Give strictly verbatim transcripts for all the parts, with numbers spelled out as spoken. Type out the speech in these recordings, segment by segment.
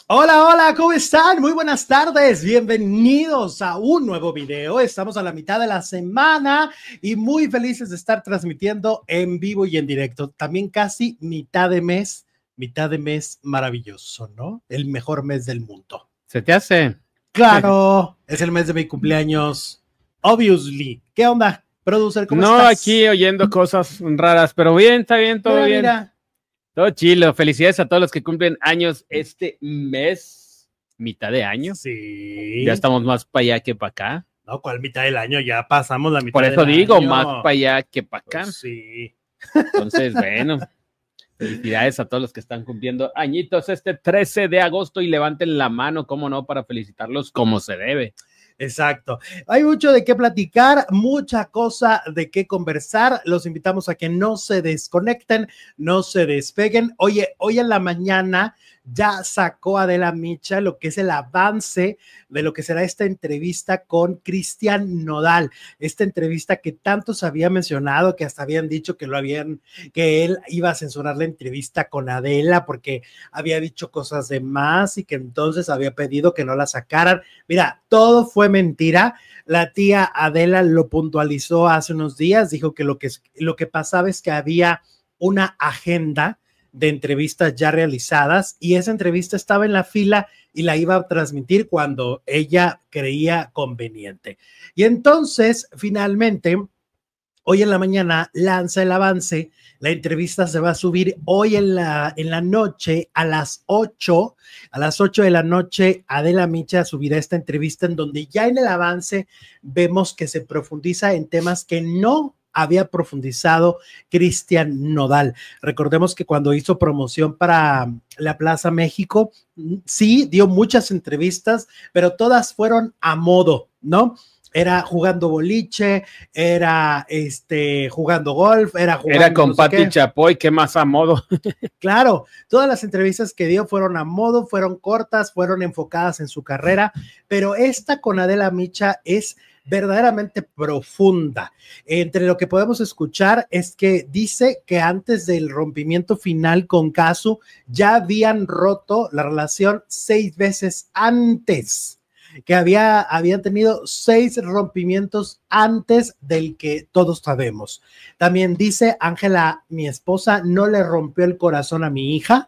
Hola, hola, ¿cómo están? Muy buenas tardes, bienvenidos a un nuevo video. Estamos a la mitad de la semana y muy felices de estar transmitiendo en vivo y en directo. También casi mitad de mes, mitad de mes maravilloso, ¿no? El mejor mes del mundo. ¿Se te hace? Claro, es el mes de mi cumpleaños, obviously. ¿Qué onda, producer? ¿Cómo No, estás? aquí oyendo cosas raras, pero bien, está bien, todo Mira, bien. mira. Todo chilo. Felicidades a todos los que cumplen años este mes, mitad de año. Sí. Ya estamos más para allá que para acá. No, ¿cuál mitad del año? Ya pasamos la mitad Por del eso año. digo, más para allá que para acá. Pues sí. Entonces, bueno, felicidades a todos los que están cumpliendo añitos este trece de agosto y levanten la mano, cómo no, para felicitarlos como se debe. Exacto. Hay mucho de qué platicar, mucha cosa de qué conversar. Los invitamos a que no se desconecten, no se despeguen. Oye, hoy en la mañana ya sacó Adela Micha lo que es el avance de lo que será esta entrevista con Cristian Nodal. Esta entrevista que tanto se había mencionado, que hasta habían dicho que lo habían, que él iba a censurar la entrevista con Adela porque había dicho cosas de más y que entonces había pedido que no la sacaran. Mira, todo fue mentira. La tía Adela lo puntualizó hace unos días, dijo que lo que, lo que pasaba es que había una agenda de entrevistas ya realizadas y esa entrevista estaba en la fila y la iba a transmitir cuando ella creía conveniente. Y entonces, finalmente, hoy en la mañana lanza el avance. La entrevista se va a subir hoy en la, en la noche a las ocho. A las ocho de la noche, Adela Micha subirá esta entrevista en donde ya en el avance vemos que se profundiza en temas que no había profundizado Cristian Nodal. Recordemos que cuando hizo promoción para la Plaza México, sí, dio muchas entrevistas, pero todas fueron a modo, ¿no? Era jugando boliche, era este, jugando golf, era jugando. Era con no sé Pati Chapoy, ¿qué más a modo? Claro, todas las entrevistas que dio fueron a modo, fueron cortas, fueron enfocadas en su carrera, pero esta con Adela Micha es verdaderamente profunda. Entre lo que podemos escuchar es que dice que antes del rompimiento final con Casu ya habían roto la relación seis veces antes, que había, habían tenido seis rompimientos antes del que todos sabemos. También dice, Ángela, mi esposa, no le rompió el corazón a mi hija.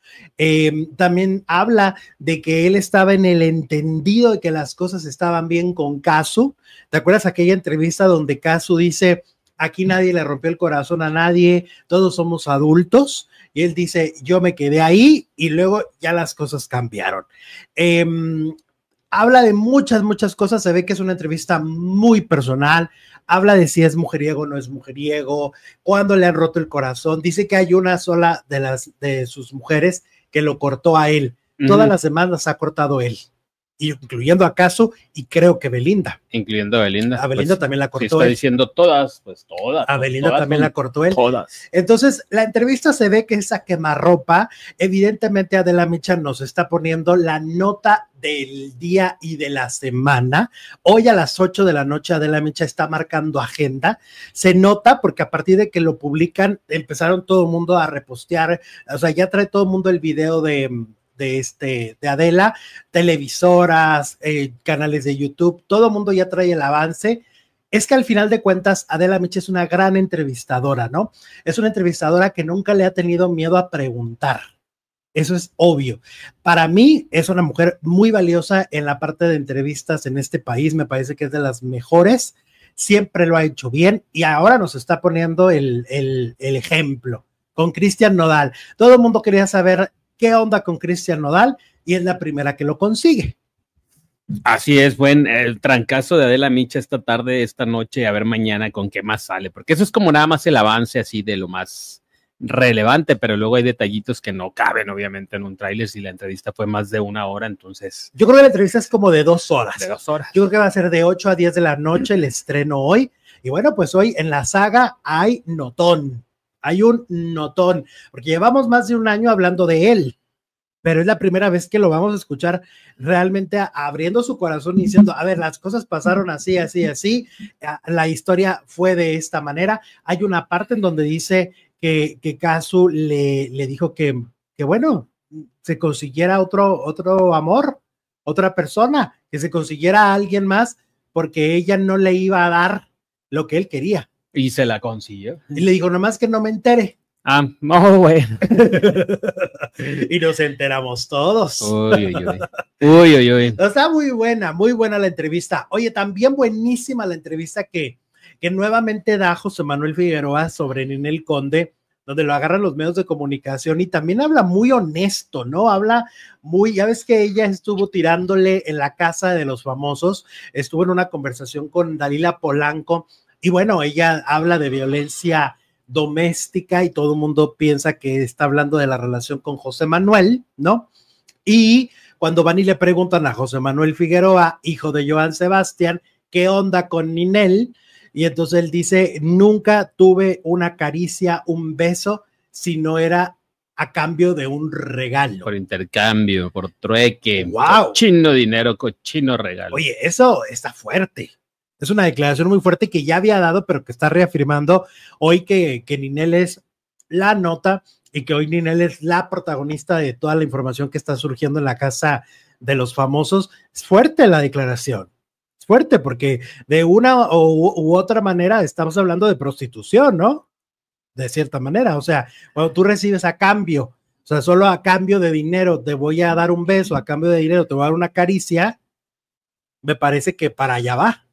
Eh, también habla de que él estaba en el entendido de que las cosas estaban bien con Casu. ¿Te acuerdas aquella entrevista donde Casu dice, aquí nadie le rompió el corazón a nadie, todos somos adultos? Y él dice, yo me quedé ahí y luego ya las cosas cambiaron. Eh, Habla de muchas, muchas cosas. Se ve que es una entrevista muy personal. Habla de si es mujeriego o no es mujeriego, cuándo le han roto el corazón. Dice que hay una sola de las de sus mujeres que lo cortó a él. Uh-huh. Todas las demás las ha cortado él, incluyendo a Casu y creo que Belinda. Incluyendo a Belinda. A Belinda pues, también la cortó si está él. diciendo todas, pues todas. A Belinda todas también la cortó él. Todas. Entonces, la entrevista se ve que es a quemarropa. Evidentemente, Adela Micha nos está poniendo la nota del día y de la semana. Hoy a las ocho de la noche, Adela Micha está marcando agenda. Se nota porque a partir de que lo publican, empezaron todo el mundo a repostear. O sea, ya trae todo el mundo el video de... de este, de Adela, televisoras, eh, canales de YouTube, todo el mundo ya trae el avance. Es que al final de cuentas, Adela Micha es una gran entrevistadora, ¿no? Es una entrevistadora que nunca le ha tenido miedo a preguntar. Eso es obvio. Para mí es una mujer muy valiosa en la parte de entrevistas en este país. Me parece que es de las mejores. Siempre lo ha hecho bien y ahora nos está poniendo el, el, el ejemplo con Cristian Nodal. Todo el mundo quería saber qué onda con Cristian Nodal y es la primera que lo consigue. Así es, buen el trancazo de Adela Micha esta tarde, esta noche, a ver mañana con qué más sale, porque eso es como nada más el avance así de lo más relevante, pero luego hay detallitos que no caben obviamente en un tráiler si la entrevista fue más de una hora, entonces... Yo creo que la entrevista es como de dos horas. De dos horas. Yo creo que va a ser de ocho a diez de la noche el estreno hoy, y bueno, pues hoy en la saga hay notón, hay un notón, porque llevamos más de un año hablando de él, pero es la primera vez que lo vamos a escuchar realmente abriendo su corazón y diciendo, a ver, las cosas pasaron así, así, así, la historia fue de esta manera. Hay una parte en donde dice que, que Casu le, le dijo que, que bueno, se consiguiera otro, otro amor, otra persona, que se consiguiera a alguien más, porque ella no le iba a dar lo que él quería. Y se la consiguió. Y le dijo, nomás que no me entere. Ah, no, bueno. Y nos enteramos todos. Uy, uy, uy. Uy, uy, uy. Está muy buena, muy buena la entrevista. Oye, también buenísima la entrevista que, que nuevamente da José Manuel Figueroa sobre Ninel Conde, donde lo agarran los medios de comunicación y también habla muy honesto, ¿no? Habla muy, ya ves que ella estuvo tirándole en la casa de los famosos, estuvo en una conversación con Dalila Polanco y bueno, ella habla de violencia doméstica y todo el mundo piensa que está hablando de la relación con José Manuel, ¿no? Y cuando van y le preguntan a José Manuel Figueroa, hijo de Joan Sebastián, ¿qué onda con Ninel? Y entonces él dice, nunca tuve una caricia, un beso, si no era a cambio de un regalo. Por intercambio, por trueque, wow. Cochino dinero, cochino regalo. Oye, eso está fuerte. Es una declaración muy fuerte que ya había dado, pero que está reafirmando hoy que, que Ninel es la nota y que hoy Ninel es la protagonista de toda la información que está surgiendo en la casa de los famosos. Es fuerte la declaración. Fuerte, porque de una u, u otra manera estamos hablando de prostitución, ¿no? De cierta manera, o sea, cuando tú recibes a cambio, o sea, solo a cambio de dinero te voy a dar un beso, a cambio de dinero te voy a dar una caricia, me parece que para allá va.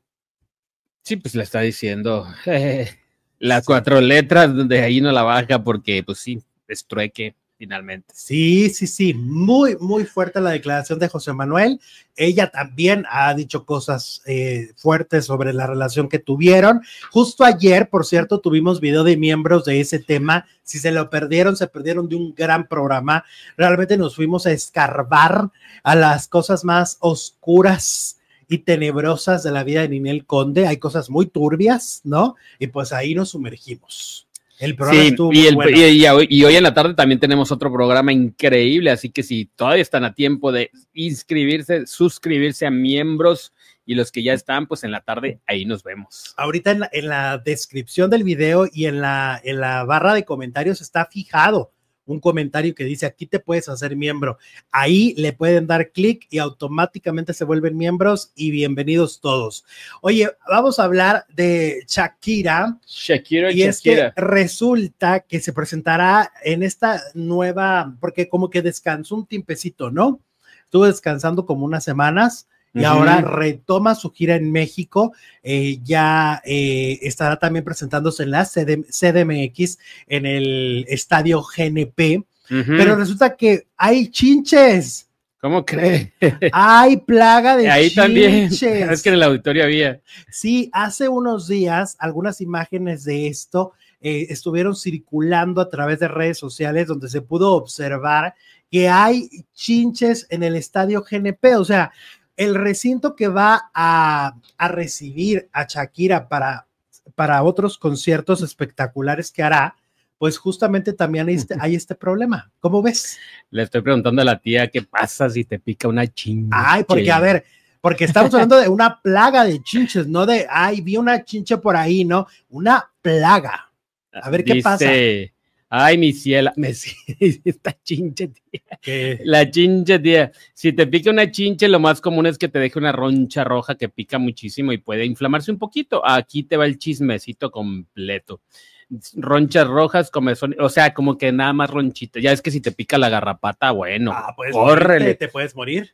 Sí, pues le está diciendo eh, las sí. cuatro letras, de ahí no la baja porque, pues sí, es trueque. Finalmente. Sí, sí, sí, muy, muy fuerte la declaración de José Manuel. Ella también ha dicho cosas eh, fuertes sobre la relación que tuvieron. Justo ayer, por cierto, tuvimos video de miembros de ese tema. Si se lo perdieron, se perdieron de un gran programa. Realmente nos fuimos a escarbar a las cosas más oscuras y tenebrosas de la vida de Ninel Conde. Hay cosas muy turbias, ¿no? Y pues ahí nos sumergimos. El programa sí, estuvo y, muy el, bueno. y, y, hoy, y hoy en la tarde también tenemos otro programa increíble, así que si todavía están a tiempo de inscribirse, suscribirse a miembros y los que ya están, pues en la tarde ahí nos vemos. Ahorita en la, en la descripción del video y en la, en la barra de comentarios está fijado un comentario que dice aquí te puedes hacer miembro. Ahí le pueden dar clic y automáticamente se vuelven miembros y bienvenidos todos. Oye, vamos a hablar de Shakira. Shakira, y Shakira. Es que resulta que se presentará en esta nueva, porque como que descansó un tiempecito, ¿no? Estuvo descansando como unas semanas. Y uh-huh. ahora retoma su gira en México, eh, ya eh, estará también presentándose en la C D M X en el estadio G N P, uh-huh. pero resulta que hay chinches. ¿Cómo cree? Hay plaga de Ahí chinches. También, es que en el auditorio había. Sí, hace unos días algunas imágenes de esto eh, estuvieron circulando a través de redes sociales donde se pudo observar que hay chinches en el estadio G N P, o sea, el recinto que va a, a recibir a Shakira para, para otros conciertos espectaculares que hará, pues justamente también hay este, hay este problema. ¿Cómo ves? Le estoy preguntando a la tía qué pasa si te pica una chinche. Ay, porque a ver, porque estamos hablando de una plaga de chinches, no de, ay, vi una chinche por ahí, ¿no? Una plaga. A ver qué Dice, pasa. Ay, mi ciela, me esta chinche, tía. ¿Qué? La chinche, tía. Si te pica una chinche, lo más común es que te deje una roncha roja que pica muchísimo y puede inflamarse un poquito. Aquí te va el chismecito completo. Ronchas rojas, comezón, o sea, como que nada más ronchita. Ya es que si te pica la garrapata, bueno, ah, pues, córrele. Morirte, te puedes morir.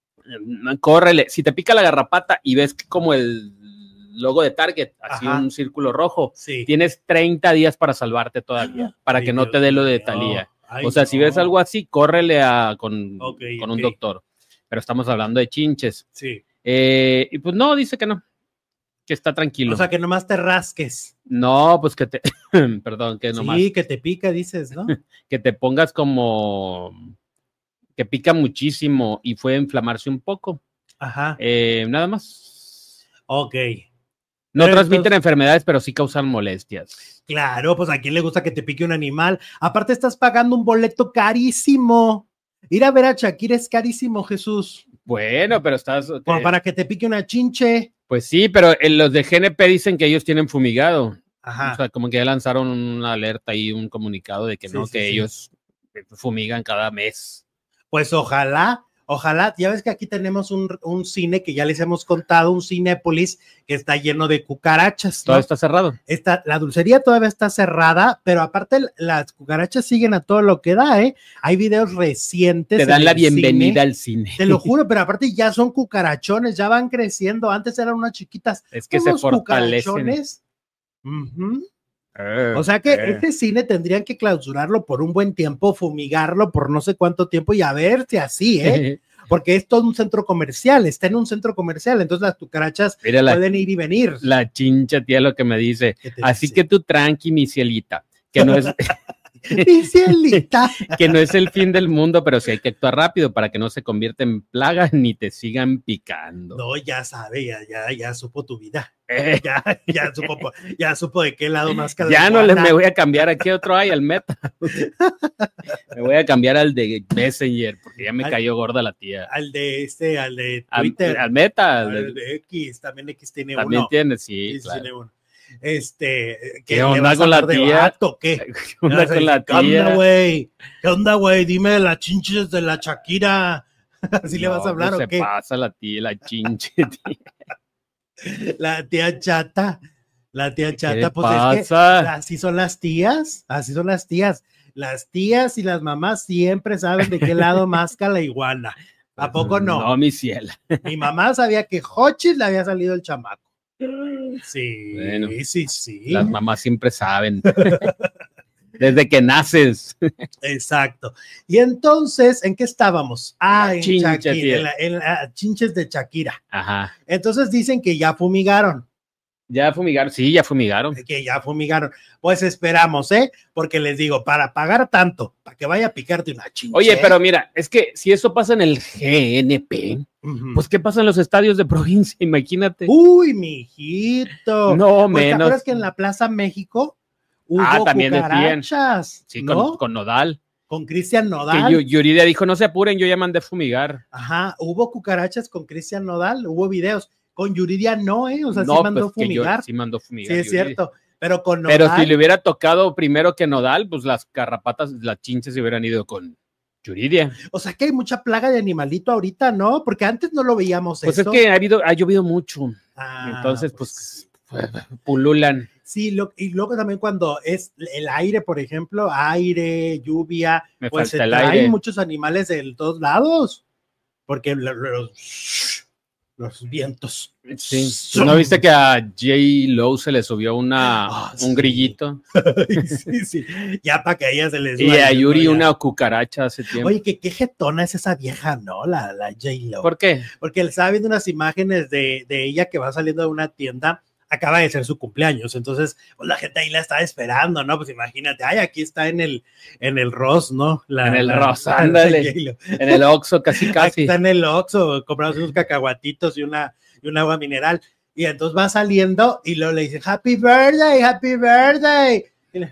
Córrele. Si te pica la garrapata y ves como el logo de Target, así Ajá. un círculo rojo, sí. tienes treinta días para salvarte todavía, para Ay, que no Dios te dé lo de Talía. Ay, o sea, no. Si ves algo así, córrele a, con, okay, con un okay. doctor. Pero estamos hablando de chinches. Sí. Eh, y pues no, dice que no, que está tranquilo. O sea, que nomás te rasques. No, pues que te, perdón, que nomás. Sí, que te pica, dices, ¿no? Que te pongas como, que pica muchísimo y puede inflamarse un poco. Ajá. Eh, nada más. Ok. No pero transmiten entonces, enfermedades, pero sí causan molestias. Claro, pues a quién le gusta que te pique un animal. Aparte estás pagando un boleto carísimo. Ir a ver a Shakira es carísimo, Jesús. Bueno, pero estás... Como para que te pique una chinche. Pues sí, pero en los de G N P dicen que ellos tienen fumigado. Ajá. O sea, como que ya lanzaron una alerta y un comunicado de que sí, no, sí, que sí. ellos fumigan cada mes. Pues ojalá, ojalá, ya ves que aquí tenemos un, un cine que ya les hemos contado, un Cinépolis que está lleno de cucarachas, ¿no? Todo está cerrado. Está, la dulcería todavía está cerrada, pero aparte las cucarachas siguen a todo lo que da, ¿eh? Hay videos recientes. Te dan la bienvenida cine, al cine. Te lo juro, pero aparte ya son cucarachones, ya van creciendo, antes eran unas chiquitas. Es que se fortalecen. Cucarachones. Uh-huh. Uh, o sea que uh. este cine tendrían que clausurarlo por un buen tiempo, fumigarlo por no sé cuánto tiempo y a ver si así, ¿eh? Porque es todo un centro comercial, está en un centro comercial, entonces las cucarachas Mira la, pueden ir y venir. La chincha, tía, lo que me dice. Así dice? que tú tranqui, mi cielita, que no es... Mi cielita. Que no es el fin del mundo, pero sí hay que actuar rápido para que no se convierta en plaga ni te sigan picando. No, ya sabe, ya, ya, ya supo tu vida. Eh. Ya, ya, supo, ya supo de qué lado más cada Ya no le, me voy a cambiar. ¿A qué otro hay? Al Meta. Me voy a cambiar al de Messenger, porque ya me al, cayó gorda la tía. Al de este, al de Twitter. Al, al Meta. Al al de, de X, también X tiene también uno. También tiene, sí, sí claro. Tiene uno. Este, ¿qué, ¿qué onda con la tía? Vato, ¿qué? ¿Qué onda con la tía? ¿Qué onda, güey? ¿Qué onda, güey? Dime de las chinches de la Shakira. ¿Así no, le vas a hablar pues o qué? Se pasa la tía, la chinche, tía. La tía chata. La tía chata, pues pasa? es que así son las tías, así son las tías. Las tías y las mamás siempre saben de qué lado masca la iguana. ¿A poco no? No, mi ciela. Mi mamá sabía que Hochis le había salido el chamaco. Sí, bueno, sí, sí. Las mamás siempre saben. Desde que naces. Exacto. Y entonces, ¿en qué estábamos? Ah, en, Chincha, Shakira, en, la, en la chinches de Shakira. Ajá. Entonces dicen que ya fumigaron. Ya fumigaron, sí, ya fumigaron. Que ya fumigaron. Pues esperamos, ¿eh? Porque les digo, para pagar tanto, para que vaya a picarte una chinche. Oye, pero mira, es que si eso pasa en el G N P, uh-huh. pues ¿qué pasa en los estadios de provincia? Imagínate. Uy, mijito. No, pues, menos. ¿te acuerdas que en la Plaza México hubo ah, también cucarachas? Sí, ¿no? con, con Nodal. Con Cristian Nodal. Que Yuridia dijo, no se apuren, yo ya mandé fumigar. Ajá, hubo cucarachas con Cristian Nodal, hubo videos. Con Yuridia no, ¿eh? O sea, no, sí mandó pues fumigar. Yo, sí mandó fumigar. Sí, es Yuridia. cierto. Pero con Nodal. Pero si le hubiera tocado primero que Nodal, pues las garrapatas, las chinches se hubieran ido con Yuridia. O sea que hay mucha plaga de animalito ahorita, ¿no? Porque antes no lo veíamos pues eso. Pues es que ha, habido, ha llovido mucho. Ah, entonces, pues, pues, pululan. Sí, lo, y luego también cuando es el aire, por ejemplo, aire, lluvia, Me pues se falta traen el aire. muchos animales de todos lados. Porque los, los, los vientos. Sí. ¿No viste que a J. Lo se le subió una, oh, un sí. grillito? sí, sí. Ya para que a ella se les Y a Yuri ya. Una cucaracha hace tiempo. Oye, que qué jetona es esa vieja, ¿no? La, la J. Lo. ¿Por qué? Porque él estaba viendo unas imágenes de, de ella que va saliendo de una tienda. Acaba de ser su cumpleaños, entonces pues, la gente ahí la está esperando, ¿no? Pues imagínate, ay, aquí está en el en el Ross, ¿no? La, en el la, Ross, la, ándale, en el Oxxo, casi casi. Aquí está en el Oxxo, compramos unos cacahuatitos y una, y una agua mineral, y entonces va saliendo y luego le dice, happy birthday, happy birthday. Le...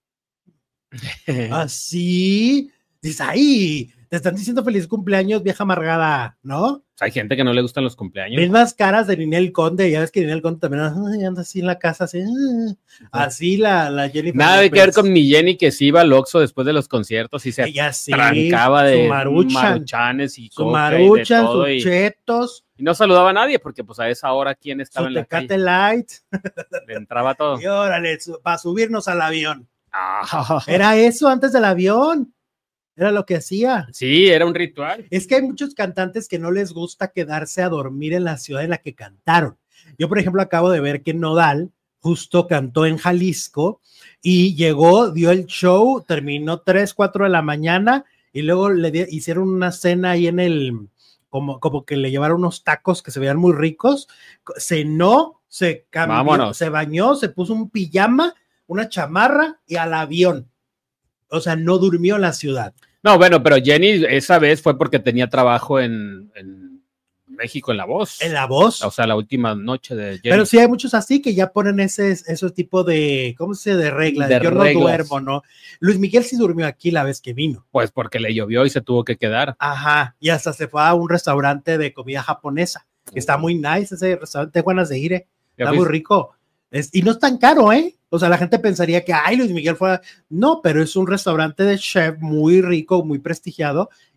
Así, dice, ay, te están diciendo feliz cumpleaños, vieja amargada, ¿no? Hay gente que no le gustan los cumpleaños. Mismas caras de Ninel Conde, ya ves que Ninel Conde también ay, anda así en la casa, así, así la, la Jennifer. Nada de que ver con mi Jenny que sí iba al Oxxo después de los conciertos y se Ella sí, trancaba de maruchan, maruchanes y su maruchan, sus y, chetos. Y no saludaba a nadie porque pues a esa hora quién estaba su en la Tecate calle. Light. Le entraba todo. Y órale, su, para subirnos al avión. Ah. Era eso antes del avión. Era lo que hacía. Sí, era un ritual. Es que hay muchos cantantes que no les gusta quedarse a dormir en la ciudad en la que cantaron. Yo, por ejemplo, acabo de ver que Nodal justo cantó en Jalisco y llegó, dio el show, terminó tres, cuatro de la mañana y luego le di, hicieron una cena ahí en el, como, como que le llevaron unos tacos que se veían muy ricos, cenó, se cambió, Vámonos. Se bañó, se puso un pijama, una chamarra y al avión. O sea, no durmió en la ciudad. No, bueno, pero Jenny esa vez fue porque tenía trabajo en, en México en La Voz. En La Voz. O sea, la última noche de Jenny. Pero sí hay muchos así que ya ponen ese, ese tipo de, ¿cómo se dice? De reglas. De Yo reglas. no duermo, ¿no? Luis Miguel sí durmió aquí la vez que vino. Pues porque le llovió y se tuvo que quedar. Ajá, y hasta se fue a un restaurante de comida japonesa. Que está muy nice ese restaurante, buenas de ir, está muy rico. Es, y no es tan caro, ¿eh? O sea, la gente pensaría que, ay, Luis Miguel fue... No, pero es un restaurante de chef muy rico, muy prestigiado,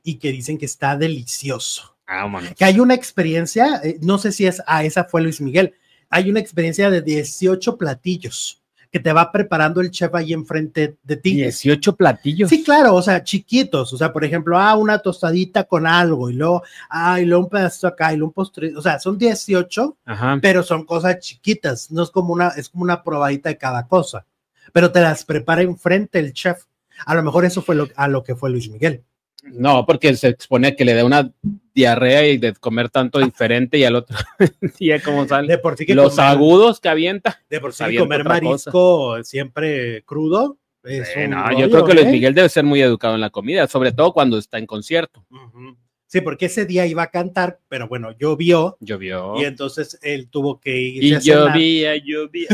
y que dicen que está delicioso. Ah, man. Que hay una experiencia, eh, no sé si es, ah, esa fue Luis Miguel, hay una experiencia de dieciocho platillos que te va preparando el chef ahí enfrente de ti. dieciocho platillos. Sí, claro, o sea, chiquitos, o sea, por ejemplo, ah, una tostadita con algo, y luego, ah, y luego un pedazo acá, y luego un postre, o sea, son dieciocho, Ajá. pero son cosas chiquitas, no es como una, es como una probadita de cada cosa, pero te las prepara enfrente el chef. A lo mejor eso fue lo, a lo que fue Luis Miguel. No, porque se expone a que le da una diarrea y de comer tanto diferente y al otro día como sale. De por sí que los comer, agudos que avienta. De por sí avienta comer marisco cosa. Siempre crudo. Es sí, no, rollo, yo creo que Luis ¿eh? Miguel debe ser muy educado en la comida, sobre todo cuando está en concierto. Uh-huh. Sí, porque ese día iba a cantar, pero bueno, llovió. Llovió. Y entonces él tuvo que ir. Y llovía, llovía.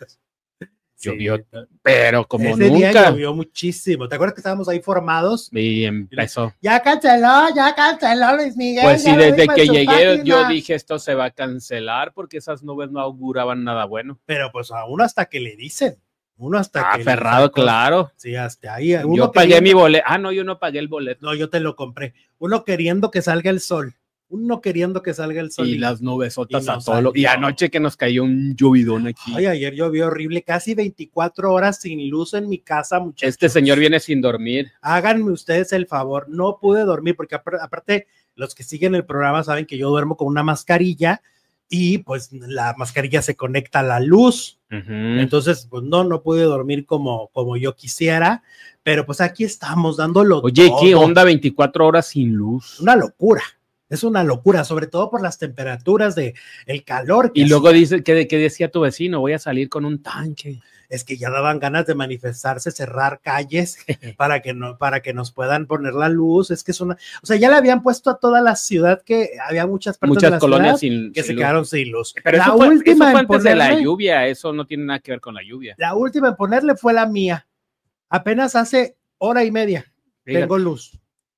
Llovió, sí, pero como ese nunca. Día llovió muchísimo. ¿Te acuerdas que estábamos ahí formados? Y empezó. Ya canceló, ya canceló Luis Miguel. Pues sí, desde que llegué página. Yo dije esto se va a cancelar porque esas nubes no auguraban nada bueno. Pero pues a uno hasta que le dicen. Uno hasta ah, que. Aferrado, claro. Sí, hasta ahí. Uno yo pagué queriendo... mi boleto. Ah, no, yo no pagué el boleto. No, yo te lo compré. Uno queriendo que salga el sol. Uno queriendo que salga el sol. Y, y las nubesotas y a todo. Lo... Y anoche que nos cayó un llovidón aquí. Ay, ayer llovió horrible. Casi veinticuatro horas sin luz en mi casa, muchachos. Este señor viene sin dormir. Háganme ustedes el favor. No pude dormir porque aparte los que siguen el programa saben que yo duermo con una mascarilla y pues la mascarilla se conecta a la luz. Uh-huh. Entonces, pues no, no pude dormir como, como yo quisiera. Pero pues aquí estamos dándolo Oye, todo. ¿qué onda veinticuatro horas sin luz? Una locura. Es una locura, sobre todo por las temperaturas de el calor. Que y luego dice que, que decía tu vecino, voy a salir con un tanque. Es que ya daban ganas de manifestarse, cerrar calles para que no, para que nos puedan poner la luz. Es que es una, o sea, ya le habían puesto a toda la ciudad que había muchas partes muchas de la colonias ciudad sin, que sin se luz. quedaron sin luz. Pero la eso fue, última eso fue en antes ponerle, de la lluvia, eso no tiene nada que ver con la lluvia. La última en ponerle fue la mía. Apenas hace hora y media Fíjate. tengo luz.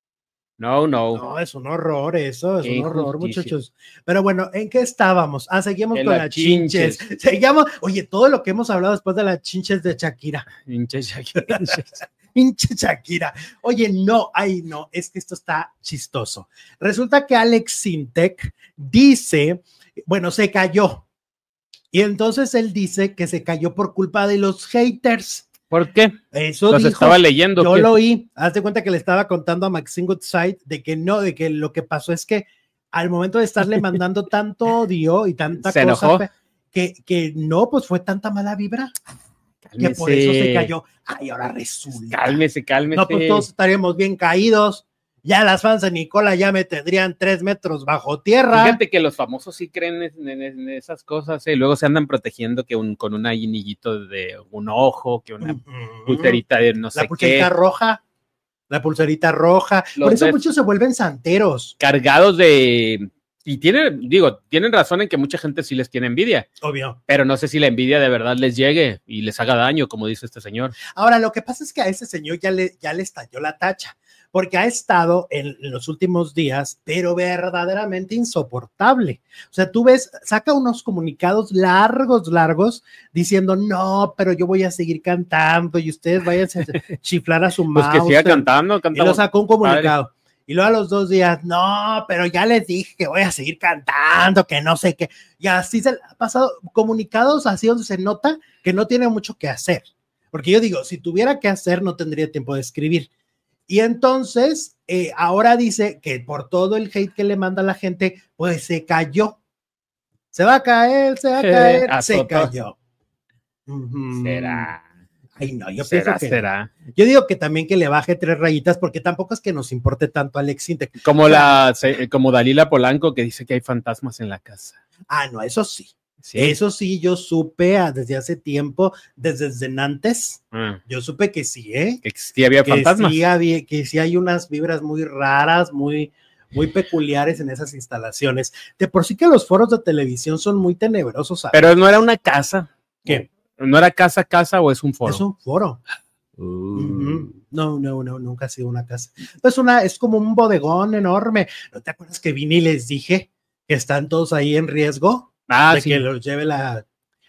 No, no. No, es un horror eso, es Qué un horror, injusticia. Muchachos. Pero bueno, ¿en qué estábamos? Ah, seguimos en con las las chinches. chinches. Seguimos, oye, todo lo que hemos hablado después de las chinches de Shakira. Hinche Shakira. Hinche Shakira. Oye, no, ay, no, es que esto está chistoso. Resulta que Alex Sintek dice, bueno, se cayó. Y entonces él dice que se cayó por culpa de los haters. ¿Por qué? Eso Los dijo, estaba leyendo. Yo ¿qué? lo oí. Haz de cuenta que le estaba contando a Maxine Goodside de que no, de que lo que pasó es que al momento de estarle mandando tanto odio y tanta ¿Se cosa enojó? que, que no, pues fue tanta mala vibra. Cálmese. Que por eso se cayó. Ay, ahora resulta. Cálmese, cálmese. No, pues todos estaríamos bien caídos. Ya las fans de Nicola ya me tendrían tres metros bajo tierra. Fíjate que los famosos sí creen en, en, en esas cosas, ¿eh? Luego se andan protegiendo que un, con un anillito de un ojo, que una uh-huh. pulserita de no sé qué. La pulserita qué. roja, la pulserita roja. Los Por eso ves muchos se vuelven santeros. Cargados de... Y tienen, digo, tienen razón en que mucha gente sí les tiene envidia. Obvio. Pero no sé si la envidia de verdad les llegue y les haga daño, como dice este señor. Ahora, lo que pasa es que a ese señor ya le, ya le estalló la tacha, porque ha estado en, en los últimos días, pero verdaderamente insoportable. O sea, tú ves, saca unos comunicados largos, largos, diciendo, no, pero yo voy a seguir cantando y ustedes vayan a chiflar a su mouse. Pues que siga cantando, cantando. Y lo sacó un comunicado. Padre. Y luego a los dos días, no, pero ya les dije que voy a seguir cantando, que no sé qué. Y así se ha pasado comunicados así donde se nota que no tiene mucho que hacer. Porque yo digo, si tuviera que hacer, no tendría tiempo de escribir. Y entonces, eh, ahora dice que por todo el hate que le manda la gente, pues se cayó. Se va a caer, se va a caer, eh, se cayó. Uh-huh. Será. Ay, no, yo será, pienso que será. Yo digo que también que le baje tres rayitas, porque tampoco es que nos importe tanto a Alex Sintek. Como, o sea, la, como Dalila Polanco, que dice que hay fantasmas en la casa. Ah, no, eso sí. Sí. Eso sí, yo supe ah, desde hace tiempo, desde, desde antes, ah. yo supe que sí, ¿eh? Que sí había que fantasmas. Sí había, que sí hay unas vibras muy raras, muy, muy peculiares en esas instalaciones. De por sí que los foros de televisión son muy tenebrosos. ¿sabes? Pero no era una casa. ¿Qué? ¿No era casa, casa o es un foro? Es un foro. Uh. Uh-huh. No, no, no, nunca ha sido una casa. Es, una, es como un bodegón enorme. ¿No te acuerdas que vine y les dije que están todos ahí en riesgo? Ah, de sí. que los lleve la...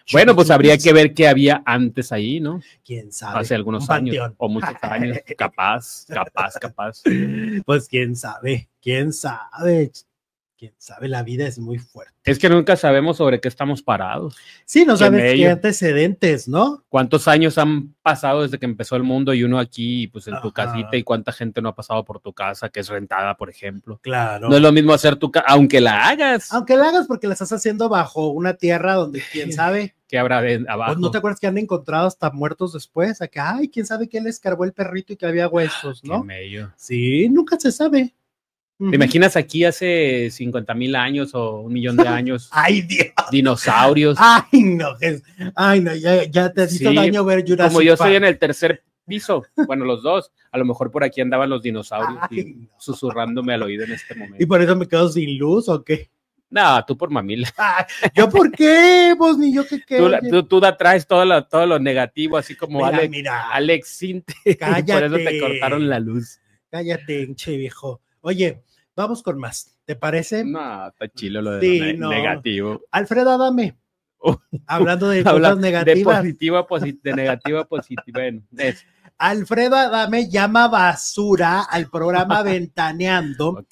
Bueno, pues habría que ver qué había antes ahí, ¿no? Quién sabe. Hace algunos años o muchos años, capaz, capaz, capaz. Pues quién sabe, quién sabe. Quién sabe, la vida es muy fuerte. Es que nunca sabemos sobre qué estamos parados. Sí, no sabes qué antecedentes, ¿no? ¿Cuántos años han pasado desde que empezó el mundo y uno aquí, pues en tu Ajá. casita, y cuánta gente no ha pasado por tu casa, que es rentada, por ejemplo? Claro. No es lo mismo hacer tu casa, aunque la hagas. Aunque la hagas porque la estás haciendo bajo una tierra donde quién sabe. ¿Qué habrá de abajo? Pues no te acuerdas que han encontrado hasta muertos después, a que, ay, quién sabe qué le escarbó el perrito y que había huesos, ¿no? Qué mello. Sí, nunca se sabe. ¿Te imaginas aquí hace cincuenta mil años o un millón de años? ¡Ay, Dios! Dinosaurios. ¡Ay, no! Ay, no, ya, ya te hizo Sí, daño ver Jurassic como yo Park. soy en el tercer piso, bueno, los dos, a lo mejor por aquí andaban los dinosaurios. Ay, y no. susurrándome al oído en este momento. ¿Y por eso me quedo sin luz o qué? No, tú por mamila. Ay, ¿yo por qué? Pues ni yo qué qué. Tú, la- tú, tú da traes todo lo, todo lo negativo, así como Mira, Alex, mira. Alex Sinte. Por Cállate. eso te cortaron la luz. Cállate, che viejo. Oye, vamos con más. ¿Te parece? No, está chilo lo de Sí, lo ne- no. negativo. Alfredo Adame. Oh. Hablando de Habla cosas de negativas. positiva, posi- de negativa a positiva. Bueno, es, Alfredo Adame llama basura al programa Ventaneando. ok.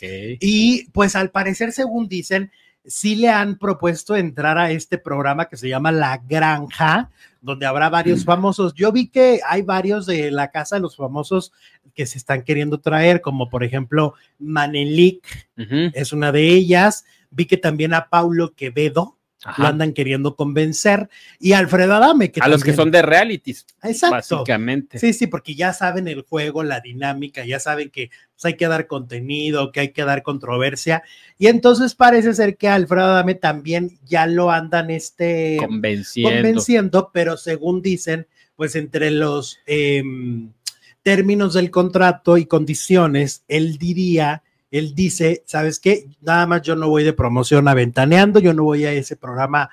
Y pues al parecer, según dicen, sí le han propuesto entrar a este programa que se llama La Granja, donde habrá varios Mm. famosos. Yo vi que hay varios de la casa de los famosos que se están queriendo traer, como por ejemplo Manelik, Ujú. es una de ellas. Vi que también a Paulo Quevedo Ajá. lo andan queriendo convencer, y Alfredo Adame. Que A los que también- son de realities, Exacto. básicamente. Sí, sí, porque ya saben el juego, la dinámica, ya saben que pues, hay que dar contenido, que hay que dar controversia, y entonces parece ser que Alfredo Adame también ya lo andan este, Convenciendo. convenciendo, pero según dicen, pues entre los eh, términos del contrato y condiciones, él diría, él dice, ¿sabes qué? Nada más yo no voy de promoción a Ventaneando, yo no voy a ese programa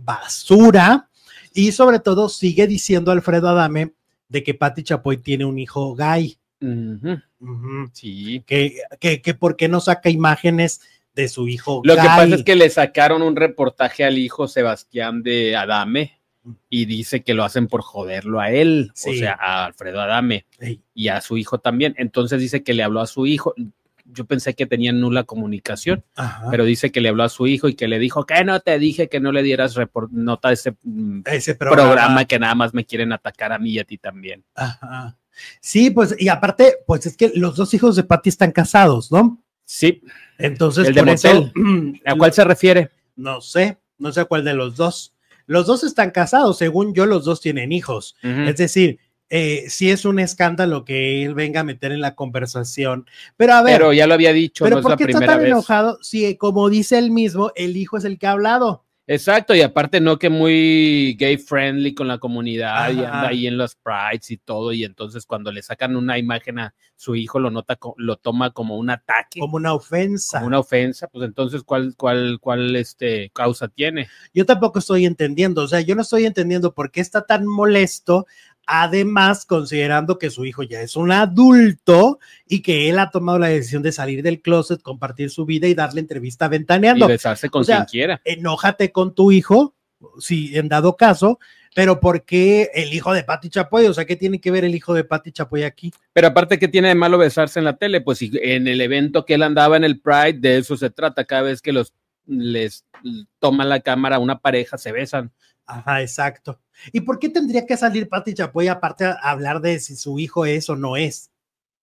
basura, y sobre todo sigue diciendo Alfredo Adame de que Pati Chapoy tiene un hijo gay. Ujú. Ujú. Sí. Que, que, que por qué no saca imágenes de su hijo Lo gay. que pasa es que le sacaron un reportaje al hijo Sebastián de Adame y dice que lo hacen por joderlo a él, Sí. o sea, a Alfredo Adame Ey, y a su hijo también. Entonces dice que le habló a su hijo. Yo pensé que tenían nula comunicación, ajá. pero dice que le habló a su hijo y que le dijo que no te dije que no le dieras report- nota a ese mm, Ese programa. programa. que nada más me quieren atacar a mí y a ti también. Ajá. Sí, pues, y aparte, pues es que los dos hijos de Pati están casados, ¿no? Sí, Entonces, El de por eso, motel. ¿a cuál se refiere? no sé, no sé a cuál de los dos. Los dos están casados, según yo, los dos tienen hijos. Ujú. Es decir, eh, sí es un escándalo que él venga a meter en la conversación. Pero a ver, Pero ya lo había dicho, pero no es ¿por la qué está primera tan vez. enojado si, como dice él mismo, el hijo es el que ha hablado? Exacto, y aparte no que muy gay friendly con la comunidad y Ajá. anda ahí en los prides y todo, y entonces cuando le sacan una imagen a su hijo lo nota, co- lo toma como un ataque, Como una ofensa. como una ofensa, pues entonces cuál, cuál, cuál este causa tiene. Yo tampoco estoy entendiendo, o sea, yo no estoy entendiendo por qué está tan molesto, además considerando que su hijo ya es un adulto y que él ha tomado la decisión de salir del closet, compartir su vida y darle entrevista a Ventaneando. Y besarse con O sea, quien quiera. Enójate con tu hijo, si en dado caso, pero ¿por qué el hijo de Pati Chapoy? O sea, ¿qué tiene que ver el hijo de Pati Chapoy aquí? Pero aparte, ¿qué tiene de malo besarse en la tele? Pues si en el evento que él andaba en el Pride, de eso se trata. Cada vez que los les toman la cámara una pareja, se besan. Ajá, exacto. ¿Y por qué tendría que salir Pati Chapoy aparte a hablar de si su hijo es o no es?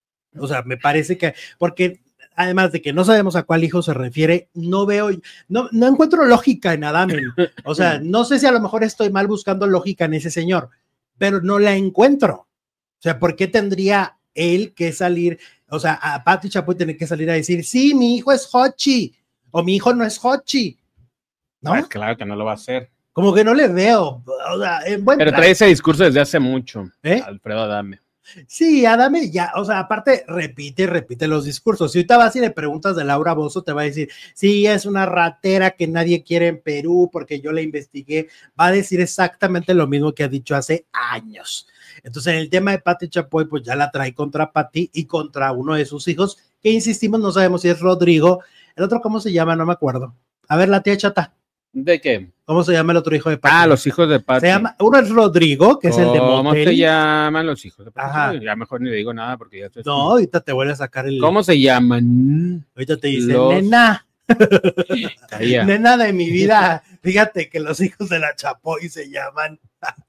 O sea, me parece que, porque además de que no sabemos a cuál hijo se refiere, no veo, no, no encuentro lógica en Adame. O sea, no sé si a lo mejor estoy mal buscando lógica en ese señor, pero no la encuentro. O sea, ¿por qué tendría él que salir? O sea, a Pati Chapoy tiene que salir a decir, sí, mi hijo es Hochi, o mi hijo no es Hochi, ¿no? Ah, claro que no lo va a hacer. Como que no le veo, o sea, en buen Pero plan. trae ese discurso desde hace mucho, ¿Eh? Alfredo Adame. Sí, Adame ya, o sea, aparte repite, repite los discursos. Si ahorita vas y le preguntas de Laura Bozzo, te va a decir, sí, es una ratera que nadie quiere en Perú porque yo la investigué. Va a decir exactamente lo mismo que ha dicho hace años. Entonces, en el tema de Pati Chapoy, pues ya la trae contra Pati y contra uno de sus hijos, que insistimos, no sabemos si es Rodrigo. El otro, ¿cómo se llama? No me acuerdo. A ver, la tía Chata. ¿De qué? ¿Cómo se llama el otro hijo de Pati? Ah, los hijos de Pati. Se llama, uno es Rodrigo, que es el de Motel. ¿Cómo se llaman los hijos de Pati? Ajá. Ya mejor ni le digo nada porque ya estoy... No, ahorita te vuelve a sacar el... ¿Cómo se llaman? Ahorita te dice, los... nena. Caía. Nena de mi vida. Fíjate que los hijos de la Chapoy se llaman...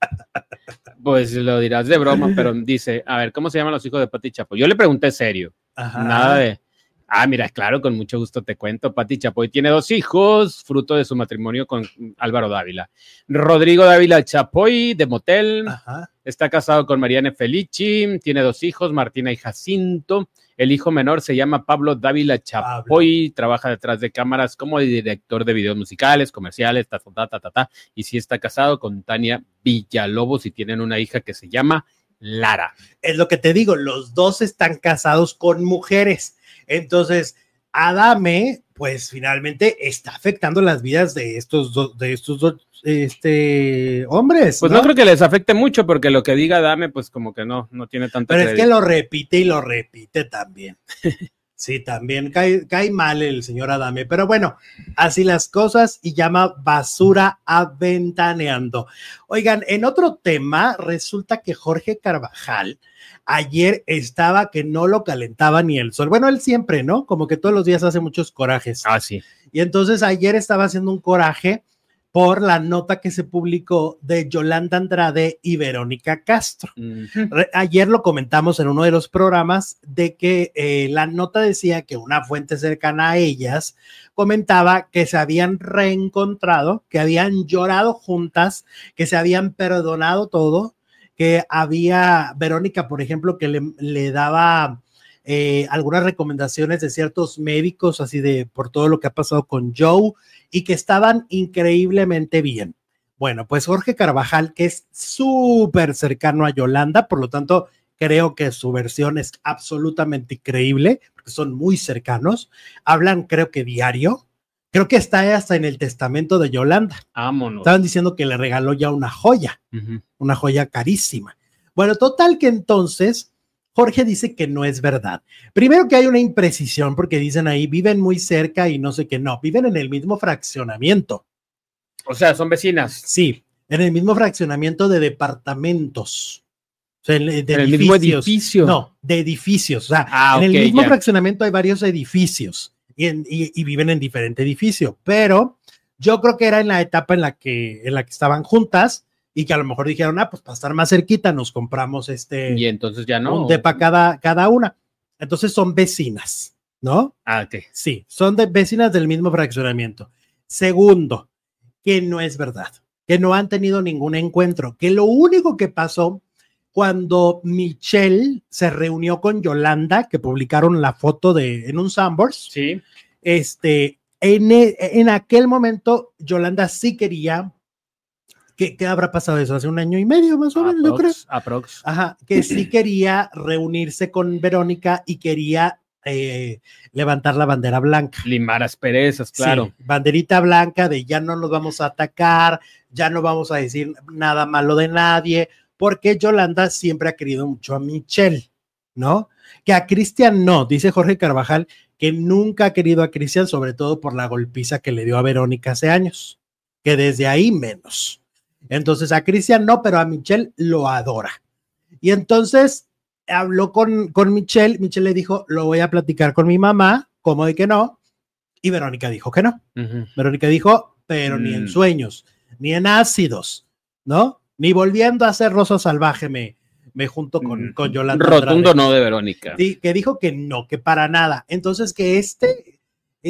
Pues lo dirás de broma, pero dice, a ver, ¿cómo se llaman los hijos de Pati Chapoy? Yo le pregunté serio. Ajá. Nada de... Ah, mira, claro, con mucho gusto te cuento. Pati Chapoy tiene dos hijos, fruto de su matrimonio con Álvaro Dávila. Rodrigo Dávila Chapoy, de Motel. Ajá. Está casado con Mariane Felici, tiene dos hijos, Martina y Jacinto. El hijo menor se llama Pablo Dávila Chapoy, Pablo. Trabaja detrás de cámaras como director de videos musicales, comerciales, ta, ta, ta, ta, ta. Y sí está casado con Tania Villalobos y tienen una hija que se llama Lara. Es lo que te digo, los dos están casados con mujeres. Entonces, Adame, pues finalmente está afectando las vidas de estos dos, de estos dos este, hombres. Pues ¿no? no creo que les afecte mucho, porque lo que diga Adame, pues como que no, no tiene tanto Pero crédito. Es que lo repite y lo repite también. Sí, también cae, cae mal el señor Adame, pero bueno, así las cosas y llama basura aventaneando. Oigan, en otro tema, resulta que Jorge Carvajal ayer estaba que no lo calentaba ni el sol. Bueno, él siempre, ¿no? Como que todos los días hace muchos corajes. Ah, sí. Y entonces ayer estaba haciendo un coraje por la nota que se publicó de Yolanda Andrade y Verónica Castro. Uh-huh. Ayer lo comentamos en uno de los programas de que eh, la nota decía que una fuente cercana a ellas comentaba que se habían reencontrado, que habían llorado juntas, que se habían perdonado todo, que había Verónica, por ejemplo, que le, le daba eh, algunas recomendaciones de ciertos médicos, así de por todo lo que ha pasado con Joe, y que estaban increíblemente bien. Bueno, pues Jorge Carvajal, que es súper cercano a Yolanda, por lo tanto, creo que su versión es absolutamente increíble, porque son muy cercanos, hablan creo que diario, creo que está hasta en el testamento de Yolanda. Vámonos. Estaban diciendo que le regaló ya una joya, uh-huh. una joya carísima. Bueno, total que entonces Jorge dice que no es verdad. Primero que hay una imprecisión, porque dicen ahí, viven muy cerca y no sé qué, no, viven en el mismo fraccionamiento. O sea, son vecinas. Sí, en el mismo fraccionamiento de departamentos. O sea, de en el mismo edificio. No, de edificios. O sea, ah, en okay, el mismo ya. fraccionamiento hay varios edificios y, en, y, y viven en diferente edificio, pero yo creo que era en la etapa en la que, en la que estaban juntas y que a lo mejor dijeron, ah, pues para estar más cerquita nos compramos este. Y entonces ya no. Un depa cada, cada una. Entonces son vecinas, ¿no? Ah, ok. Sí, son de vecinas del mismo fraccionamiento. Segundo, que no es verdad, que no han tenido ningún encuentro, que lo único que pasó cuando Michelle se reunió con Yolanda, que publicaron la foto de en un Sanborns, sí. este, en, en aquel momento Yolanda sí quería. ¿Qué, ¿Qué habrá pasado eso? Hace un año y medio más o menos, yo creo. Aprox. Ajá, que sí quería reunirse con Verónica y quería eh, levantar la bandera blanca. Limar asperezas, claro. Sí, banderita blanca de ya no nos vamos a atacar, ya no vamos a decir nada malo de nadie, porque Yolanda siempre ha querido mucho a Michelle, ¿no? Que a Cristian no, dice Jorge Carvajal, que nunca ha querido a Cristian, sobre todo por la golpiza que le dio a Verónica hace años, que desde ahí menos. Entonces a Cristian no, pero a Michelle lo adora. Y entonces habló con, con Michelle, Michelle le dijo, lo voy a platicar con mi mamá, ¿cómo de que no? Y Verónica dijo que no. Uh-huh. Verónica dijo, pero mm. ni en sueños, ni en ácidos, ¿no? Ni volviendo a hacer Rosa Salvaje me, me junto con, con Yolanda. Rotundo no de Verónica. Sí, que dijo que no, que para nada. Entonces que este,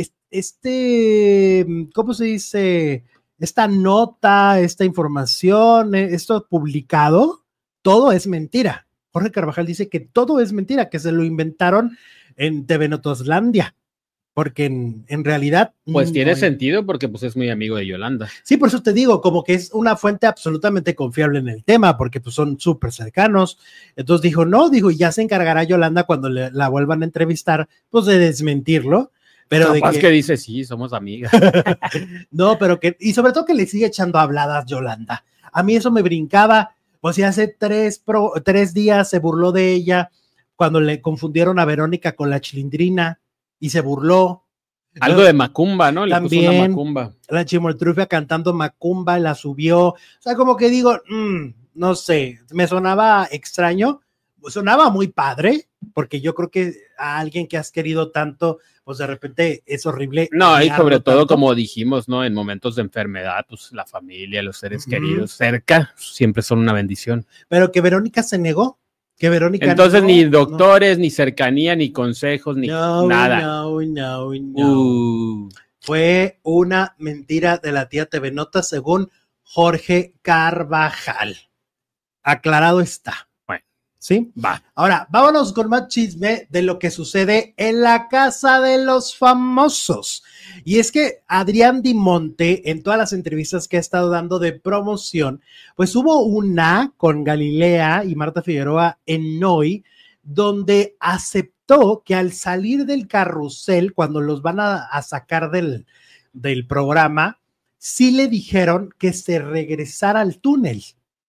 este, ¿cómo se dice? Esta nota, esta información, esto publicado, todo es mentira. Jorge Carvajal dice que todo es mentira, que se lo inventaron en T V Notoslandia, porque en, en realidad... Pues no tiene hay... sentido porque pues es muy amigo de Yolanda. Sí, por eso te digo, como que es una fuente absolutamente confiable en el tema, porque pues son súper cercanos. Entonces dijo, no, dijo, y ya se encargará Yolanda cuando le, la vuelvan a entrevistar, pues de desmentirlo. Pero capaz de que... que dice, sí, somos amigas. No, pero que, y sobre todo que le sigue echando habladas Yolanda. A mí eso me brincaba, pues si hace tres, pro, tres días se burló de ella cuando le confundieron a Verónica con la Chilindrina y se burló. Algo de Macumba, ¿no? Le también, puso una Macumba. La Chimoltrufia cantando Macumba, la subió. O sea, como que digo, mmm, no sé, me sonaba extraño, sonaba muy padre, porque yo creo que a alguien que has querido tanto, pues de repente es horrible. No, y sobre todo, tanto. como dijimos, ¿no? En momentos de enfermedad, pues la familia, los seres uh-huh. queridos cerca, siempre son una bendición. Pero que Verónica se negó. Que Verónica Entonces, no, ni doctores, no. ni cercanía, ni consejos, ni no, nada. No, no, no. Uh. Fue una mentira de la tía T V Notas, según Jorge Carvajal. Aclarado está. Bueno, ¿sí? Va. Ahora, vámonos con más chisme de lo que sucede en la casa de los famosos. Y es que Adrián Dimonte, en todas las entrevistas que ha estado dando de promoción, pues hubo una con Galilea y Marta Figueroa en Hoy, donde aceptó que al salir del carrusel, cuando los van a, a sacar del, del programa, sí le dijeron que se regresara al túnel.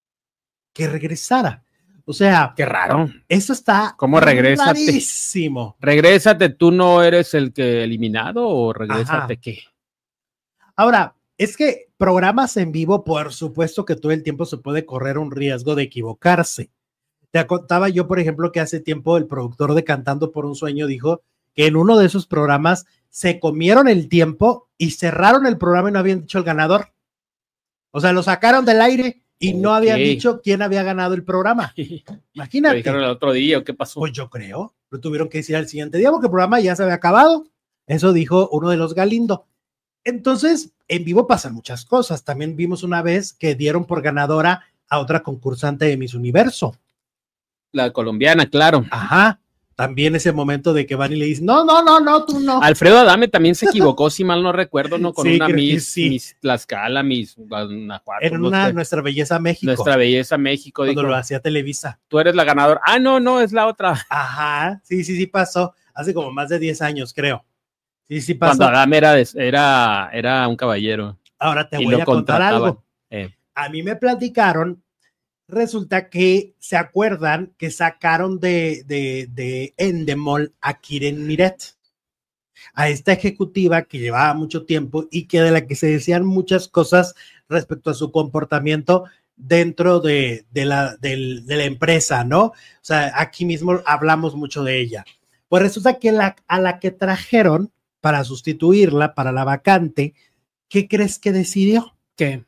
Que regresara. O sea, qué raro. Eso está ¿Cómo regrésate? rarísimo. ¿Regrésate, tú no eres el que eliminado o regrésate Ajá. qué? Ahora, es que programas en vivo, por supuesto que todo el tiempo se puede correr un riesgo de equivocarse. Te contaba yo, por ejemplo, que hace tiempo el productor de Cantando por un Sueño dijo que en uno de esos programas se comieron el tiempo y cerraron el programa y no habían dicho el ganador. O sea, lo sacaron del aire. Y okay. no habían dicho quién había ganado el programa. Imagínate. ¿Lo dijeron el otro día o qué pasó? Pues yo creo. Lo tuvieron que decir al siguiente día porque el programa ya se había acabado. Eso dijo uno de los Galindo. Entonces, en vivo pasan muchas cosas. También vimos una vez que dieron por ganadora a otra concursante de Miss Universo. La colombiana, claro. Ajá. También ese momento de que van y le dicen, no, no, no, no, tú no. Alfredo Adame también se equivocó, si mal no recuerdo, ¿no? Con sí, una Miss, sí. Miss Tlaxcala, Miss Guanajuato. En una no Nuestra Belleza México. Nuestra Belleza México. Cuando dijo, lo hacía Televisa. Tú eres la ganadora. Ah, no, no, es la otra. Ajá, sí, sí, sí pasó. Hace como más de diez años, creo. Sí, sí pasó. Cuando Adame era, era, era un caballero. Ahora te voy a contar algo. Eh. A mí me platicaron. Resulta que se acuerdan que sacaron de, de, de Endemol a Kiren Miret, a esta ejecutiva que llevaba mucho tiempo y que de la que se decían muchas cosas respecto a su comportamiento dentro de, de, la, de, de la empresa, ¿no? O sea, aquí mismo hablamos mucho de ella. Pues resulta que la, a la que trajeron para sustituirla, para la vacante, ¿qué crees que decidió? ¿Qué?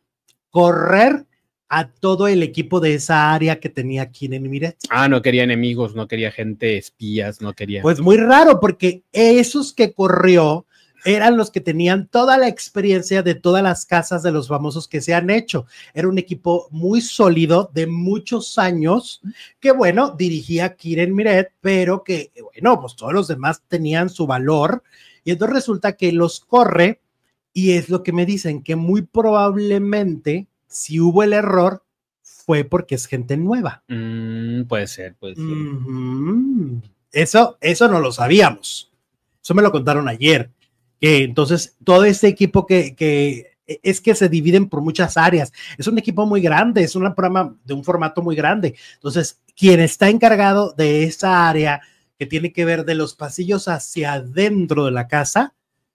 Correr a todo el equipo de esa área que tenía Kiren Miret. Ah, no quería enemigos, no quería gente espías, no quería. Pues muy raro, porque esos que corrió eran los que tenían toda la experiencia de todas las casas de los famosos que se han hecho. Era un equipo muy sólido de muchos años, que bueno, dirigía Kiren Miret, pero que bueno, pues todos los demás tenían su valor, y entonces resulta que los corre, y es lo que me dicen, que muy probablemente si hubo el error, fue porque es gente nueva. Mm, puede ser, puede ser. Mm-hmm. Eso, eso no lo sabíamos. Eso me lo contaron ayer. Que entonces, todo este equipo que, que es que se dividen por muchas áreas. Es un equipo muy grande, es un programa de un formato muy grande. Entonces, quien está encargado de esa área que tiene que ver de los pasillos hacia adentro de la casa,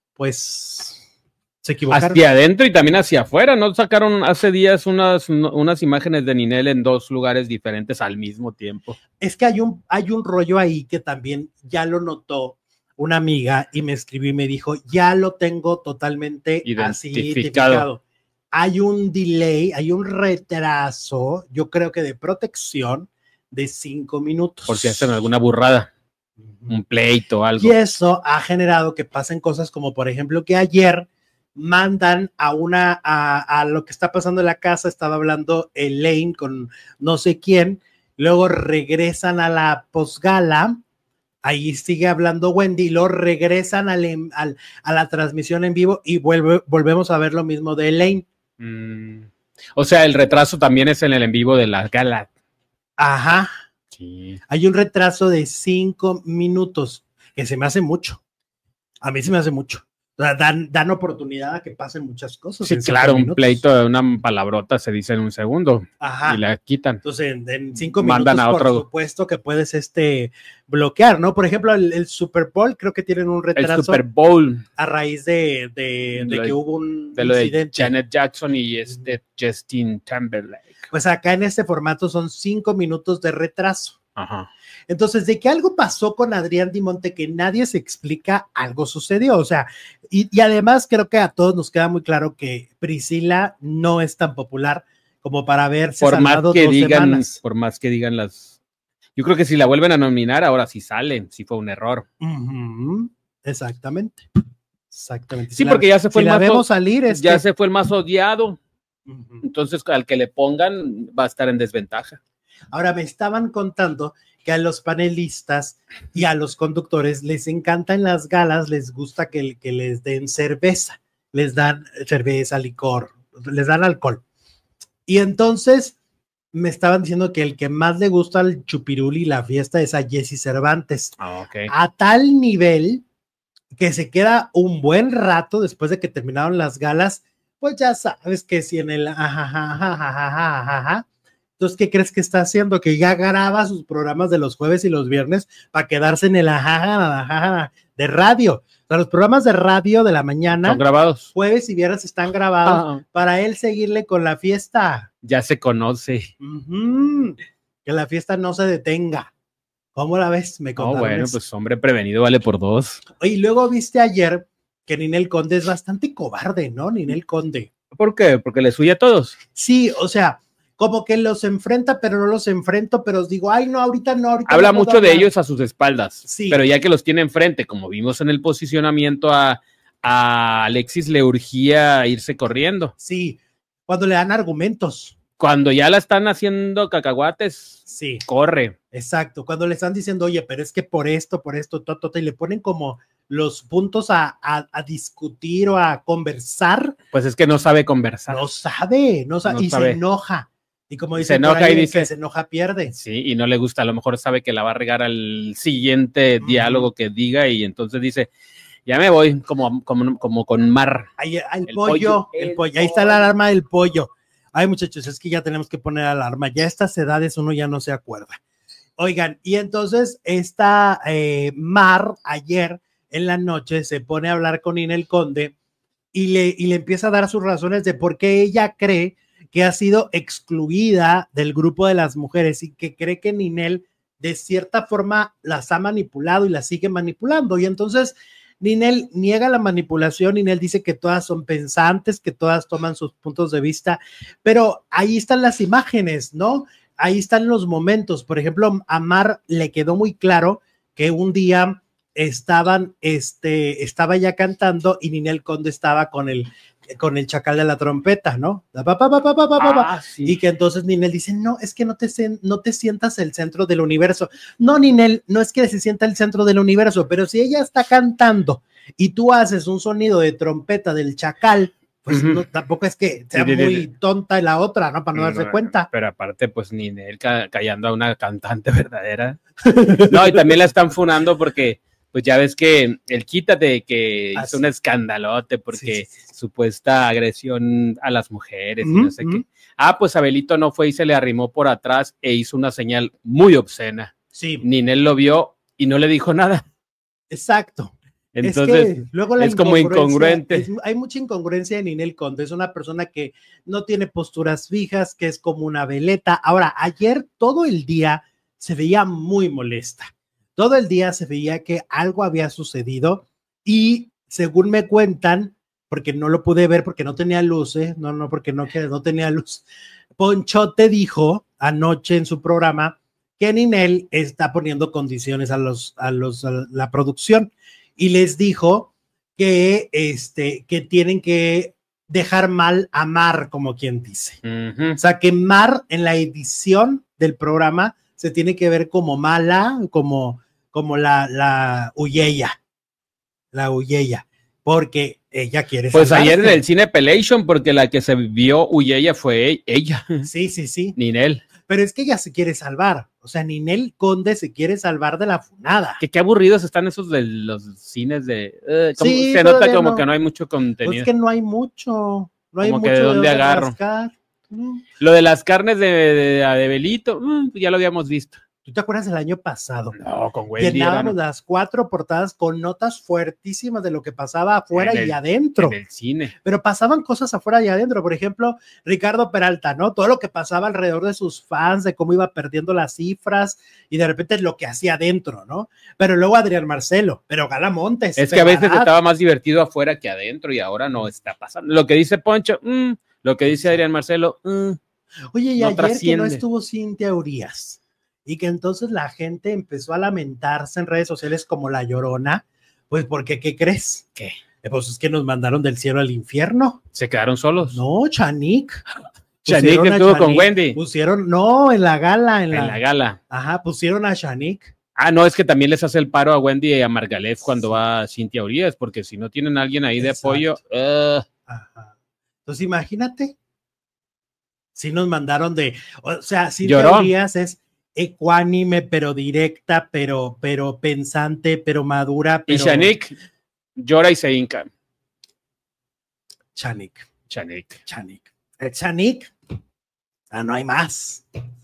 pues se equivocaron. Hacia adentro y también hacia afuera, ¿no? Sacaron hace días unas, unas imágenes de Ninel en dos lugares diferentes al mismo tiempo. Es que hay un, hay un rollo ahí que también ya lo notó una amiga y me escribió y me dijo, ya lo tengo totalmente identificado. Así identificado. Hay un delay, hay un retraso, yo creo que de protección de cinco minutos. Por si hacen alguna burrada, un pleito o algo. Y eso ha generado que pasen cosas como, por ejemplo, que ayer mandan a una, a, a lo que está pasando en la casa, estaba hablando Elaine con no sé quién, luego regresan a la posgala, ahí sigue hablando Wendy, y luego regresan al, al, a la transmisión en vivo y vuelve, volvemos a ver lo mismo de Elaine. Mm. O sea, el retraso también es en el en vivo de la gala. Ajá. Sí. Hay un retraso de cinco minutos, que se me hace mucho. A mí se me hace mucho. O sea, dan, dan oportunidad a que pasen muchas cosas. Sí, claro, un pleito de una palabrota se dice en un segundo. Ajá. Y la quitan. Entonces, en, en cinco Mandan minutos, a otro. por supuesto que puedes este, bloquear, ¿no? Por ejemplo, el, el Super Bowl, creo que tienen un retraso. El Super Bowl. A raíz de, de, de que de, hubo un de lo incidente. De Janet Jackson y este Justin Timberlake. Pues acá en este formato son cinco minutos de retraso. Ajá. Entonces, de que algo pasó con Adrián Dimonte que nadie se explica, algo sucedió. O sea, y, y además creo que a todos nos queda muy claro que Priscila no es tan popular como para haberse por salvado más que dos digan, semanas. Por más que digan las... Yo creo que si la vuelven a nominar, ahora sí salen, sí fue un error. Uh-huh. Exactamente. Exactamente. Sí, si porque la, ya se fue si el la más vemos salir, es ya que... se fue el más odiado. Uh-huh. Entonces, al que le pongan va a estar en desventaja. Ahora me estaban contando que a los panelistas y a los conductores les encanta en las galas, les gusta que, que les den cerveza, les dan cerveza, licor, les dan alcohol. Y entonces me estaban diciendo que el que más le gusta el chupirul y la fiesta es a Jesse Cervantes. Oh, okay. A tal nivel que se queda un buen rato después de que terminaron las galas, pues ya sabes que si en el ajajajajajaja. Entonces, ¿qué crees que está haciendo? Que ya graba sus programas de los jueves y los viernes para quedarse en el ajaja, ajaja de radio. O sea, los programas de radio de la mañana son grabados. Jueves y viernes están grabados ah. para él seguirle con la fiesta. Ya se conoce. Uh-huh. Que la fiesta no se detenga. ¿Cómo la ves? Me contaron. Oh, bueno, eso. pues hombre prevenido vale por dos. Y luego viste ayer que Ninel Conde es bastante cobarde, ¿no? Ninel Conde. ¿Por qué? Porque les huye a todos. Sí, o sea, como que los enfrenta, pero no los enfrento, pero os digo, ay, no, ahorita no, ahorita Habla no mucho de ellos a sus espaldas, sí. Pero ya que los tiene enfrente, como vimos en el posicionamiento, a, a Alexis le urgía irse corriendo. Sí, cuando le dan argumentos. Cuando ya la están haciendo cacahuates, sí. corre. Exacto, cuando le están diciendo, oye, pero es que por esto, por esto, to, to, to, y le ponen como los puntos a, a, a discutir o a conversar. Pues es que no sabe conversar. No sabe, no sabe, no y sabe. Se enoja. Y como dice, se enoja ahí, y dice, que se enoja, pierde. Sí, y no le gusta, a lo mejor sabe que la va a regar al siguiente uh-huh. diálogo que diga y entonces dice, ya me voy, como, como, como con Mar. Ahí, el, el pollo, pollo, el pollo, ahí está la alarma del pollo. Ay, muchachos, es que ya tenemos que poner alarma, ya a estas edades uno ya no se acuerda. Oigan, y entonces esta eh, Mar ayer en la noche se pone a hablar con Ninel Conde y le, y le empieza a dar sus razones de por qué ella cree que ha sido excluida del grupo de las mujeres y que cree que Ninel de cierta forma las ha manipulado y las sigue manipulando. Y entonces Ninel niega la manipulación, Ninel dice que todas son pensantes, que todas toman sus puntos de vista, pero ahí están las imágenes, ¿no? Ahí están los momentos. Por ejemplo, a Mar le quedó muy claro que un día estaban, este, estaba ya cantando y Ninel Conde estaba con el con el chacal de la trompeta, ¿no? Pa, pa, pa, pa, pa, pa, ah, sí. Y que entonces Ninel dice, no, es que no te, no te sientas el centro del universo. No, Ninel, no es que se sienta el centro del universo, pero si ella está cantando y tú haces un sonido de trompeta del chacal, pues uh-huh. no, tampoco es que sea sí, muy tonta la otra, ¿no? Para no, no darse cuenta. Pero aparte, pues Ninel ca- callando a una cantante verdadera. No, y también la están funando porque pues ya ves que el Quítate que ah, hizo sí. un escandalote porque sí, sí, sí. supuesta agresión a las mujeres uh-huh, y no sé uh-huh. qué. Ah, pues Abelito no fue y se le arrimó por atrás e hizo una señal muy obscena. Sí. Ninel lo vio y no le dijo nada. Exacto. Entonces, es, que luego la es como incongruente. Es, hay mucha incongruencia en Ninel Conde. Es una persona que no tiene posturas fijas, que es como una veleta. Ahora, ayer todo el día se veía muy molesta. Todo el día se veía que algo había sucedido y según me cuentan, porque no lo pude ver porque no tenía luz, ¿eh? no, no, porque no, no tenía luz, Ponchote dijo anoche en su programa que Ninel está poniendo condiciones a, los, a, los, a la producción y les dijo que, este, que tienen que dejar mal a Mar, como quien dice. Uh-huh. O sea, que Mar en la edición del programa se tiene que ver como mala, como... como la, la Uyeya, la Uyeya, porque ella quiere Pues salvarse. Ayer en el cine Pelation, porque la que se vio Uyeya fue ella. Sí, sí, sí. Ninel. Pero es que ella se quiere salvar, O sea, Ninel Conde se quiere salvar de la funada. Que qué aburridos están esos de los cines de... Uh, como, Sí, se nota como no. que no hay mucho contenido. Pues que no hay mucho. No hay como mucho que de dónde agarro. rascar. Mm. Lo de las carnes de, de, de Adebelito, mm, ya lo habíamos visto. ¿Tú te acuerdas del año pasado? No, con Wendy. Llenábamos era, no. las cuatro portadas con notas fuertísimas de lo que pasaba afuera el, y adentro. En el cine. Pero pasaban cosas afuera y adentro. Por ejemplo, Ricardo Peralta, ¿no? Todo lo que pasaba alrededor de sus fans, de cómo iba perdiendo las cifras y de repente lo que hacía adentro, ¿no? Pero luego Adrián Marcelo, pero Gala Montes. Es que a veces estaba más divertido afuera que adentro y ahora no está pasando. Lo que dice Poncho, mmm, lo que dice Adrián Marcelo, mmm. Oye, y no ayer trasciende. que no estuvo Cintia Urias y que entonces la gente empezó a lamentarse en redes sociales como la Llorona, pues porque, ¿qué crees? ¿Qué? Pues es que nos mandaron del cielo al infierno. ¿Se quedaron solos? No, Chanik. Chanik estuvo con Wendy. Pusieron, no, en la gala. En la, en la gala. Ajá, pusieron a Chanik. Ah, no, es que también les hace el paro a Wendy y a Margalef cuando va Cintia Urias, porque si no tienen a alguien ahí de Exacto. apoyo. Uh. Ajá. Entonces imagínate. Sí nos mandaron de, o sea, Cintia Lloró. Urias es ecuánime, pero directa, pero, pero pensante, pero madura. Pero... Y Chanik llora y se hinca. Chanik. Chanik. Chanik. El Chanik. Ah, no hay más.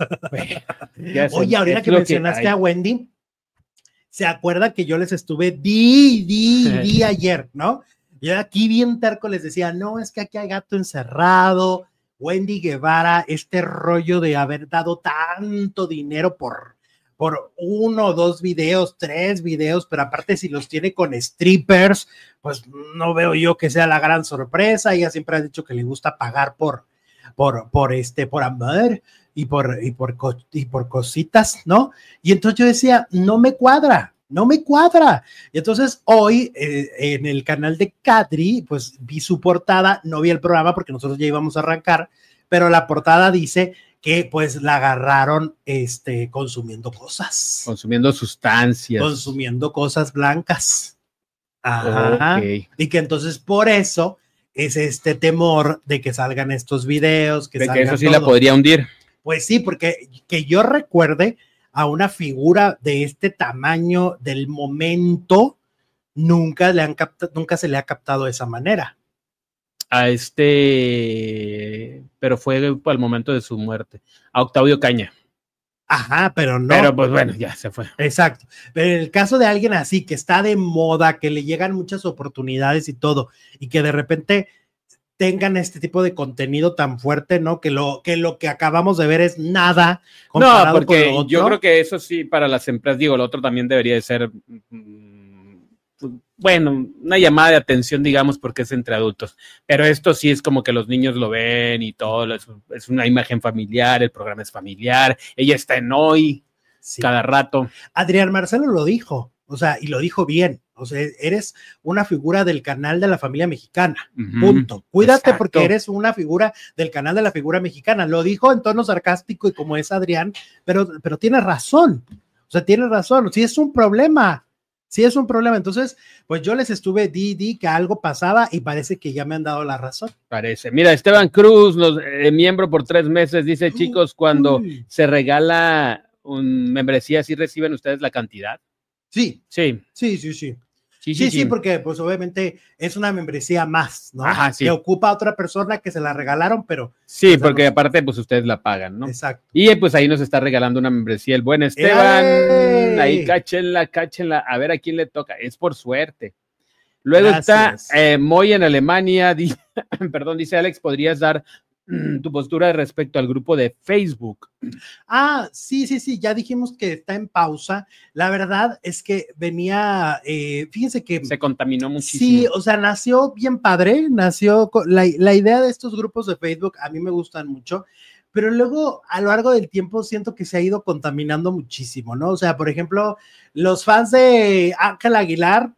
Oye, ahorita que mencionaste que a Wendy, ¿se acuerda que yo les estuve di, di, di ayer, ¿no? Yo aquí bien terco les decía, no, es que aquí hay gato encerrado. Wendy Guevara, este rollo de haber dado tanto dinero por, por uno o dos videos, tres videos, pero aparte si los tiene con strippers, pues no veo yo que sea la gran sorpresa. Ella siempre ha dicho que le gusta pagar por, por, por este, por amor y por, y por, y por cositas, ¿no? Y entonces yo decía, no me cuadra. No me cuadra. Y entonces hoy eh, en el canal de Kadri, pues vi su portada, no vi el programa porque nosotros ya íbamos a arrancar, pero la portada dice que pues la agarraron este, consumiendo cosas. Consumiendo sustancias. Consumiendo cosas blancas. Ajá. Okay. Y que entonces por eso es este temor de que salgan estos videos. Que de salgan que eso sí todo. La podría hundir. Pues sí, porque que yo recuerde a una figura de este tamaño del momento, nunca, le han captado, nunca se le ha captado de esa manera. A este, pero fue al momento de su muerte, a Octavio Caña. Ajá, pero no. Pero pues bueno, ya se fue. Exacto. Pero en el caso de alguien así, que está de moda, que le llegan muchas oportunidades y todo, y que de repente tengan este tipo de contenido tan fuerte, ¿no? Que lo que, lo que acabamos de ver es nada. No, porque con yo creo que eso sí, para las empresas, digo, lo otro también debería de ser, mmm, bueno, una llamada de atención, digamos, porque es entre adultos. Pero esto sí es como que los niños lo ven y todo, es, es una imagen familiar, el programa es familiar, ella está en hoy, sí. Cada rato. Adrián Marcelo lo dijo, o sea, y lo dijo bien. O sea, eres una figura del canal de la familia mexicana, uh-huh. Punto. Cuídate. Exacto. Porque eres una figura del canal de la figura mexicana. Lo dijo en tono sarcástico y como es Adrián, pero, pero tiene razón. O sea, tiene razón. Sí es un problema. Sí es un problema. Entonces, pues yo les estuve di, di que algo pasaba y parece que ya me han dado la razón. Parece. Mira, Esteban Cruz, los, eh, miembro por tres meses, dice, uh, chicos, cuando uh. se regala un membresía, ¿sí reciben ustedes la cantidad? Sí. Sí. Sí, sí, sí. Sí, sí, sí, sí, sí, porque pues obviamente es una membresía más, ¿no? Ajá, sí. Que ocupa a otra persona que se la regalaron, pero... Sí, pues, porque no... aparte pues ustedes la pagan, ¿no? Exacto. Y pues ahí nos está regalando una membresía el buen Esteban. ¡Ey! Ahí cáchenla, cáchenla, a ver a quién le toca, es por suerte. Luego Gracias. Está eh, Moy en Alemania, dice, perdón, dice Alex, ¿podrías dar tu postura respecto al grupo de Facebook? Ah, sí, sí, sí, ya dijimos que está en pausa. La verdad es que venía, eh, fíjense que... Se contaminó muchísimo. Sí, o sea, nació bien padre, nació, la, la idea de estos grupos de Facebook a mí me gustan mucho, pero luego a lo largo del tiempo siento que se ha ido contaminando muchísimo, ¿no? O sea, por ejemplo, los fans de Ángel Aguilar,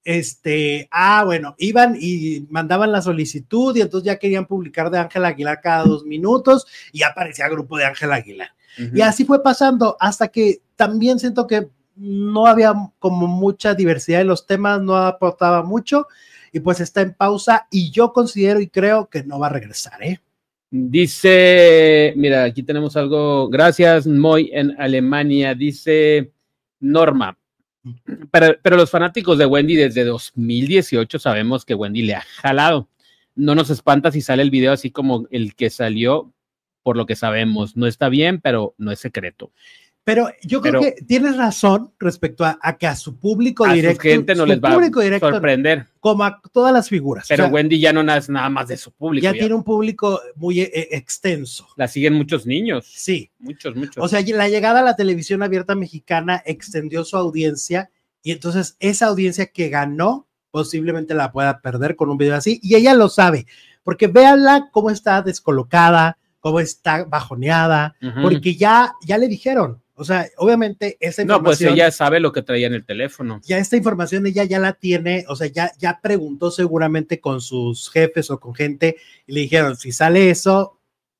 este, ah, bueno, iban y mandaban la solicitud y entonces ya querían publicar de Ángel Aguilar cada dos minutos y ya aparecía el grupo de Ángel Aguilar. Uh-huh. Y así fue pasando hasta que también siento que no había como mucha diversidad de los temas, no aportaba mucho y pues está en pausa y yo considero y creo que no va a regresar, ¿eh? Dice, mira, aquí tenemos algo, gracias, Moy, en Alemania, dice Norma, pero, pero los fanáticos de Wendy desde dos mil dieciocho sabemos que Wendy le ha jalado. No nos espanta si sale el video así como el que salió, por lo que sabemos. No está bien, pero no es secreto. Pero yo creo pero, que tienes razón respecto a, a que a su público a directo, su gente no su les va a directo, sorprender. Como a todas las figuras. Pero o sea, Wendy ya no es nada más de su público. Ya, ya tiene un público muy eh, extenso. La siguen muchos niños. Sí. Muchos, muchos. O sea, la llegada a la televisión abierta mexicana extendió su audiencia y entonces esa audiencia que ganó posiblemente la pueda perder con un video así y ella lo sabe, porque véanla cómo está descolocada, cómo está bajoneada, uh-huh. porque ya, ya le dijeron. O sea, obviamente esa información... No, pues ella sabe lo que traía en el teléfono. Ya esta información ella ya la tiene, o sea, ya, ya preguntó seguramente con sus jefes o con gente y le dijeron, si sale eso,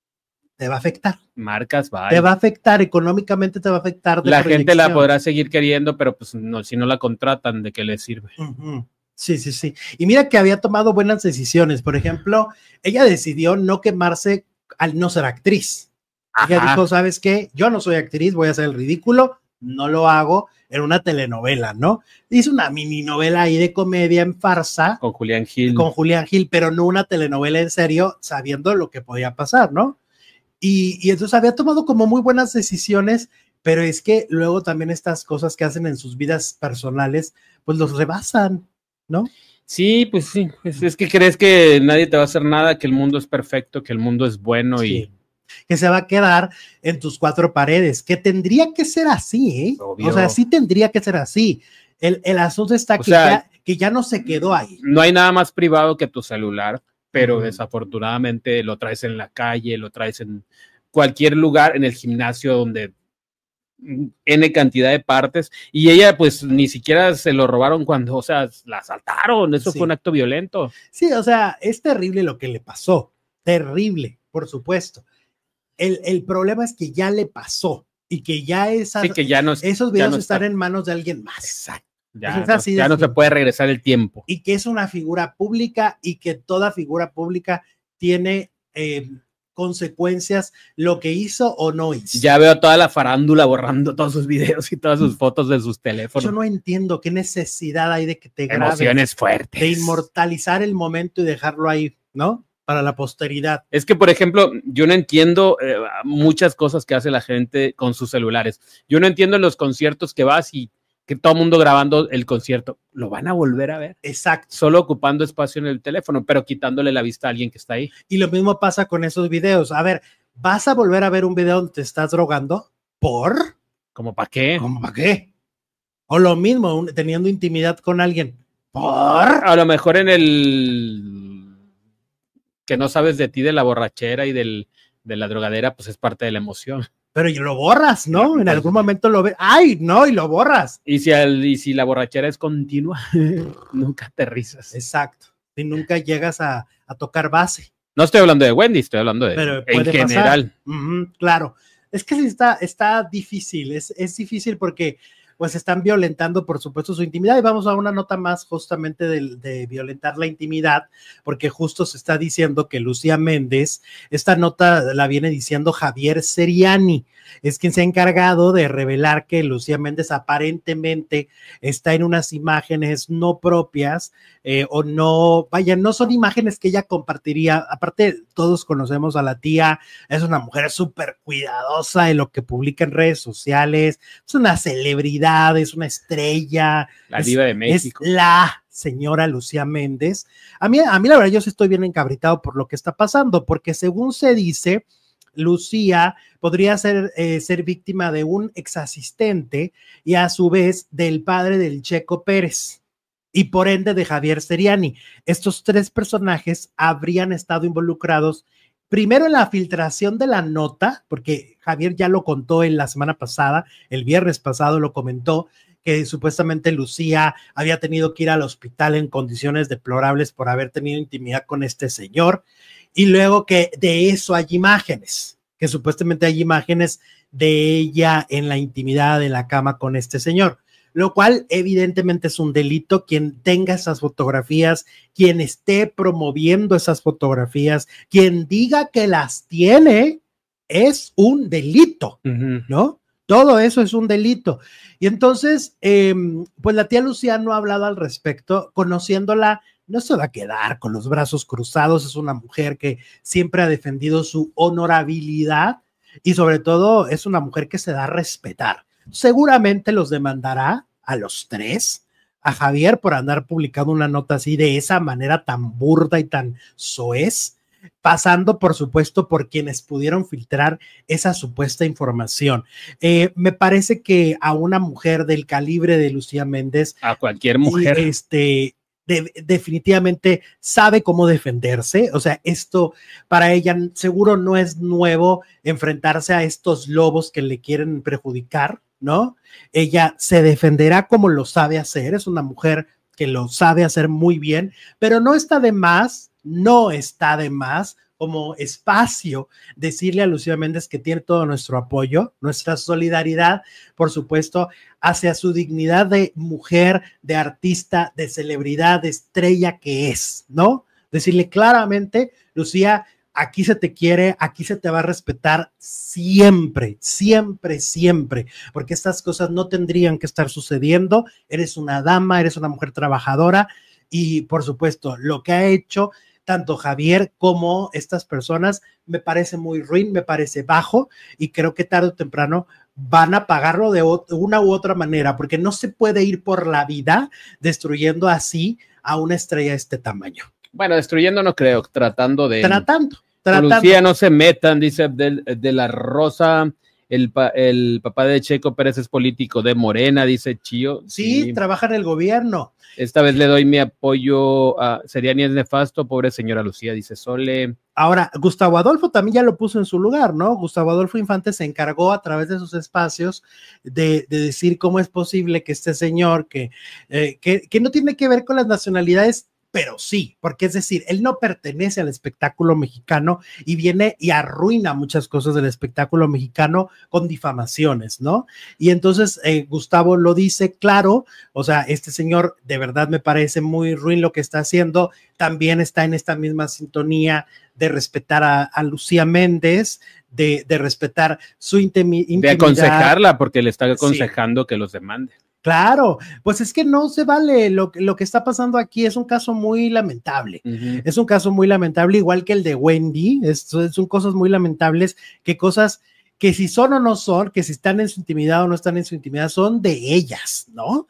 te va a afectar. Marcas, va. Te va a afectar, económicamente te va a afectar. De la proyección. Gente la podrá seguir queriendo, pero pues no, si no la contratan, ¿de qué le sirve? Uh-huh. Sí, sí, sí. Y mira que había tomado buenas decisiones. Por ejemplo, ella decidió no quemarse al no ser actriz. Ajá. Ella dijo, ¿sabes qué? Yo no soy actriz, voy a hacer el ridículo, no lo hago en una telenovela, ¿no? Hizo una mini novela ahí de comedia en farsa. Con Julián Gil. Con Julián Gil, pero no una telenovela en serio, sabiendo lo que podía pasar, ¿no? Y, y entonces había tomado como muy buenas decisiones, pero es que luego también estas cosas que hacen en sus vidas personales, pues los rebasan, ¿no? Sí, pues sí, es, es que crees que nadie te va a hacer nada, que el mundo es perfecto, que el mundo es bueno sí. y... que se va a quedar en tus cuatro paredes, que tendría que ser así, ¿eh? Obvio. O sea, sí tendría que ser así. El, el asunto está que, sea, ya, que ya no se quedó ahí. No hay nada más privado que tu celular, pero uh-huh. desafortunadamente lo traes en la calle, lo traes en cualquier lugar, en el gimnasio donde N cantidad de partes, y ella pues ni siquiera se lo robaron cuando, o sea, la asaltaron, eso sí. fue un acto violento. Sí, o sea, es terrible lo que le pasó, terrible, por supuesto. El, el problema es que ya le pasó y que ya, esas, sí, que ya no, esos videos ya no están está. en manos de alguien más. Exacto. Ya, es así no, ya no se puede regresar el tiempo. Y que es una figura pública y que toda figura pública tiene eh, consecuencias lo que hizo o no hizo. Ya veo toda la farándula borrando todos sus videos y todas sus fotos de sus teléfonos. Yo no entiendo qué necesidad hay de que te grabes. Emociones fuertes. De inmortalizar el momento y dejarlo ahí, ¿no? Para la posteridad. Es que, por ejemplo, yo no entiendo eh, muchas cosas que hace la gente con sus celulares. Yo no entiendo en los conciertos que vas y que todo el mundo grabando el concierto. Lo van a volver a ver. Exacto. Solo ocupando espacio en el teléfono, pero quitándole la vista a alguien que está ahí. Y lo mismo pasa con esos videos. A ver, ¿vas a volver a ver un video donde te estás drogando? ¿Por? ¿Cómo para qué? ¿Cómo para qué? O lo mismo, un, teniendo intimidad con alguien. ¿Por? A lo mejor en el... que no sabes de ti, de la borrachera y del, de la drogadera, pues es parte de la emoción. Pero y lo borras, ¿no? En algún momento lo ves. ¡Ay, no! Y lo borras. Y si, el, y si la borrachera es continua, nunca aterrizas. Exacto. Y nunca llegas a, a tocar base. No estoy hablando de Wendy, estoy hablando de Pero en general. Uh-huh, claro. Es que sí está, está difícil. Es, es difícil porque pues están violentando, por supuesto, su intimidad. Y vamos a una nota más justamente de, de violentar la intimidad, porque justo se está diciendo que Lucía Méndez, esta nota la viene diciendo Javier Seriani, es quien se ha encargado de revelar que Lucía Méndez aparentemente está en unas imágenes no propias eh, o no, vaya, no son imágenes que ella compartiría. Aparte, todos conocemos a la tía, es una mujer súper cuidadosa de lo que publica en redes sociales, es una celebridad, es una estrella. La es, diva de México. Es la señora Lucía Méndez. A mí, a mí la verdad, yo sí estoy bien encabritado por lo que está pasando, porque según se dice, Lucía podría ser, eh, ser víctima de un exasistente y a su vez del padre del Checo Pérez y por ende de Javier Seriani. Estos tres personajes habrían estado involucrados primero en la filtración de la nota, porque Javier ya lo contó en la semana pasada, el viernes pasado lo comentó, que supuestamente Lucía había tenido que ir al hospital en condiciones deplorables por haber tenido intimidad con este señor, y luego que de eso hay imágenes, que supuestamente hay imágenes de ella en la intimidad de la cama con este señor. lo cual evidentemente es un delito. Quien tenga esas fotografías, quien esté promoviendo esas fotografías, quien diga que las tiene, es un delito, uh-huh. ¿no? Todo eso es un delito. Y entonces, eh, pues la tía Lucía no ha hablado al respecto. Conociéndola, no se va a quedar con los brazos cruzados. Es una mujer que siempre ha defendido su honorabilidad y sobre todo es una mujer que se da a respetar. Seguramente los demandará a los tres, a Javier por andar publicando una nota así de esa manera tan burda y tan soez, pasando por supuesto por quienes pudieron filtrar esa supuesta información. Eh, me parece que a una mujer del calibre de Lucía Méndez, a cualquier mujer, y este De, definitivamente sabe cómo defenderse. O sea, esto para ella seguro no es nuevo, enfrentarse a estos lobos que le quieren perjudicar, ¿no? Ella se defenderá como lo sabe hacer, es una mujer que lo sabe hacer muy bien, pero no está de más, no está de más como espacio decirle a Lucía Méndez que tiene todo nuestro apoyo, nuestra solidaridad, por supuesto, hacia su dignidad de mujer, de artista, de celebridad, de estrella que es, ¿no? Decirle claramente, Lucía, aquí se te quiere, aquí se te va a respetar siempre, siempre, siempre, porque estas cosas no tendrían que estar sucediendo. Eres una dama, eres una mujer trabajadora y, por supuesto, lo que ha hecho tanto Javier como estas personas me parece muy ruin, me parece bajo y creo que tarde o temprano van a pagarlo de una u otra manera, porque no se puede ir por la vida destruyendo así a una estrella de este tamaño. Bueno, destruyendo no creo, tratando de... Tratando, tratando. Lucía, no se metan, dice Abdel de la Rosa. El, pa, el papá de Checo Pérez es político de Morena, dice Chío. Sí, sí, trabaja en el gobierno. Esta vez le doy mi apoyo a Seriani es nefasto, pobre señora Lucía, dice Sole. Ahora, Gustavo Adolfo también ya lo puso en su lugar, ¿no? Gustavo Adolfo Infante se encargó a través de sus espacios de, de decir cómo es posible que este señor, que, eh, que, que no tiene que ver con las nacionalidades, pero sí, porque es decir, él no pertenece al espectáculo mexicano y viene y arruina muchas cosas del espectáculo mexicano con difamaciones, ¿no? Y entonces eh, Gustavo lo dice claro, o sea, este señor de verdad me parece muy ruin lo que está haciendo, también está en esta misma sintonía de respetar a, a Lucía Méndez, de, de respetar su intimidad. De aconsejarla, porque le está aconsejando sí. que los demande. Claro, pues es que no se vale, lo, lo que está pasando aquí es un caso muy lamentable, uh-huh. es un caso muy lamentable, igual que el de Wendy, es, son cosas muy lamentables, que cosas que si son o no son, que si están en su intimidad o no están en su intimidad, son de ellas, ¿no?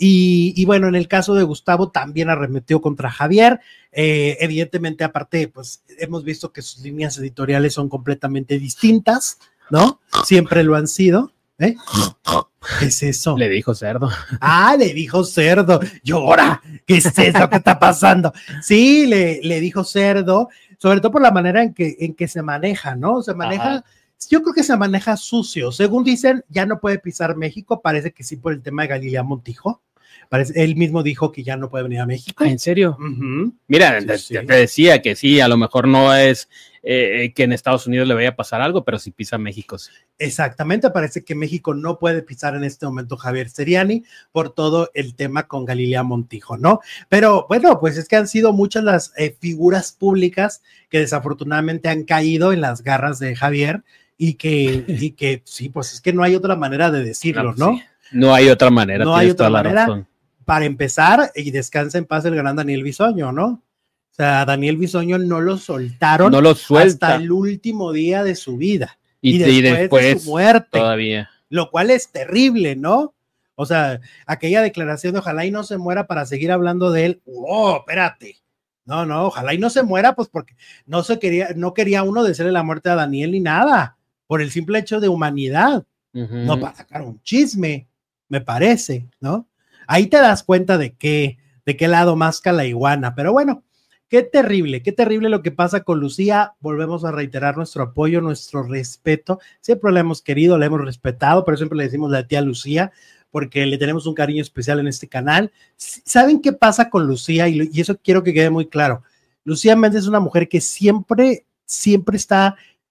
Y, y bueno, en el caso de Gustavo también arremetió contra Javier, eh, evidentemente aparte, pues hemos visto que sus líneas editoriales son completamente distintas, ¿no? Siempre lo han sido, ¿eh? ¿Qué es eso? Le dijo cerdo. Ah, le dijo cerdo. Llora. ¿Qué es eso que está pasando? Sí, le, le dijo cerdo, sobre todo por la manera en que, en que se maneja, ¿no? Se maneja, ajá. Yo creo que se maneja sucio. Según dicen, ya no puede pisar México. Parece que sí por el tema de Galilea Montijo. Parece, él mismo dijo que ya no puede venir a México. ¿Ah, en serio? Uh-huh. Mira, sí, te, sí. te decía que sí, a lo mejor no es eh, que en Estados Unidos le vaya a pasar algo, pero si pisa México, sí. Exactamente, parece que México no puede pisar en este momento Javier Seriani por todo el tema con Galilea Montijo, ¿no? Pero bueno, pues es que han sido muchas las eh, figuras públicas que desafortunadamente han caído en las garras de Javier y que, y que sí, pues es que no hay otra manera de decirlo, ¿no? No, sí. No hay otra manera. No hay otra manera. Razón. Para empezar, y descansa en paz el gran Daniel Bisoño, ¿no? O sea, Daniel Bisoño no lo soltaron no lo suelta. hasta el último día de su vida. Y, y, después, y después de su muerte. Todavía. Lo cual es terrible, ¿no? O sea, aquella declaración de ojalá y no se muera para seguir hablando de él. ¡Oh, espérate! No, no, ojalá y no se muera, pues porque no se quería, no quería uno decirle la muerte a Daniel ni nada, por el simple hecho de humanidad. Uh-huh. No para sacar un chisme, me parece, ¿no? Ahí te das cuenta de qué, de qué lado masca la iguana, pero bueno, qué terrible, qué terrible lo que pasa con Lucía. Volvemos a reiterar nuestro apoyo, nuestro respeto. Siempre la hemos querido, la hemos respetado, pero siempre le decimos la tía Lucía, porque le tenemos un cariño especial en este canal. ¿Saben qué pasa con Lucía? Y, y eso quiero que quede muy claro. Lucía Méndez es una mujer que siempre, siempre está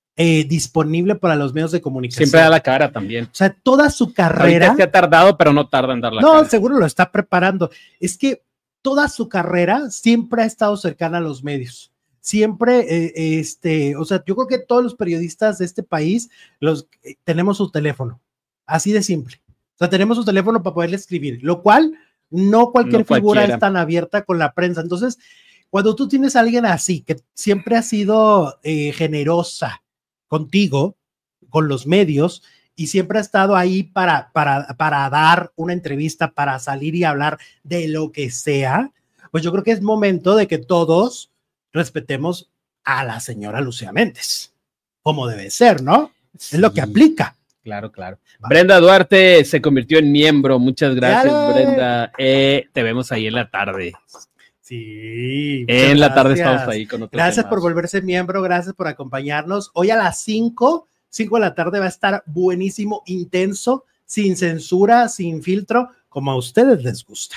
eh, disponible para los medios de comunicación. Siempre da la cara también. O sea, toda su carrera. Ahorita se ha tardado, pero no tarda en dar la no, cara. No, seguro lo está preparando. Es que toda su carrera siempre ha estado cercana a los medios. Siempre, eh, este, o sea, yo creo que todos los periodistas de este país los, eh, tenemos su teléfono, así de simple. O sea, tenemos su teléfono para poderle escribir, lo cual no cualquier no figura es tan abierta con la prensa. Entonces, cuando tú tienes a alguien así, que siempre ha sido eh, generosa contigo, con los medios, y siempre ha estado ahí para, para, para dar una entrevista, para salir y hablar de lo que sea, pues yo creo que es momento de que todos respetemos a la señora Lucía Méndez, como debe ser, ¿no? Sí, es lo que aplica. Claro, claro. Va. Brenda Duarte se convirtió en miembro. Muchas gracias, ¡Dale! Brenda. Eh, te vemos ahí en la tarde. Sí. En la tarde estamos ahí con otros Gracias temas. por volverse miembro, gracias por acompañarnos. Hoy a las cinco, cinco de la tarde va a estar buenísimo, intenso, sin censura, sin filtro, como a ustedes les gusta.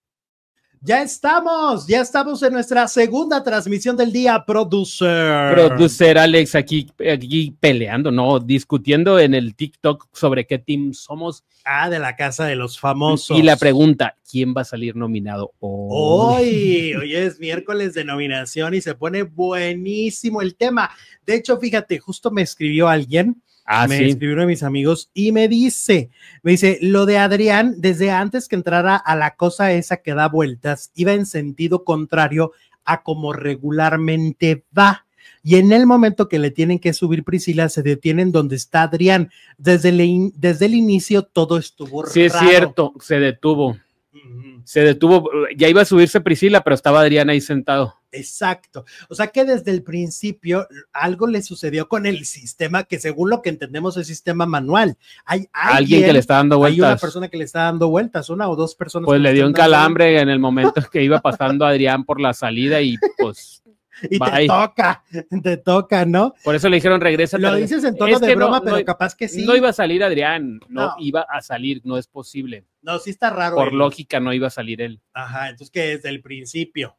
Ya estamos, ya estamos en nuestra segunda transmisión del día, producer. Producer Alex, aquí, aquí peleando, no, discutiendo en el TikTok sobre qué team somos. Ah, de la casa de los famosos. Y la pregunta, ¿quién va a salir nominado hoy? Hoy, hoy es miércoles de nominación y se pone buenísimo el tema. De hecho, fíjate, justo me escribió alguien. Ah, me sí. escribió uno de mis amigos y me dice, me dice, lo de Adrián, desde antes que entrara a la cosa esa que da vueltas, iba en sentido contrario a como regularmente va. Y en el momento que le tienen que subir Priscila, se detienen donde está Adrián. Desde el, in, desde el inicio todo estuvo sí, raro. Sí, es cierto, se detuvo. Uh-huh. Se detuvo, ya iba a subirse Priscila, pero estaba Adrián ahí sentado. Exacto, o sea que desde el principio algo le sucedió con el sistema que según lo que entendemos es sistema manual. Hay alguien, alguien que le está dando vueltas. Hay una persona que le está dando vueltas, una o dos personas. Pues le dio un calambre vueltas. En el momento que iba pasando Adrián por la salida y pues... Y bye. te toca, te toca, ¿no? Por eso le dijeron regresa. Lo dices en tono es de broma, no, pero no, capaz que sí. No iba a salir Adrián, no, no iba a salir, no es posible. No, sí está raro. Por él. lógica no iba a salir él. Ajá, entonces que desde el principio.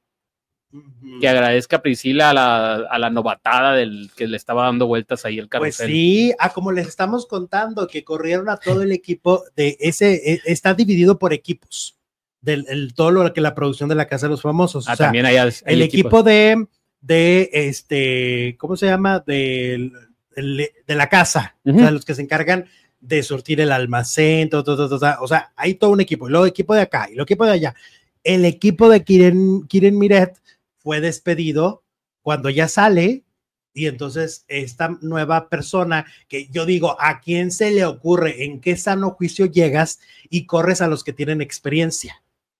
Que agradezca a Priscila a la, a la novatada del que le estaba dando vueltas ahí el carrusel. Pues sí, a como les estamos contando, que corrieron a todo el equipo de ese, está dividido por equipos, del el, todo lo que la producción de la Casa de los Famosos. Ah, o sea, también hay, hay el equipos. equipo de, de este, ¿cómo se llama? De, de, de la casa, uh-huh. O sea, los que se encargan de surtir el almacén, todo, todo, todo, todo, o sea, hay todo un equipo, y luego equipo de acá, y el equipo de allá. El equipo de Kiren, Kiren Miret fue despedido cuando ya sale y entonces esta nueva persona que yo digo, ¿a quién se le ocurre? ¿En qué sano juicio llegas y corres a los que tienen experiencia?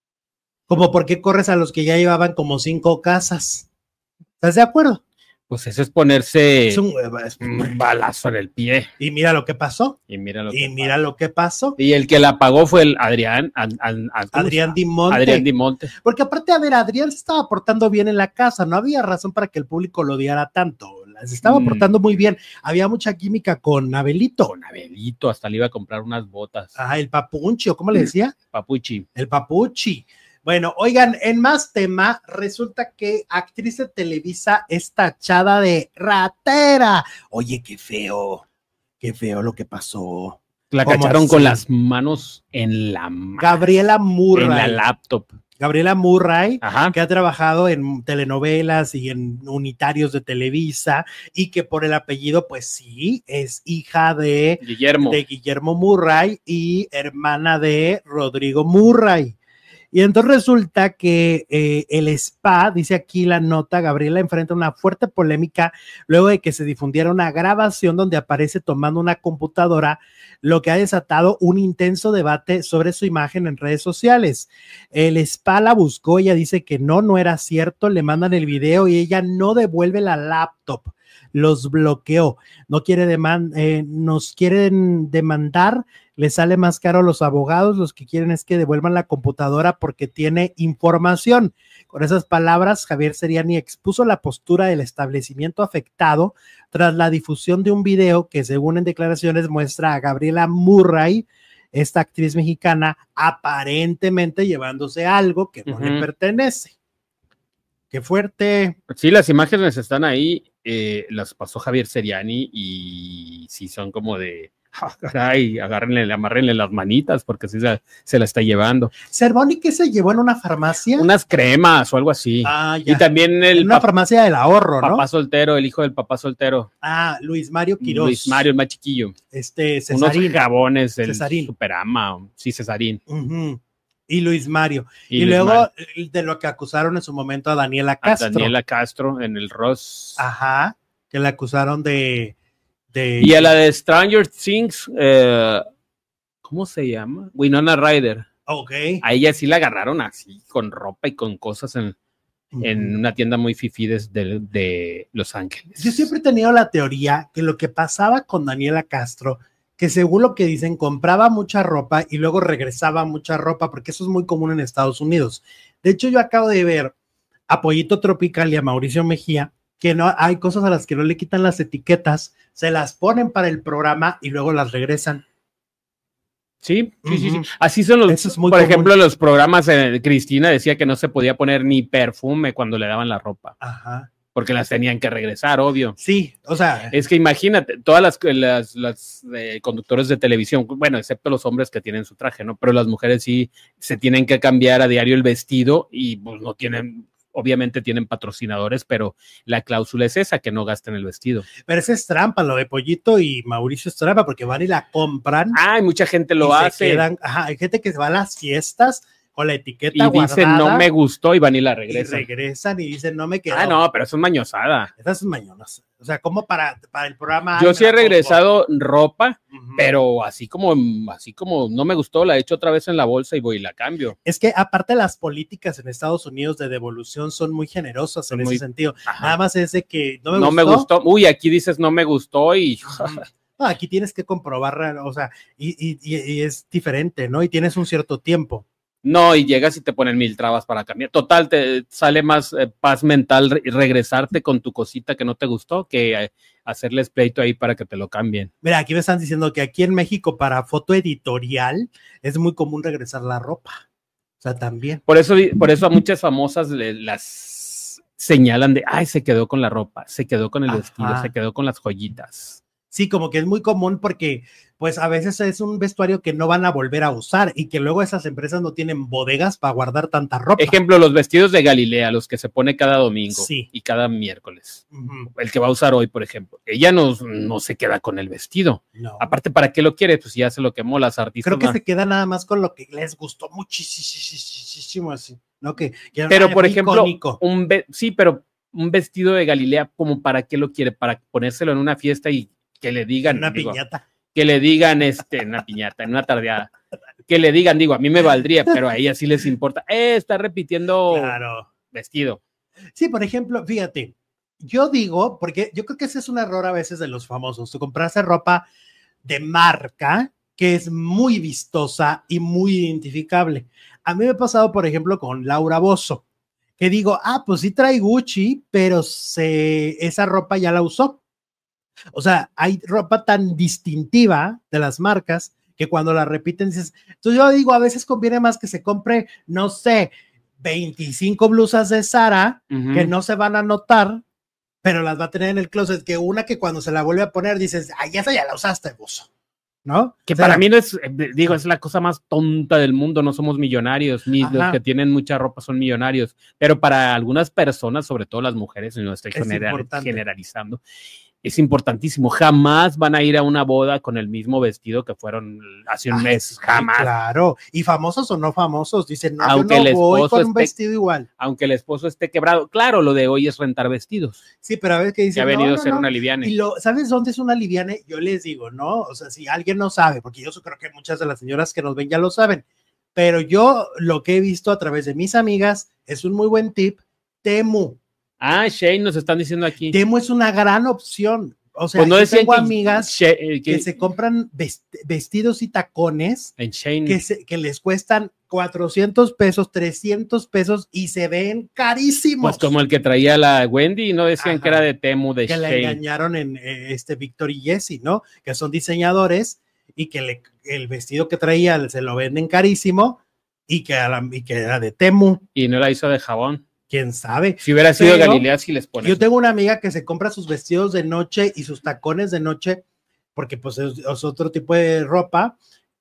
Como por qué corres a los que ya llevaban como cinco casas. ¿Estás de acuerdo? Pues eso es ponerse es un, es un balazo en el pie. Y mira lo que pasó. Y mira lo, y que, mira lo que pasó. Y el que la pagó fue el Adrián. Ad, ad, ad, Adrián Dimonte. Adrián Dimonte. Porque aparte, a ver, Adrián se estaba portando bien en la casa. No había razón para que el público lo odiara tanto. Se estaba mm. portando muy bien. Había mucha química con Abelito. Con Abelito. Hasta le iba a comprar unas botas. Ah, el papuncho. ¿Cómo le decía? Papuchi. El papuchi. Bueno, oigan, en más tema, resulta que actriz de Televisa es tachada de ratera. Oye, qué feo, qué feo lo que pasó. La cacharon así? Con las manos en la mano. Gabriela Murray. En la laptop. Gabriela Murray, Ajá. que ha trabajado en telenovelas y en unitarios de Televisa y que por el apellido, pues sí, es hija de Guillermo, de Guillermo Murray y hermana de Rodrigo Murray. Y entonces resulta que eh, el spa, dice aquí la nota, Gabriela enfrenta una fuerte polémica luego de que se difundiera una grabación donde aparece tomando una computadora, lo que ha desatado un intenso debate sobre su imagen en redes sociales. El spa la buscó, ella dice que no, no era cierto, le mandan el video y ella no devuelve la laptop, los bloqueó, no quiere demand- eh, nos quieren demandar, le sale más caro a los abogados, los que quieren es que devuelvan la computadora porque tiene información. Con esas palabras, Javier Seriani expuso la postura del establecimiento afectado tras la difusión de un video que, según en declaraciones, muestra a Gabriela Murray, esta actriz mexicana, aparentemente llevándose algo que no uh-huh. le pertenece. qué fuerte. Sí, las imágenes están ahí, eh, las pasó Javier Seriani y sí son como de, ah, caray, agárrenle, amárrenle las manitas porque sí se, se la está llevando. ¿Cervoni qué se llevó en una farmacia? Unas cremas o algo así. Ah, ya. Y también el en una farmacia del ahorro, ¿no? Papá soltero, el hijo del papá soltero. Ah, Luis Mario Quirós. Luis Mario, el más chiquillo. Este, Cesarín. Unos jabones, el Cesarín. Superama, sí, Cesarín. Uh-huh. Y Luis Mario. Y, y Luis luego Mario. De lo que acusaron en su momento a Daniela Castro. A Daniela Castro en el Ross. Ajá, que la acusaron de... de y a la de Stranger Things, eh, ¿cómo se llama? Winona Ryder. Ok. A ella sí la agarraron así, con ropa y con cosas en, uh-huh. en una tienda muy fifí de, de, de Los Ángeles. Yo siempre he tenido la teoría que lo que pasaba con Daniela Castro, que según lo que dicen, compraba mucha ropa y luego regresaba mucha ropa, porque eso es muy común en Estados Unidos. De hecho, yo acabo de ver a Pollito Tropical y a Mauricio Mejía, que no hay cosas a las que no le quitan las etiquetas, se las ponen para el programa y luego las regresan. Sí, sí, uh-huh. sí, sí. Así son los, es muy por común. ejemplo, los programas, eh, Cristina decía que no se podía poner ni perfume cuando le daban la ropa. Ajá. Porque las tenían que regresar, obvio. Sí, o sea. Es que imagínate, todas las, las, las eh, conductores de televisión, bueno, excepto los hombres que tienen su traje, ¿no? Pero las mujeres sí se tienen que cambiar a diario el vestido y pues no tienen, obviamente tienen patrocinadores, pero la cláusula es esa, que no gasten el vestido. Pero esa es trampa, lo de Pollito y Mauricio es trampa, porque van y la compran. Ah, mucha gente lo hace. Quedan, ajá, hay gente que se va a las fiestas con la etiqueta y guardada. dicen no me gustó y van y la regresan. Y regresan y dicen no me quedó. Ah, no, pero eso es mañosada. Esas son mañonas. O sea, como para, para el programa. Yo sí he regresado pongo. ropa, uh-huh. pero así como, así como no me gustó, la he hecho otra vez en la bolsa y voy y la cambio. Es que aparte las políticas en Estados Unidos de devolución son muy generosas son en muy, ese sentido. Ajá. Nada más es de que no me no gustó. No me gustó. Uy, aquí dices no me gustó y... Uh-huh. No, aquí tienes que comprobar, o sea, y, y, y es diferente, ¿no? Y tienes un cierto tiempo. No, y llegas y te ponen mil trabas para cambiar. Total, te sale más eh, paz mental re- regresarte con tu cosita que no te gustó que eh, hacerles pleito ahí para que te lo cambien. Mira, aquí me están diciendo que aquí en México para foto editorial es muy común regresar la ropa. O sea, también. Por eso, por eso a muchas famosas le, las señalan de, ay, se quedó con la ropa, se quedó con el Ajá. vestido, se quedó con las joyitas. Sí, como que es muy común porque pues a veces es un vestuario que no van a volver a usar y que luego esas empresas no tienen bodegas para guardar tanta ropa. Ejemplo, los vestidos de Galilea, los que se pone cada domingo sí. y cada miércoles. Uh-huh. El que va a usar hoy, por ejemplo. Ella no, no se queda con el vestido. No. Aparte, ¿para qué lo quiere? Pues ya se lo quemó las artistas. Creo que no. se queda nada más con lo que les gustó muchísimo así, ¿no? Que, que pero, por ejemplo, un ve- sí, pero un vestido de Galilea, ¿como para qué lo quiere? Para ponérselo en una fiesta y que le digan, una digo, piñata. Que le digan, este, en una piñata, en una tardeada, que le digan, digo, a mí me valdría, pero a ella sí les importa, eh, está repitiendo claro. vestido. Sí, por ejemplo, fíjate, yo digo, porque yo creo que ese es un error a veces de los famosos, tú comprarse ropa de marca que es muy vistosa y muy identificable. A mí me ha pasado, por ejemplo, con Laura Bozzo, que digo, ah, pues sí trae Gucci, pero se, esa ropa ya la usó. O sea, hay ropa tan distintiva de las marcas que cuando la repiten dices, entonces yo digo, a veces conviene más que se compre, no sé, veinticinco blusas de Zara uh-huh. que no se van a notar, pero las va a tener en el closet, que una que cuando se la vuelve a poner dices, ay, esa ya la usaste, buzo, ¿no? Que o sea, para mí no es, digo, es la cosa más tonta del mundo, no somos millonarios, ni Ajá. los que tienen mucha ropa son millonarios, pero para algunas personas, sobre todo las mujeres, y no estoy general, generalizando, es importantísimo, jamás van a ir a una boda con el mismo vestido que fueron hace un Ay, mes, jamás. Claro, y famosos o no famosos, dicen, no, aunque yo no voy con esté, un vestido igual. Aunque el esposo esté quebrado, claro, lo de hoy es rentar vestidos. Sí, pero a ver qué dicen. Que ha venido no, a ser no, una no. liviane. Y lo, ¿sabes dónde es una liviane? Yo les digo, ¿no? O sea, si alguien no sabe, porque yo creo que muchas de las señoras que nos ven ya lo saben, pero yo lo que he visto a través de mis amigas es un muy buen tip, Temu. Ah, Shane nos están diciendo aquí. Temu es una gran opción. O sea, pues no yo tengo que, amigas she, eh, que, que se compran vest vestidos y tacones en Shane. Que, se, que les cuestan cuatrocientos pesos, trescientos pesos y se ven carísimos. Pues como el que traía la Wendy, ¿no? Decían Ajá. que era de Temu, de que Shane. Que le engañaron en eh, este Víctor y Jessy, ¿no? Que son diseñadores y que le, el vestido que traía se lo venden carísimo y que, a la, y que era de Temu. Y no la hizo de jabón. quién sabe. Si hubiera sido Pero Galilea, sí les pone. Yo tengo una amiga que se compra sus vestidos de noche y sus tacones de noche, porque pues es, es otro tipo de ropa,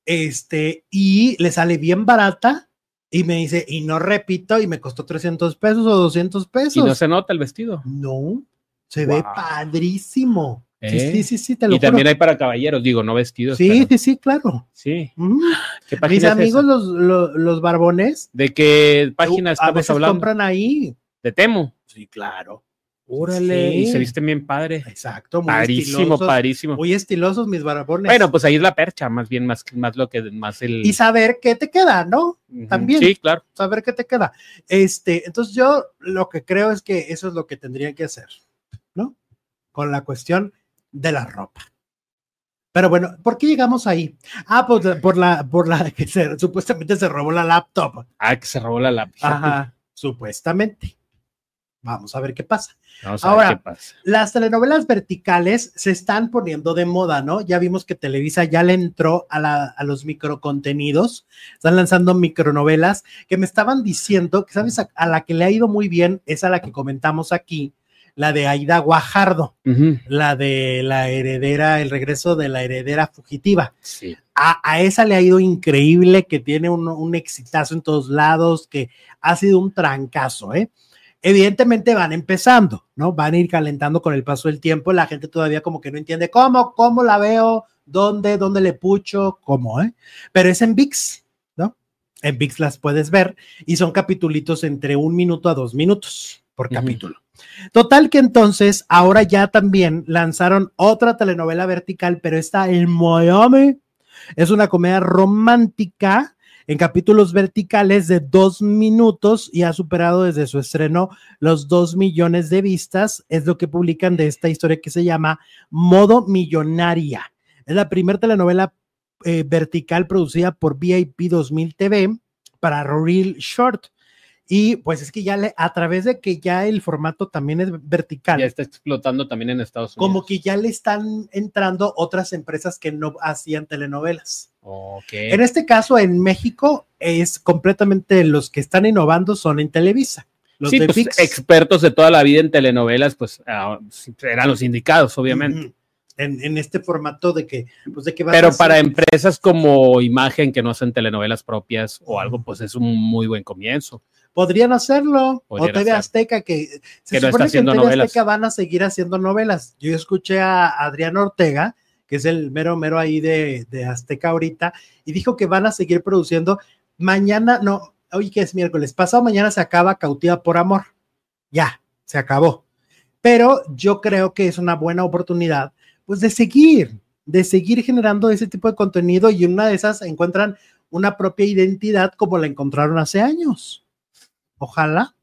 este, y le sale bien barata, y me dice, y no repito, y me costó trescientos pesos o doscientos pesos. Y no se nota el vestido. No, se Wow. ve padrísimo. ¿Eh? Sí, sí, sí, sí, te lo Y juro. también hay para caballeros, digo, no vestidos. Sí, pero... sí, sí, claro. Sí. Mm. ¿Qué página Mis es amigos, esa? los, los, los barbones. ¿De qué página a estamos veces hablando? compran ahí. ¿De Temu? Sí, claro. Órale, Sí. y se visten bien padre. Exacto, muy Padrísimo, estilosos, padrísimo. muy estilosos mis barbones. Bueno, pues ahí es la percha, más bien, más, más lo que, más el... Y saber qué te queda, ¿no? Uh-huh. También. Sí, claro. Saber qué te queda. Este, entonces yo lo que creo es que eso es lo que tendrían que hacer, ¿no? Con la cuestión de la ropa. Pero bueno, ¿por qué llegamos ahí? Ah, pues por la, por la que se, supuestamente se robó la laptop. Ah, que se robó la laptop. Ajá, supuestamente. Vamos a ver qué pasa. Vamos a Ahora, ver qué pasa. Las telenovelas verticales se están poniendo de moda, ¿no? Ya vimos que Televisa ya le entró a, la, a los microcontenidos, están lanzando micronovelas que me estaban diciendo que, ¿sabes? A, a la que le ha ido muy bien es a la que comentamos aquí, la de Aida Guajardo, uh-huh. la de la heredera, el regreso de la heredera fugitiva. Sí. A, a esa le ha ido increíble, que tiene un, un exitazo en todos lados, que ha sido un trancazo, ¿eh? Evidentemente van empezando, ¿no? Van a ir calentando con el paso del tiempo. La gente todavía como que no entiende cómo, cómo la veo, dónde, dónde le pucho, cómo, ¿eh? Pero es en V I X, ¿no? En V I X las puedes ver y son capitulitos entre un minuto a dos minutos por uh-huh. capítulo. Total que entonces ahora ya también lanzaron otra telenovela vertical, pero esta en Miami. Es una comedia romántica en capítulos verticales de dos minutos y ha superado desde su estreno los dos millones de vistas. Es lo que publican de esta historia que se llama Modo Millonaria. Es la primera telenovela eh, vertical producida por V I P dos mil T V para Real Short. Y pues es que ya le, a través de que ya el formato también es vertical. Ya está explotando también en Estados Unidos. Como que ya le están entrando otras empresas que no hacían telenovelas. Okay. En este caso, en México, es completamente los que están innovando son en Televisa. Los sí, de pues V I X. Expertos de toda la vida en telenovelas, pues uh, eran los indicados, obviamente. Mm-hmm. En, en este formato de que, pues de que vas Pero a para hacer... empresas como Imagen que no hacen telenovelas propias o algo, pues es un muy buen comienzo. Podrían hacerlo, Podrían o T V hacer. Azteca, que se que no supone está haciendo que en T V novelas. Azteca van a seguir haciendo novelas. Yo escuché a Adrián Ortega, que es el mero mero ahí de, de Azteca ahorita, y dijo que van a seguir produciendo. Mañana, no, hoy que es miércoles, pasado mañana se acaba Cautiva por Amor. Ya, se acabó. Pero yo creo que es una buena oportunidad, pues de seguir, de seguir generando ese tipo de contenido y en una de esas encuentran una propia identidad como la encontraron hace años. Ojalá,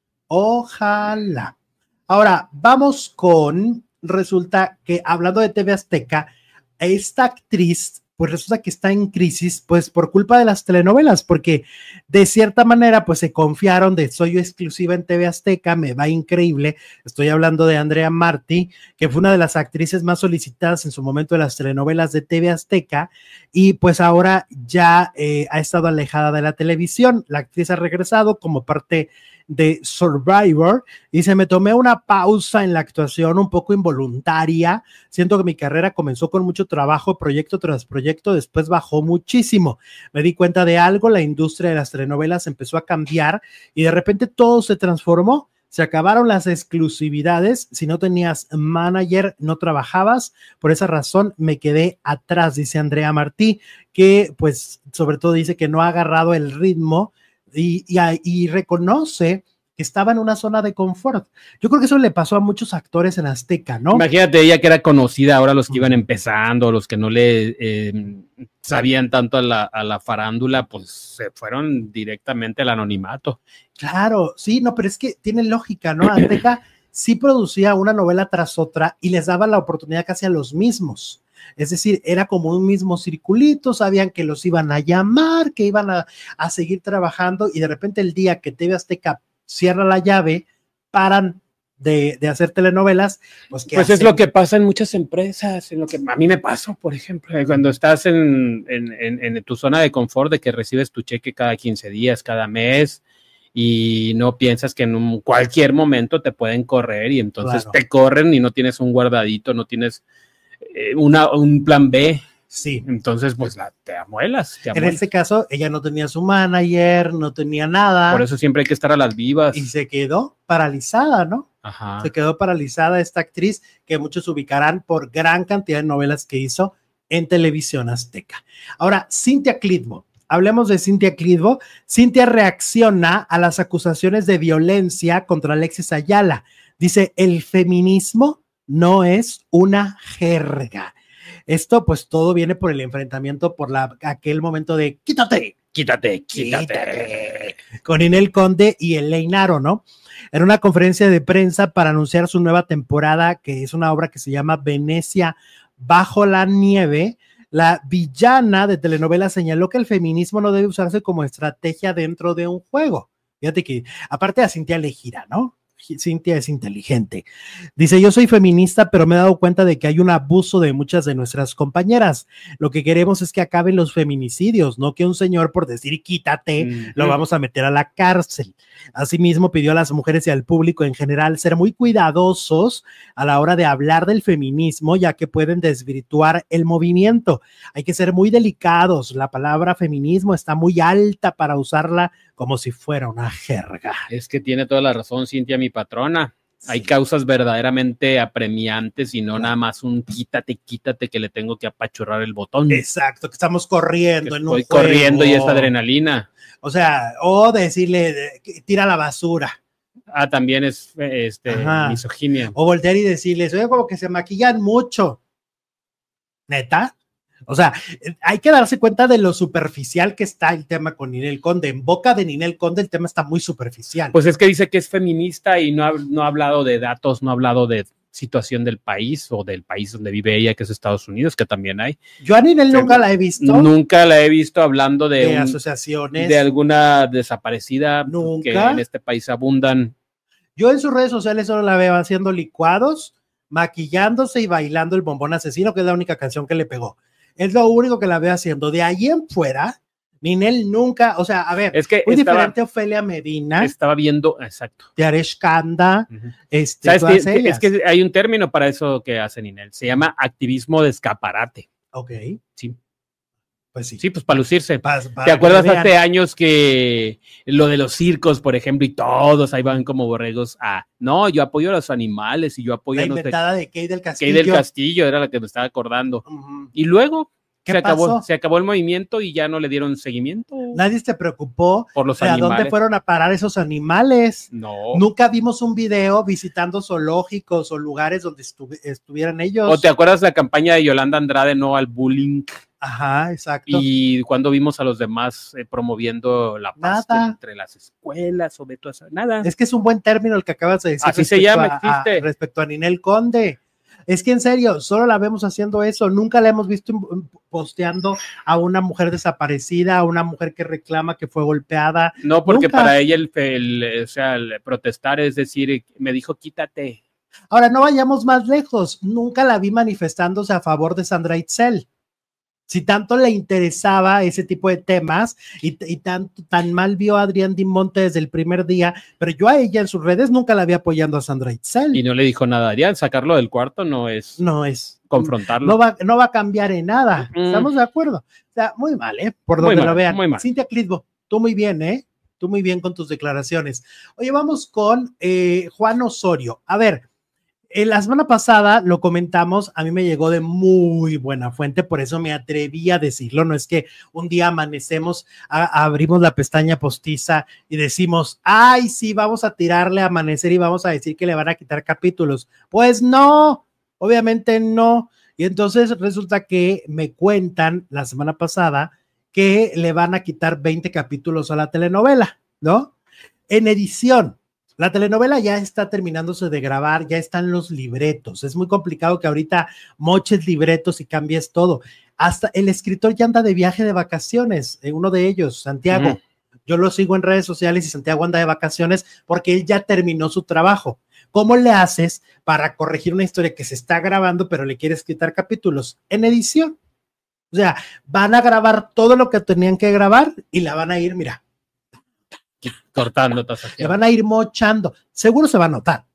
ojalá. Ahora, vamos con, resulta que hablando de T V Azteca, esta actriz, pues resulta que está en crisis, pues por culpa de las telenovelas, porque de cierta manera, pues se confiaron de soy yo exclusiva en T V Azteca, me va increíble. Estoy hablando de Andrea Marti, que fue una de las actrices más solicitadas en su momento de las telenovelas de T V Azteca, y pues ahora ya eh, ha estado alejada de la televisión. La actriz ha regresado como parte de Survivor y se me tomé una pausa en la actuación un poco involuntaria. Siento que mi carrera comenzó con mucho trabajo, proyecto tras proyecto, después bajó muchísimo. Me di cuenta de algo, la industria de las telenovelas empezó a cambiar y de repente todo se transformó. Se acabaron las exclusividades, si no tenías manager no trabajabas, por esa razón me quedé atrás, dice Andrea Martí, que pues sobre todo dice que no ha agarrado el ritmo y, y, y reconoce que estaba en una zona de confort. Yo creo que eso le pasó a muchos actores en Azteca, ¿no? Imagínate ella que era conocida, ahora los que iban empezando, los que no le eh, sabían tanto a la, a la farándula, pues se fueron directamente al anonimato. Claro, sí, no, pero es que tiene lógica, ¿no? Azteca sí producía una novela tras otra y les daba la oportunidad casi a los mismos. Es decir, era como un mismo circulito, sabían que los iban a llamar, que iban a, a seguir trabajando y de repente el día que T V Azteca cierra la llave, paran de, de hacer telenovelas. Pues, pues es lo que pasa en muchas empresas, en lo que a mí me pasó, por ejemplo, cuando estás en, en, en, en tu zona de confort de que recibes tu cheque cada quince días, cada mes, y no piensas que en un, cualquier momento te pueden correr y entonces Claro. te corren y no tienes un guardadito, no tienes eh, una, un plan B. Sí. Entonces, pues la, te amuelas, te En amuelas. este caso, ella no tenía su manager, no tenía nada. Por eso siempre hay que estar a las vivas. Y se quedó paralizada, ¿no? Ajá. Se quedó paralizada esta actriz que muchos ubicarán por gran cantidad de novelas que hizo en Televisión Azteca. Ahora, Cynthia Clitbo. Hablemos de Cynthia Clitbo. Cynthia reacciona a las acusaciones de violencia contra Alexis Ayala. Dice, el feminismo no es una jerga. Esto pues todo viene por el enfrentamiento, por la, aquel momento de quítate, Quítate, quítate. quítate, con Ninel Conde y Elaine Aro, ¿no? En una conferencia de prensa para anunciar su nueva temporada, que es una obra que se llama Venecia bajo la nieve, la villana de telenovela señaló que el feminismo no debe usarse como estrategia dentro de un juego. Fíjate que aparte a Cynthia le gira, ¿no? Cynthia es inteligente. Dice, yo soy feminista, pero me he dado cuenta de que hay un abuso de muchas de nuestras compañeras. Lo que queremos es que acaben los feminicidios, no que un señor por decir quítate, uh-huh. lo vamos a meter a la cárcel. Asimismo, pidió a las mujeres y al público en general ser muy cuidadosos a la hora de hablar del feminismo, ya que pueden desvirtuar el movimiento. Hay que ser muy delicados. La palabra feminismo está muy alta para usarla como si fuera una jerga. Es que tiene toda la razón, Cynthia, mi patrona. Sí. Hay causas verdaderamente apremiantes y no claro. nada más un quítate, quítate que le tengo que apachurrar el botón. Exacto, que estamos corriendo que en un estoy juego. corriendo y es adrenalina. O sea, o decirle, tira la basura. Ah, también es este, misoginia. O voltear y decirles, oye, como que se maquillan mucho. ¿Neta? O sea, hay que darse cuenta de lo superficial que está el tema con Ninel Conde. En boca de Ninel Conde el tema está muy superficial. Pues es que dice que es feminista y no ha, no ha hablado de datos, no ha hablado de situación del país o del país donde vive ella, que es Estados Unidos, que también hay. Yo a Ninel Fem- nunca la he visto. Nunca la he visto hablando de, de un, asociaciones. De alguna desaparecida nunca. Que en este país abundan. Yo en sus redes sociales solo la veo haciendo licuados, maquillándose y bailando el Bombón Asesino, que es la única canción que le pegó. Es lo único que la veo haciendo. De ahí en fuera, Ninel nunca, o sea, a ver, es que muy estaba, diferente a Ofelia Medina. Estaba viendo, exacto. De Aresh Kanda. Uh-huh. este, ¿Sabes que, es que hay un término para eso que hace Ninel. Se llama activismo de escaparate. Ok. Sí. Pues sí. Sí, pues para lucirse. Pa, pa, ¿Te acuerdas hace años que lo de los circos, por ejemplo, y todos ahí van como borregos a, no, yo apoyo a los animales y yo apoyo la a los inventada de, de Kay del Castillo. Kay del Castillo era la que me estaba acordando. Uh-huh. Y luego ¿Qué se pasó? acabó, se acabó el movimiento y ya no le dieron seguimiento. Nadie se preocupó por los de animales. a dónde fueron a parar esos animales. No. Nunca vimos un video visitando zoológicos o lugares donde estu- estuvieran ellos. ¿O te acuerdas la campaña de Yolanda Andrade, no al bullying? Ajá, exacto. Y cuando vimos a los demás eh, promoviendo la paz Nada. entre las escuelas o de todo eso, nada. Es que es un buen término el que acabas de decir. Así se llama, a, existe. A, respecto a Ninel Conde. Es que en serio, solo la vemos haciendo eso. Nunca la hemos visto posteando a una mujer desaparecida, a una mujer que reclama que fue golpeada. No, porque Nunca. Para ella el, el, o sea, el protestar es decir, me dijo quítate. Ahora, no vayamos más lejos. Nunca la vi manifestándose a favor de Sandra Itzel. Si tanto le interesaba ese tipo de temas y, y tan, tan mal vio a Adrián Dimonte desde el primer día, pero yo a ella en sus redes nunca la vi apoyando a Sandra Itzel. Y no le dijo nada a Adrián, sacarlo del cuarto no es, no es confrontarlo. No va, no va a cambiar en nada, Mm. ¿estamos de acuerdo? O sea, muy mal, ¿eh? Por Muy donde mal, lo vean. muy mal. Cynthia Clitbo, tú muy bien, ¿eh? Tú muy bien con tus declaraciones. Oye, vamos con eh, Juan Osorio. A ver, Eh, la semana pasada lo comentamos, a mí me llegó de muy buena fuente, por eso me atreví a decirlo. No es que un día amanecemos, a, abrimos la pestaña postiza y decimos, ay, sí, vamos a tirarle a amanecer y vamos a decir que le van a quitar capítulos. Pues no, obviamente no. Y entonces resulta que me cuentan la semana pasada que le van a quitar veinte capítulos a la telenovela, ¿no? En edición. La telenovela ya está terminándose de grabar, ya están los libretos. Es muy complicado que ahorita moches libretos y cambies todo. Hasta el escritor ya anda de viaje de vacaciones, eh, uno de ellos, Santiago. Uh-huh. Yo lo sigo en redes sociales y Santiago anda de vacaciones porque él ya terminó su trabajo. ¿Cómo le haces para corregir una historia que se está grabando, pero le quieres quitar capítulos? En edición. O sea, van a grabar todo lo que tenían que grabar y la van a ir, mira, cortando, le van a ir mochando, seguro se va a notar.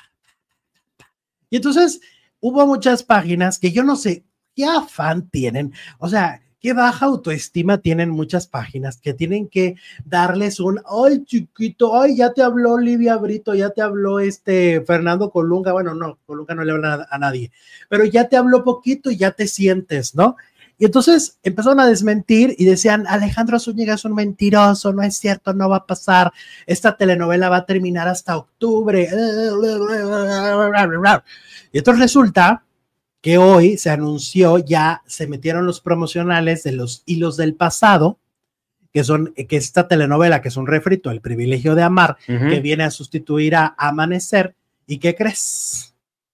Y entonces hubo muchas páginas que yo no sé qué afán tienen, o sea, qué baja autoestima tienen muchas páginas que tienen que darles un, ay chiquito, ay ya te habló Livia Brito, ya te habló este Fernando Colunga, bueno no, Colunga no le habla a, a nadie, pero ya te habló poquito y ya te sientes, ¿no? Y entonces empezaron a desmentir y decían, Alejandro Zúñiga es un mentiroso, no es cierto, no va a pasar, esta telenovela va a terminar hasta octubre. Y entonces resulta que hoy se anunció, ya se metieron los promocionales de Los Hilos del Pasado, que son, que esta telenovela, que es un refrito, El Privilegio de Amar, uh-huh. que viene a sustituir a Amanecer. ¿Y qué crees?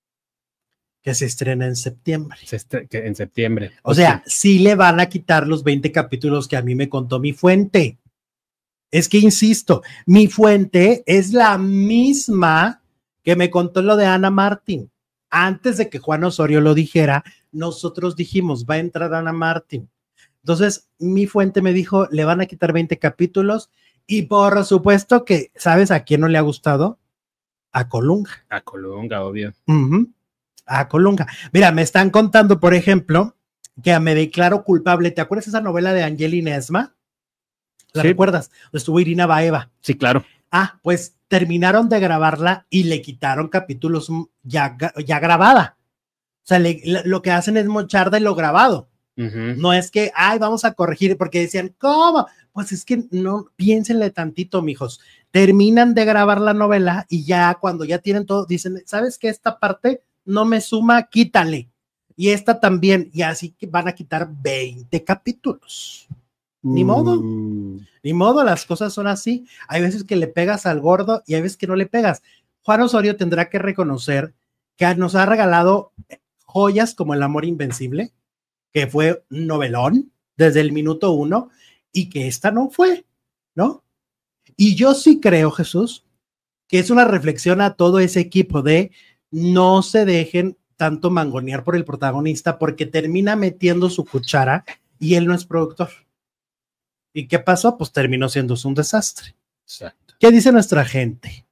Que se estrena en septiembre. Se estre- que en septiembre. O okay. sea, sí le van a quitar los veinte capítulos que a mí me contó mi fuente. Es que insisto, mi fuente es la misma que me contó lo de Ana Martín. Antes de que Juan Osorio lo dijera, nosotros dijimos, va a entrar Ana Martín. Entonces, mi fuente me dijo, le van a quitar veinte capítulos y por supuesto que, ¿sabes a quién no le ha gustado? A Colunga. A Colunga, obvio. Uh-huh. A Colunga. Mira, me están contando, por ejemplo, que Me Declaro Culpable. ¿Te acuerdas de esa novela de Angelina Esma? ¿La sí. recuerdas? Donde estuvo Irina Baeva. Sí, claro. Ah, pues terminaron de grabarla y le quitaron capítulos ya, ya grabada. O sea, le, lo que hacen es mochar de lo grabado. Uh-huh. No es que, ay, vamos a corregir, porque decían, ¿cómo? Pues es que no, piénsenle tantito, mijos. Terminan de grabar la novela y ya cuando ya tienen todo, dicen, ¿sabes qué? Esta parte no me suma, quítale. Y esta también, y así que van a quitar veinte capítulos. Ni modo, mm. ni modo, las cosas son así. Hay veces que le pegas al gordo y hay veces que no le pegas. Juan Osorio tendrá que reconocer que nos ha regalado joyas como El Amor Invencible, que fue un novelón desde el minuto uno, y que esta no fue, ¿no? Y yo sí creo, Jesús, que es una reflexión a todo ese equipo de no se dejen tanto mangonear por el protagonista, porque termina metiendo su cuchara y él no es productor. ¿Y qué pasó? Pues terminó siendo un desastre. Exacto. ¿Qué dice nuestra gente?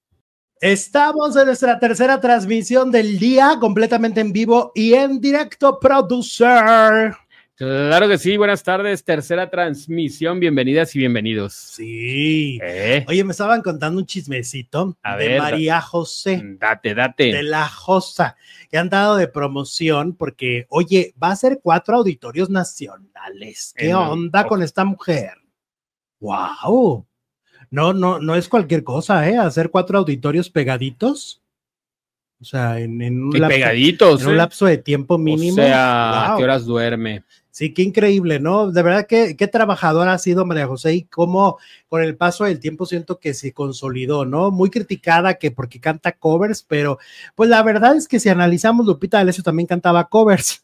Estamos en nuestra tercera transmisión del día, completamente en vivo y en directo, producer. Claro que sí, buenas tardes, tercera transmisión, bienvenidas y bienvenidos. Sí. ¿Eh? Oye, me estaban contando un chismecito A de ver, María José. Date, date. De la Josa, que han dado de promoción porque, oye, va a ser cuatro auditorios nacionales. ¿Qué En onda el... con esta mujer? ¡Wow! No, no, no es cualquier cosa, ¿eh? Hacer cuatro auditorios pegaditos. O sea, en, en, un, lapso, pegaditos, en ¿eh? un lapso de tiempo mínimo. O sea, wow. ¿A qué horas duerme? Sí, qué increíble, ¿no? De verdad que qué trabajadora ha sido María José y cómo con el paso del tiempo siento que se consolidó, ¿no? Muy criticada que porque canta covers, pero pues la verdad es que si analizamos, Lupita D'Alessio también cantaba covers.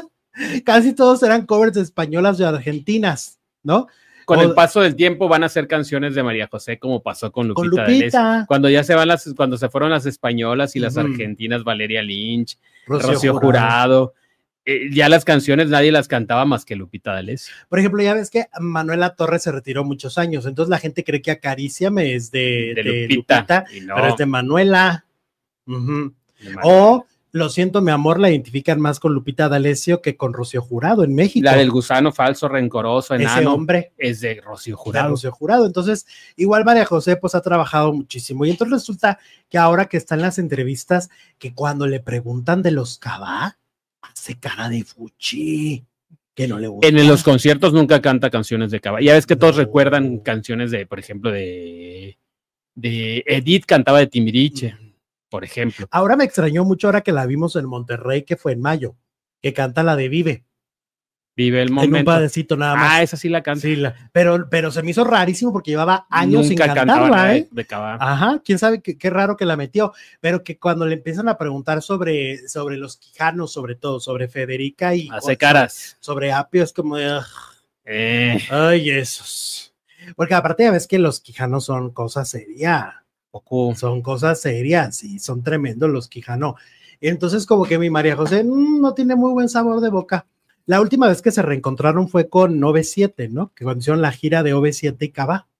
Casi todos eran covers de españolas y argentinas, ¿no? Con o, el paso del tiempo van a ser canciones de María José, como pasó con Lupita, con Lupita. D'Alessio. Cuando ya se van las, cuando se fueron las españolas y uh-huh. las argentinas, Valeria Lynch, Rocío, Rocío Jurado. Jurado. Eh, ya las canciones nadie las cantaba más que Lupita D'Alessio. Por ejemplo, ya ves que Manuela Torres se retiró muchos años, entonces la gente cree que Acaríciame es de, de, de Lupita, Lupita no. pero es de Manuela. Uh-huh. de Manuela. O Lo Siento, Mi Amor, la identifican más con Lupita D'Alessio que con Rocío Jurado en México. La del gusano falso, rencoroso, enano. Ese hombre es de Rocío Jurado. De Rocío Jurado. Entonces, igual María José pues ha trabajado muchísimo. Y entonces resulta que ahora que está en las entrevistas, que cuando le preguntan de los Cabá, hace cara de fuchi, que no le gusta. En los conciertos nunca canta canciones de Cabá. Ya ves que todos no. recuerdan canciones de, por ejemplo, de, de Edith cantaba de Timbiriche. Mm. Por ejemplo. Ahora me extrañó mucho ahora que la vimos en Monterrey, que fue en mayo, que canta la de Vive. Vive el momento. En un padecito nada más. Ah, esa sí la canta. Sí, la, pero, pero se me hizo rarísimo porque llevaba años Nunca sin cantarla, ¿eh? De Cabá. Ajá, quién sabe qué, qué raro que la metió, pero que cuando le empiezan a preguntar sobre, sobre los quijanos, sobre todo, sobre Federica y... Hace caras. Sobre Apio, es como de... Eh. Ay, esos. Porque aparte ya ves que los quijanos son cosas serias. Poco. Son cosas serias y son tremendos los Quijano. Entonces como que mi María José mmm, no tiene muy buen sabor de boca. La última vez que se reencontraron fue con O V siete, ¿no? Que cuando hicieron la gira de O V siete y Cabá.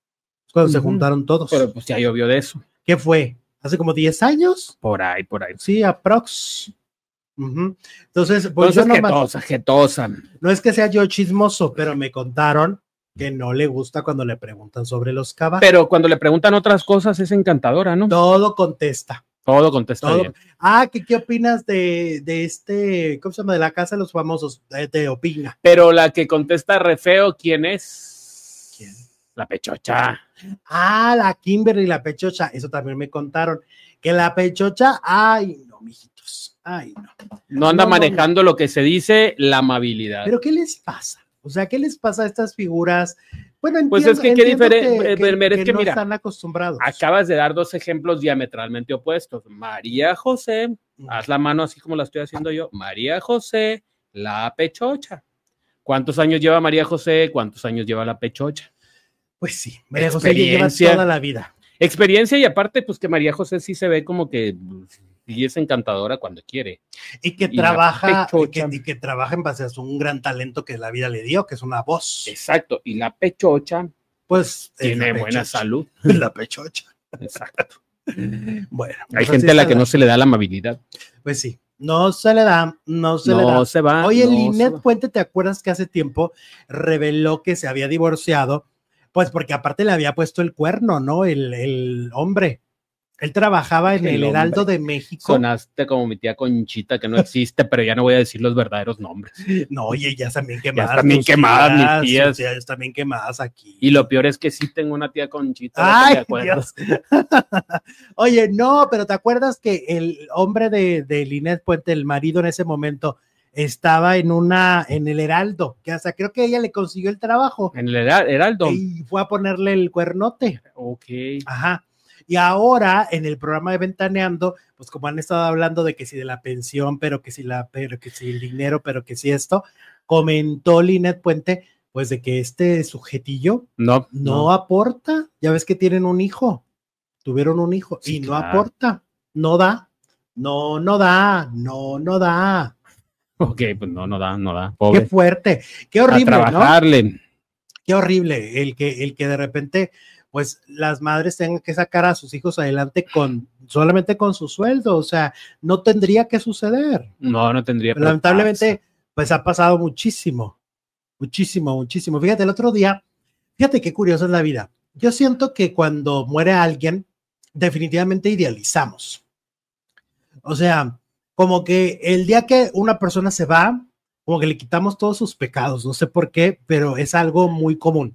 cuando uh-huh. se juntaron todos. Pero pues ya llovió de eso. ¿Qué fue? ¿Hace como diez años? Por ahí, por ahí. Sí, aprox. Uh-huh. Entonces, pues Entonces, yo nomás, jetosa, jetosa. no es que sea yo chismoso, pero me contaron que no le gusta cuando le preguntan sobre los caballos. Pero cuando le preguntan otras cosas es encantadora, ¿no? Todo contesta. Todo contesta Todo. bien. Ah, ¿qué, ¿qué opinas de, de este, ¿cómo se llama? De la Casa de los Famosos, de, de Opina. Pero la que contesta re feo, ¿quién es? ¿Quién? La Pechocha. Ah, la Kimberly, la Pechocha, eso también me contaron. Que la Pechocha, ay, no, mijitos, ay, no. No anda no, manejando no, no. lo que se dice la amabilidad. Pero ¿qué les pasa? O sea, ¿qué les pasa a estas figuras? Bueno, entiendo, pues es que qué diferente, que, que, es que que no mira, están acostumbrados. Acabas de dar dos ejemplos diametralmente opuestos. María José, mm. haz la mano así como la estoy haciendo yo. María José, la Pechocha. ¿Cuántos años lleva María José? ¿Cuántos años lleva la Pechocha? Pues sí, María José lleva toda la vida. Experiencia y aparte, pues que María José sí se ve como que y es encantadora cuando quiere. Y que y trabaja y que, y que trabaja en base a un gran talento que la vida le dio, que es una voz. Exacto. Y la Pechocha, pues tiene buena salud. La Pechocha. Exacto. Bueno. Hay pues gente a la que da. no se le da la amabilidad. Pues sí. No se le da, no se no le da. No se va. Oye, no Linet Puente, ¿te acuerdas que hace tiempo reveló que se había divorciado? Pues porque aparte le había puesto el cuerno, ¿no? El, el hombre. Él trabajaba en el, el Heraldo de México. Sonaste como mi tía Conchita, que no existe, pero ya no voy a decir los verdaderos nombres. No, oye, ya también quemadas. Ya también quemadas, mis tías. Ya también quemadas aquí. Y lo peor es que sí tengo una tía Conchita. Ay, ¿te acuerdas? Oye, no, pero ¿te acuerdas que el hombre de, de Linet Puente, el marido en ese momento, estaba en una, en el Heraldo, que hasta creo que ella le consiguió el trabajo. En el Heraldo. Y fue a ponerle el cuernote. Ok. Ajá. Y ahora en el programa de Ventaneando, pues como han estado hablando de que si de la pensión, pero que si la, pero que si el dinero, pero que si esto, comentó Linet Puente, pues de que este sujetillo no, no, no. aporta. Ya ves que tienen un hijo, tuvieron un hijo sí, y no claro. aporta, no da, no, no da, no, no da. Ok, pues no, no da, no da. Pobre. Qué fuerte, qué horrible, a trabajarle. ¿no? Qué horrible el que, el que de repente pues las madres tengan que sacar a sus hijos adelante con solamente con su sueldo, o sea, no tendría que suceder. No, no tendría. Pero lamentablemente, pues ha pasado muchísimo, muchísimo, muchísimo. Fíjate, el otro día, fíjate qué curioso es la vida. Yo siento que cuando muere alguien, definitivamente idealizamos. O sea, como que el día que una persona se va, como que le quitamos todos sus pecados, no sé por qué, pero es algo muy común.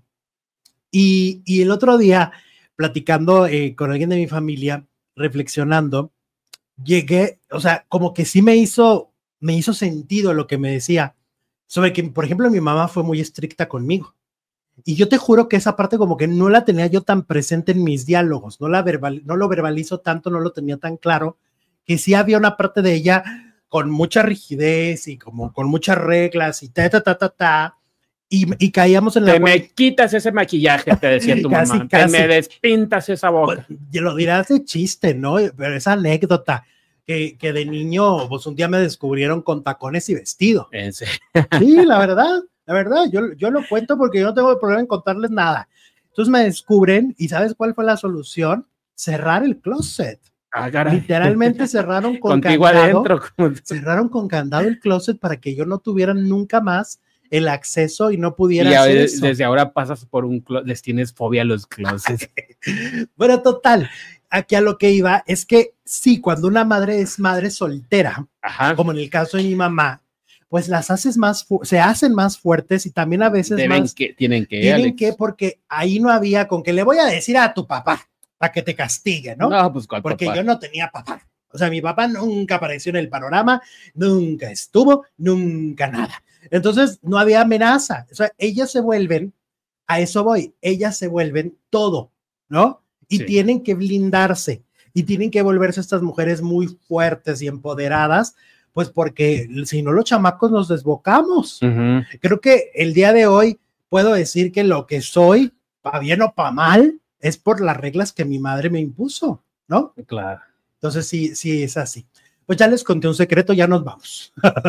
Y, y el otro día, platicando eh, con alguien de mi familia, reflexionando, llegué, o sea, como que sí me hizo, me hizo sentido lo que me decía, sobre que, por ejemplo, mi mamá fue muy estricta conmigo. Y yo te juro que esa parte como que no la tenía yo tan presente en mis diálogos, no, la verbal, no lo verbalizo tanto, no lo tenía tan claro, que sí había una parte de ella con mucha rigidez y como con muchas reglas y ta, ta, ta, ta, ta. Y, y caíamos en la... Te me quitas ese maquillaje, te decía tu casi, mamá. Casi. Te me despintas esa boca. Pues, lo dirás de chiste, ¿no? Pero esa anécdota que, que de niño, pues un día me descubrieron con tacones y vestido. ¿En serio? Sí, la verdad, la verdad, yo, yo lo cuento porque yo no tengo problema en contarles nada. Entonces me descubren y ¿sabes cuál fue la solución? Cerrar el closet. Ah, caray. Literalmente cerraron con Contigo candado. Adentro. Cerraron con candado el closet para que yo no tuviera nunca más el acceso y no pudiera y hacer ahora, eso. Desde ahora pasas por un closet, les tienes fobia a los closets. Bueno, total, aquí a lo que iba es que sí, cuando una madre es madre soltera, Ajá. como en el caso de mi mamá, pues las haces más, se hacen más fuertes y también a veces Deben más. Que, tienen que, Tienen Alex. que, porque ahí no había con que le voy a decir a tu papá para que te castigue, ¿no? No, pues ¿cuál porque papá? Yo no tenía papá. O sea, mi papá nunca apareció en el panorama, nunca estuvo, nunca nada. Entonces, no había amenaza. O sea, ellas se vuelven, a eso voy, ellas se vuelven todo, ¿no? Y sí. Tienen que blindarse y tienen que volverse estas mujeres muy fuertes y empoderadas, pues porque si no los chamacos nos desbocamos. Uh-huh. Creo que el día de hoy puedo decir que lo que soy, para bien o para mal, es por las reglas que mi madre me impuso, ¿no? Claro. Entonces, sí, sí, es así. pues ya les conté un secreto, ya nos vamos.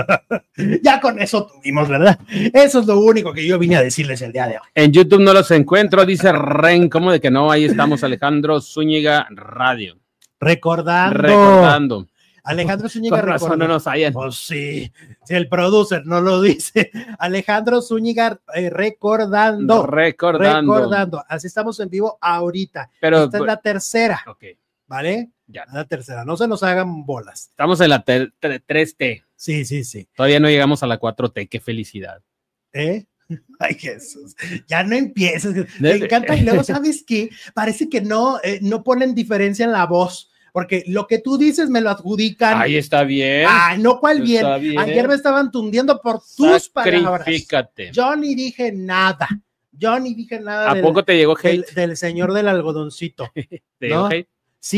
Ya con eso tuvimos, ¿verdad? Eso es lo único que yo vine a decirles el día de hoy. En YouTube no los encuentro, dice Ren, ¿cómo de que no? Ahí estamos, Alejandro Zúñiga Radio. Recordando. Recordando. Alejandro Zúñiga Con razón no nos hallan. Pues sí, si el producer no lo dice. Alejandro Zúñiga eh, recordando. Recordando. Recordando. Así estamos en vivo ahorita. Pero, esta es la tercera. Ok. ¿Vale? Ya. La tercera. No se nos hagan bolas. Estamos en la tres T. Sí, sí, sí. Todavía no llegamos a la cuatro T. Qué felicidad. ¿Eh? Ay, Jesús, ya no empieces. Me encanta. Y luego, ¿sabes qué? Parece que no, eh, no ponen diferencia en la voz, porque lo que tú dices me lo adjudican. Ahí está bien. Ay, no, ¿cuál bien? bien? Ayer me estaban tundiendo por tus palabras. Sacrifícate. Yo ni dije nada. Yo ni dije nada. ¿A del, poco te llegó Del, hate? del señor del algodoncito. ¿Te ¿no? llegó hate?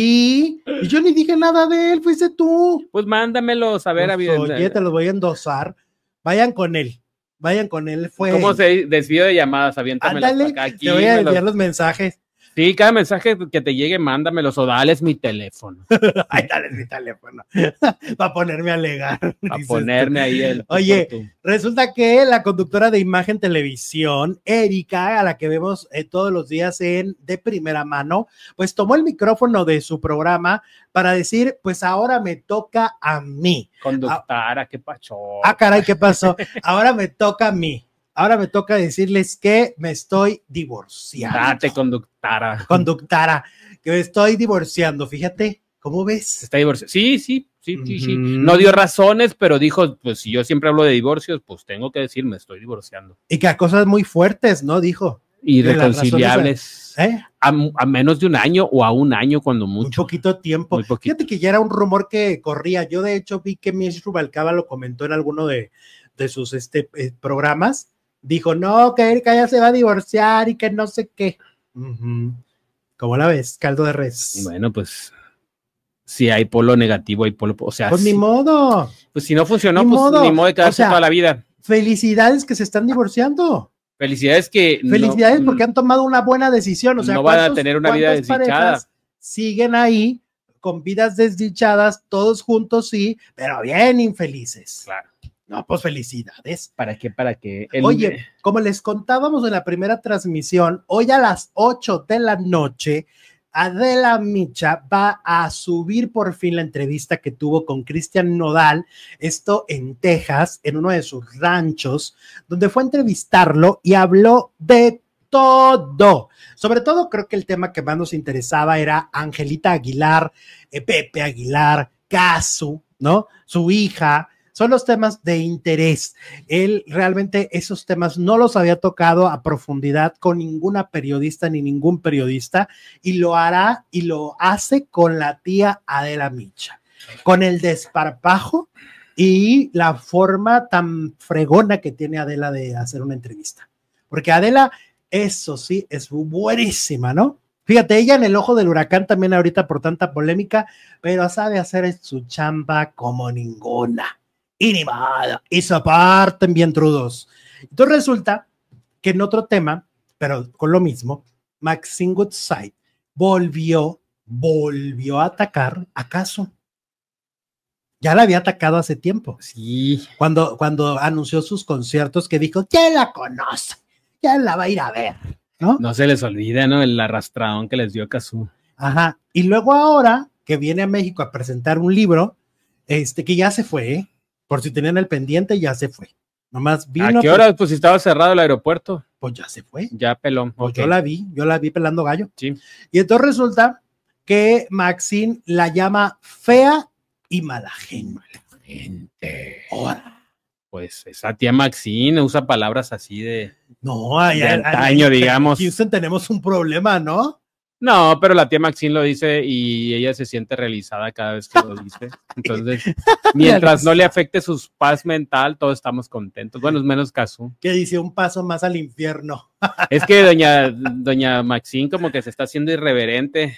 Sí, y yo ni dije nada de él, fuiste tú. Pues mándamelos a ver. Pues, a oye, te los voy a endosar. Vayan con él. Vayan con él. Fue ¿Cómo se desvío de llamadas? Aviéntamelos Ándale, acá. Aquí te voy a enviar los... los mensajes. Sí, cada mensaje que te llegue, mándamenlos o dales mi teléfono. Ay, dale mi teléfono. Para ponerme a alegar. Para ponerme ahí el... Oye, resulta que la conductora de Imagen Televisión, Erika, a la que vemos eh, todos los días en De Primera Mano, pues tomó el micrófono de su programa para decir, pues ahora me toca a mí. Conductora, qué pacho. Ah, caray, ¿qué pasó? Ahora me toca a mí. Ahora me toca decirles que me estoy divorciando. Date, conductora. Conductora, que me estoy divorciando. Fíjate, ¿cómo ves? Está divorciado. Sí, sí, sí, uh-huh. sí, sí. No dio razones, pero dijo, pues si yo siempre hablo de divorcios, pues tengo que decir, me estoy divorciando. Y que a cosas muy fuertes, ¿no? Dijo. Irreconciliables. ¿Eh? A, a menos de un año o a un año cuando mucho. Un poquito tiempo. Muy poquito. Fíjate que ya era un rumor que corría. Yo de hecho vi que Mish Rubalcaba lo comentó en alguno de, de sus este, eh, programas. Dijo, no, que Erika ya se va a divorciar y que no sé qué. Uh-huh. ¿Cómo la ves? Caldo de res. Bueno, pues si hay polo negativo, hay polo, o sea, pues si, ni modo. Pues si no funcionó, ni pues modo. ni modo de quedarse o sea, toda la vida. Felicidades que se están divorciando. Felicidades que Felicidades no, porque han tomado una buena decisión. O sea, no van a tener una vida desdichada. Siguen ahí con vidas desdichadas, todos juntos, sí, pero bien infelices. Claro. No, pues felicidades. ¿Para qué? ¿Para qué? El... Oye, como les contábamos en la primera transmisión, hoy a las ocho de la noche, Adela Micha va a subir por fin la entrevista que tuvo con Cristian Nodal, esto en Texas, en uno de sus ranchos, donde fue a entrevistarlo y habló de todo. Sobre todo creo que el tema que más nos interesaba era Angelita Aguilar, eh, Pepe Aguilar, Casu, ¿no? Su hija. Son los temas de interés. Él realmente esos temas no los había tocado a profundidad con ninguna periodista ni ningún periodista y lo hará y lo hace con la tía Adela Micha, con el desparpajo y la forma tan fregona que tiene Adela de hacer una entrevista. Porque Adela, eso sí, es buenísima, ¿no? Fíjate, ella en el ojo del huracán también ahorita por tanta polémica, pero sabe hacer su chamba como ninguna. Y ni nada, y se aparten bien trudos. Entonces resulta que en otro tema, pero con lo mismo, Maxine Goodside volvió, volvió a atacar a Casu. Ya la había atacado hace tiempo. Sí. Cuando, cuando anunció sus conciertos que dijo, ya la conoce, ya la va a ir a ver, ¿no? No se les olvida, ¿no? El arrastradón que les dio Casu. Ajá. Y luego ahora que viene a México a presentar un libro, este que ya se fue, ¿eh? Por si tenían el pendiente, ya se fue. Nomás vino. ¿A qué hora? Pues, pues si estaba cerrado el aeropuerto. Pues ya se fue. Ya peló. Pues okay. yo la vi, yo la vi pelando gallo. Sí. Y entonces resulta que Maxine la llama fea y mala gente. Mala gente. Ahora. Pues esa tía Maxine usa palabras así de. No, allá, de antaño, allá, digamos. En Houston tenemos un problema, ¿no? No, pero la tía Maxine lo dice y ella se siente realizada cada vez que lo dice. Entonces, mientras no le afecte su paz mental, todos estamos contentos. Bueno, es menos Casu. Que dice un paso más al infierno. Es que doña, doña Maxine como que se está haciendo irreverente.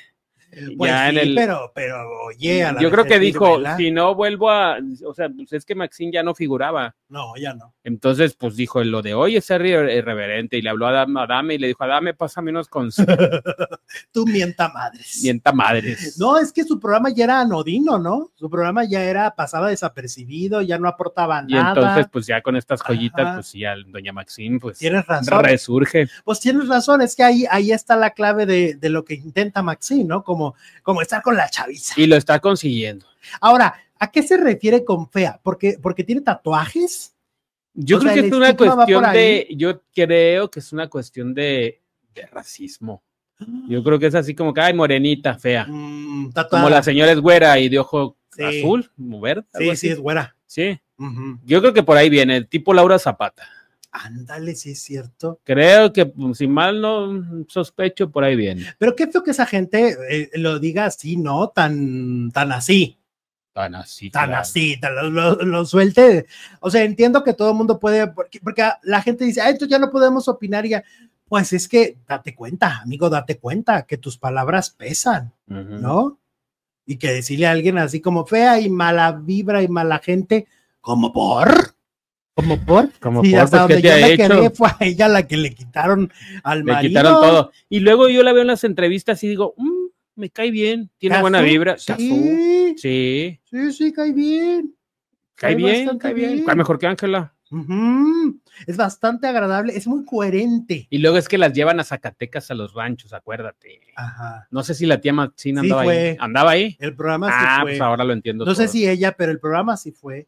Pues ya sí, en el, pero, pero, oye, a la yo creo que vejez dijo, viruela. si no vuelvo a, o sea, pues es que Maxine ya no figuraba. No, ya no. Entonces, pues dijo, lo de hoy es ser irreverente, y le habló a Adame, Adame y le dijo, Adame, pásame unos consejos. Tú mienta madres. Mienta madres. No, es que su programa ya era anodino, ¿no? Su programa ya era, pasaba desapercibido, ya no aportaba Y nada. entonces, pues ya con estas joyitas, Ajá. pues sí, a doña Maxine, pues Tienes razón. resurge. Pues tienes razón, es que ahí, ahí está la clave de, de lo que intenta Maxine, ¿no? Como, como estar con la chaviza. Y lo está consiguiendo. Ahora, ¿a qué se refiere con fea? ¿Porque, porque tiene tatuajes? Yo O creo sea, que el es una estigma va cuestión por de, ahí. yo creo que es una cuestión de, de racismo. Yo creo que es así como que, ay, morenita, fea. Mm, tatuada. Como la señora es güera y de ojo Sí. azul, verde. Sí, sí, es güera. Sí. Uh-huh. Yo creo que por ahí viene, tipo Laura Zapata. Ándale, sí es cierto. Creo que, si mal no sospecho, por ahí viene. Pero qué feo que esa gente eh, lo diga así, ¿no? Tan, tan así. Tan así. Tan claro. así, tan lo, lo, lo suelte. O sea, entiendo que todo el mundo puede, porque, porque la gente dice, ah, entonces ya no podemos opinar. Y ya. Pues es que date cuenta, amigo, date cuenta que tus palabras pesan, uh-huh. ¿no? Y que decirle a alguien así como fea y mala vibra y mala gente, ¿como por? ¿Como por? Como sí, por, hasta pues, donde yo me hecho? Quedé fue a ella la que le quitaron al le marido. Le quitaron todo. Y luego yo la veo en las entrevistas y digo, mmm, me cae bien, tiene ¿Cazú? Buena vibra. Sí. ¿Cazú? Sí. Sí, sí, cae bien. Cae, cae bien, cae bien. bien. ¿Cuál mejor que Ángela? Uh-huh. Es bastante agradable, es muy coherente. Y luego es que las llevan a Zacatecas a los ranchos, acuérdate. Ajá. No sé si la tía Maxine andaba sí fue. ahí. ¿Andaba ahí? El programa ah, sí fue. Pues ahora lo entiendo. No todo. sé si ella, pero el programa sí fue.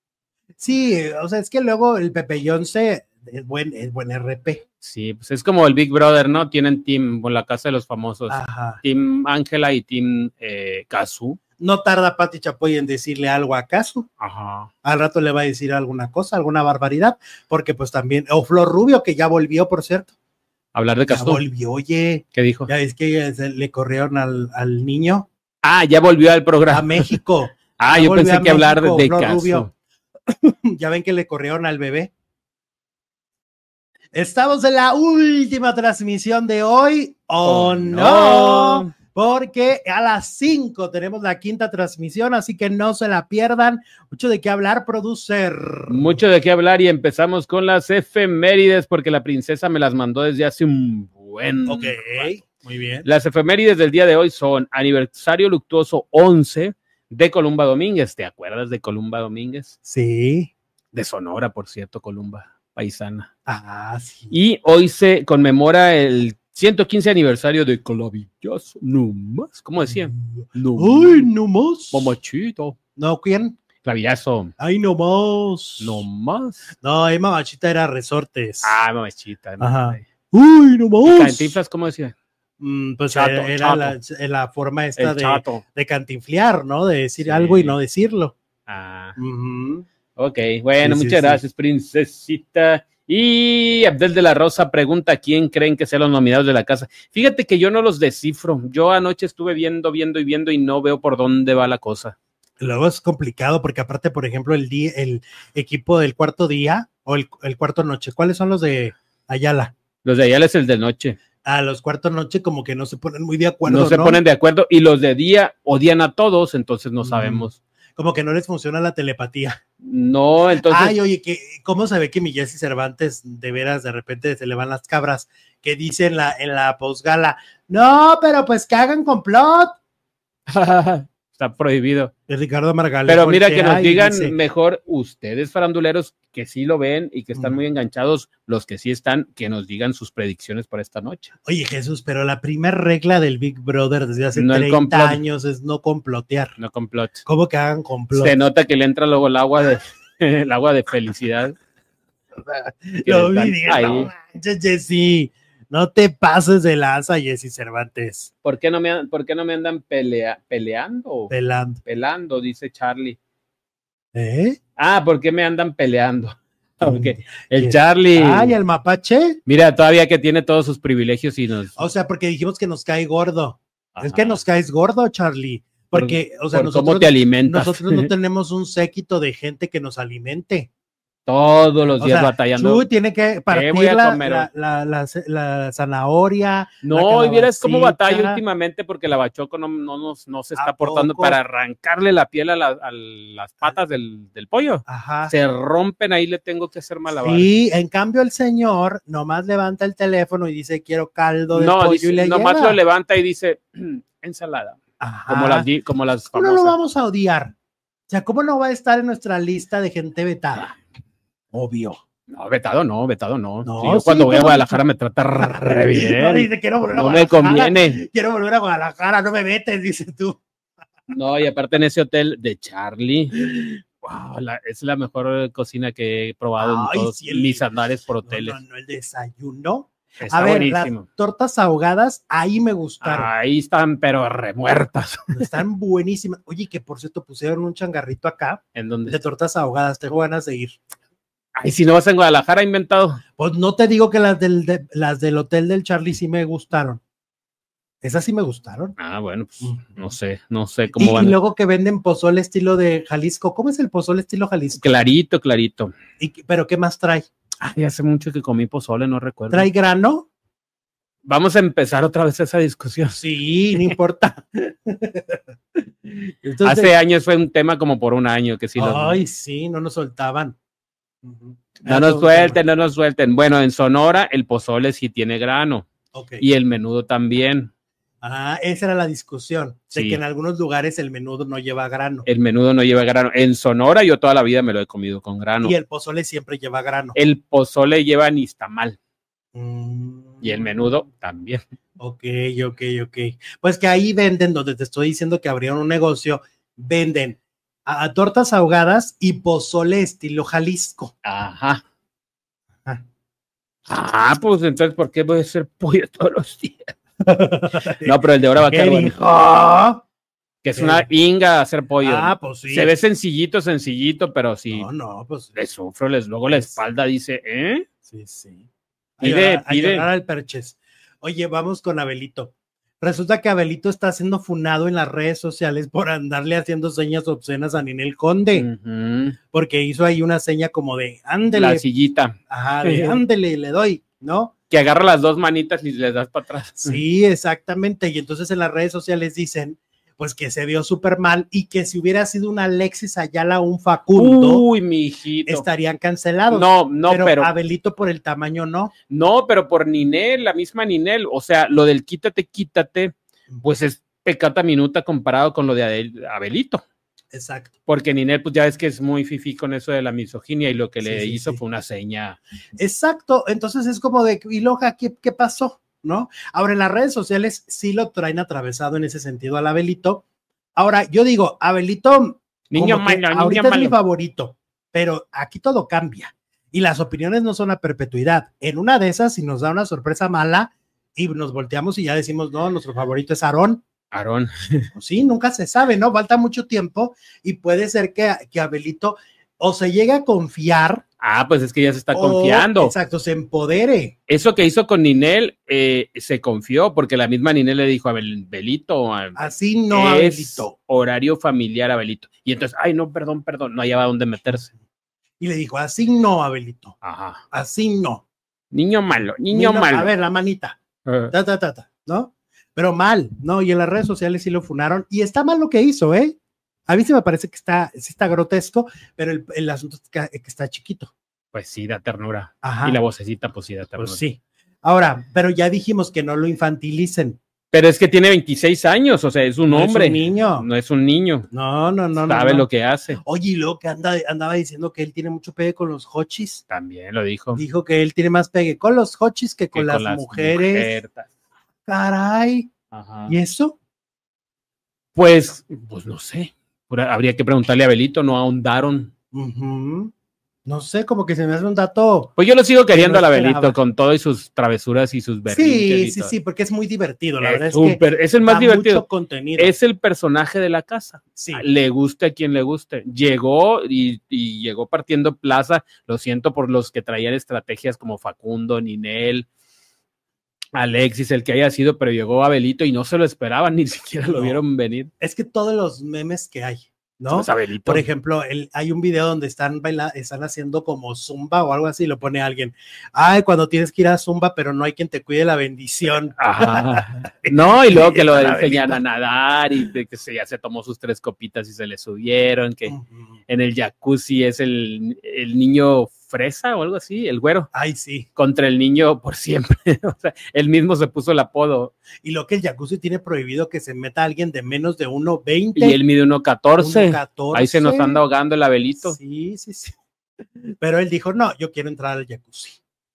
Sí, o sea, es que luego el Pepe Yonce es buen, es buen R P. Sí, pues es como el Big Brother, ¿no? Tienen team con la casa de los famosos. Ajá. Team Ángela y Team eh, Cazú. No tarda Pati Chapoy en decirle algo a Cazú. Ajá. Al rato le va a decir alguna cosa, alguna barbaridad, porque pues también, o Flor Rubio, que ya volvió, por cierto. Hablar de Cazú. Ya volvió, oye. ¿Qué dijo? Ya es que le corrieron al, al niño. Ah, ya volvió al programa. A México. ah, ya yo pensé que México, hablar de, de Flor Cazú. Rubio. Ya ven que le corrieron al bebé. Estamos en la última transmisión de hoy, ¿o oh, no? no? Porque a las cinco tenemos la quinta transmisión, así que no se la pierdan. Mucho de qué hablar, producer. Mucho de qué hablar y empezamos con las efemérides, porque la princesa me las mandó desde hace un buen Ok, rato. Muy bien. Las efemérides del día de hoy son aniversario luctuoso once de Columba Domínguez. ¿Te acuerdas de Columba Domínguez? Sí. De Sonora, por cierto, Columba, paisana. Ah, sí. Y hoy se conmemora el ciento quince aniversario de Clavillazo. No más. ¿Cómo decía? No ¡Ay, no más! Mamachito. ¿No, quién? Clavillazo. ¡Ay, no más! No más. No, ahí Mamachita era Resortes. Ah, Mamachita. Ajá. ¡Uy, no más! ¿Cantinflas cómo decía? Mm, pues chato, era, era chato. La, la forma esta de, chato. de cantinflear, ¿no? De decir sí. algo y no decirlo. Ah. Uh-huh. Ok, bueno, sí, muchas sí, gracias, sí. princesita. Y Abdel de la Rosa pregunta quién creen que sean los nominados de la casa. Fíjate que yo no los descifro. Yo anoche estuve viendo, viendo y viendo y no veo por dónde va la cosa. Luego es complicado porque aparte, por ejemplo, el día, el equipo del cuarto día o el, el cuarto noche, ¿cuáles son los de Ayala? Los de Ayala es el de noche. A los cuartos noche como que no se ponen muy de acuerdo. No se ¿no? ponen de acuerdo y los de día odian a todos, entonces no sabemos. Como que no les funciona la telepatía. No, entonces. Ay, oye, que ¿cómo se ve que mi Jessy Cervantes de veras de repente se le van las cabras? Que dice en la, en la posgala, no, pero pues que hagan complot. Está prohibido. De Ricardo Margalef. Pero mira que nos digan dice, mejor ustedes faranduleros que sí lo ven y que están mm. muy enganchados, los que sí están, que nos digan sus predicciones para esta noche. Oye, Jesús, pero la primera regla del Big Brother desde hace no treinta años es no complotear. No complot. ¿Cómo que hagan complot? Se nota que le entra luego el agua de, el agua de felicidad. Lo vi, diga, no manches, Jessy. No te pases de lanza, Jessy Cervantes. ¿Por qué no me, por qué no me andan pelea, peleando? Pelando. Pelando, dice Charlie. ¿Eh? Ah, ¿por qué me andan peleando? Porque el Charlie. Ay, el mapache. Mira, todavía que tiene todos sus privilegios y nos. O sea, porque dijimos que nos cae gordo. Ajá. Es que nos caes gordo, Charlie. Porque, por, o sea, por nosotros, ¿cómo te alimentas? Nosotros no tenemos un séquito de gente que nos alimente. todos los días o sea, batallando. Chuy tiene que partir voy a la, comer la, la, la, la zanahoria. No, la y vieras cómo batalla calabacita. últimamente porque la bachoco no, no, no, no se está ¿A portando poco? para arrancarle la piel a, la, a las patas del, del pollo. Ajá. Se rompen, ahí le tengo que hacer malabares. Sí, en cambio el señor nomás levanta el teléfono y dice quiero caldo de No, pollo dice, y le nomás llega. lo levanta y dice ensalada. Ajá. Como las, di- como las ¿Cómo no famosas. lo vamos a odiar? O sea, ¿cómo no va a estar en nuestra lista de gente vetada? Obvio. No, vetado no, vetado no. No, Sí, yo sí, cuando voy a ¿cómo? Guadalajara me trata re bien. No, dice, quiero volver a No me Guadalajara. conviene. Quiero volver a Guadalajara, no me metes, dices tú. No, y aparte en ese hotel de Charlie, wow, la- es la mejor cocina que he probado Ay, en todos sí, el- mis andares por No, hoteles. no, no, el desayuno. Está A ver, buenísimo. las tortas ahogadas, ahí me gustaron. Ahí están, pero remuertas. Están buenísimas. Oye, que por cierto pusieron un changarrito acá ¿En dónde? de tortas ahogadas. Tengo ganas de ir. Ay, si no vas en Guadalajara, inventado. Pues no te digo que las del, de- las del hotel del Charlie sí me gustaron. Esas sí me gustaron. Ah, bueno, pues Ujú. no sé, no sé Y, cómo y van. luego que venden pozole estilo de Jalisco. ¿Cómo es el pozole estilo Jalisco? Clarito, clarito. Y, que- ¿Pero qué más trae? Ay, hace mucho que comí pozole, no recuerdo. ¿Trae grano? Vamos a empezar otra vez esa discusión. Sí, no importa. Entonces, Hace años fue un tema como por un año que sí. Los... ay, sí, no nos soltaban. Ujú. No Era nos todo un suelten, tema. no nos suelten. Bueno, en Sonora el pozole sí tiene grano Ok. y el menudo también. Ah, esa era la discusión, de Sí. que en algunos lugares el menudo no lleva grano El menudo no lleva grano. En Sonora yo toda la vida me lo he comido con grano. y el pozole siempre lleva grano. El pozole lleva nixtamal Mm, y el menudo también. ok, ok, ok. Pues que ahí venden, donde te estoy diciendo que abrieron un negocio, venden a, a tortas ahogadas y pozole estilo Jalisco. Ajá. Ah. Ah, pues entonces, ¿por qué voy a hacer pollo todos los días? No, pero el de ahora va a ¿Qué quedar bueno. dijo? Que es una inga hacer pollo. Ah, pues sí. Se ve sencillito, sencillito, pero sí. No, no, pues Le sufro, les, luego la espalda dice, ¿eh? sí, sí. Pide, a, pide. a llorar al Perches. Oye, vamos con Abelito. Resulta que Abelito está siendo funado en las redes sociales por andarle haciendo señas obscenas a Ninel Conde, Ujú. porque hizo ahí una seña como de ándele, La sillita. ajá, de ándele, le doy, ¿no? Que agarra las dos manitas y les das para atrás. Sí, exactamente. Y entonces en las redes sociales dicen, pues que se vio súper mal y que si hubiera sido un Alexis Ayala o un Facundo, Uy, mi hijito. estarían cancelados. No, no, pero, pero, Abelito por el tamaño no. no, pero por Ninel, la misma Ninel. O sea, lo del quítate, quítate, pues es pecata minuta comparado con lo de Adel- Abelito. Exacto. Porque Ninel, pues ya ves que es muy fifí con eso de la misoginia y lo que Sí, le sí, hizo sí. fue una seña. Exacto, entonces es como de, y loja, ¿qué, qué pasó? ¿No? Ahora en las redes sociales sí lo traen atravesado en ese sentido al Abelito. Ahora, yo digo, Abelito, Niño como que malo, niño ahorita es mi malo. favorito, pero aquí todo cambia y las opiniones no son a perpetuidad. En una de esas, si nos da una sorpresa mala y nos volteamos y ya decimos, no, nuestro favorito es Aarón. Aarón. Pues sí, nunca se sabe, ¿no? Falta mucho tiempo y puede ser que, que Abelito o se llegue a confiar. Ah, pues es que ya se está o, confiando. Exacto, se empodere. Eso que hizo con Ninel, eh, se confió porque la misma Ninel le dijo a Abel- Belito, a- Así no, es Abelito. horario familiar Abelito. Y entonces, ay, no, perdón, perdón, no hallaba dónde meterse. Y le dijo, así no, Abelito. Ajá. Así no. Niño malo, niño Ni no- malo. A ver, la manita. Ah. Ta, ta, ta, ta, ¿no? Pero mal, ¿no? Y en las redes sociales sí lo funaron. Y está mal lo que hizo, ¿eh? A mí sí me parece que está, sí está grotesco, pero el, el asunto es que, que está chiquito. Pues sí, da ternura. Ajá. Y la vocecita, pues sí, da ternura. Pues sí. Ahora, pero ya dijimos que no lo infantilicen. Pero es que tiene veintiséis años, o sea, es un No hombre. es un niño. No es un niño. No, no, no. Sabe no, no. lo que hace. Oye, y luego que anda, andaba diciendo que él tiene mucho pegue con los hochis. También lo dijo. Dijo que él tiene más pegue con los hochis que con, Que las, mujeres. mujertas. Caray. Ajá. ¿Y eso? Pues, pues no sé. Pura- Habría que preguntarle a Belito, no ahondaron. Ujú. No sé, como que se me hace un dato. Pues yo lo sigo queriendo no a la esperaba. Belito con todo y sus travesuras y sus berrinches. Sí, y sí, todo. sí, porque es muy divertido. La Es verdad es súper- que es el más da divertido. mucho contenido. Es el personaje de la casa. Sí. Le guste a quien le guste. Llegó y, y llegó partiendo plaza. Lo siento por los que traían estrategias como Facundo, Ninel, Alexis, el que haya sido, pero llegó Abelito y no se lo esperaban, ni siquiera lo No. vieron venir. Es que todos los memes que hay ¿no? Por ejemplo, el, hay un video donde están bailando, están haciendo como zumba o algo así, lo pone alguien, ay, cuando tienes que ir a zumba, pero no hay quien te cuide la bendición. Ajá. No, y luego que lo enseñan a nadar y que se, ya se tomó sus tres copitas y se le subieron, que uh-huh. en el jacuzzi es el, el niño fresa o algo así, el güero. Ay, sí. Contra el niño por siempre. O sea, él mismo se puso el apodo. Y lo que el jacuzzi tiene prohibido que se meta alguien de menos de uno veinte. Y él mide uno catorce. Ahí se nos anda ahogando el Abelito. Sí, sí, sí. Pero él dijo, no, yo quiero entrar al jacuzzi.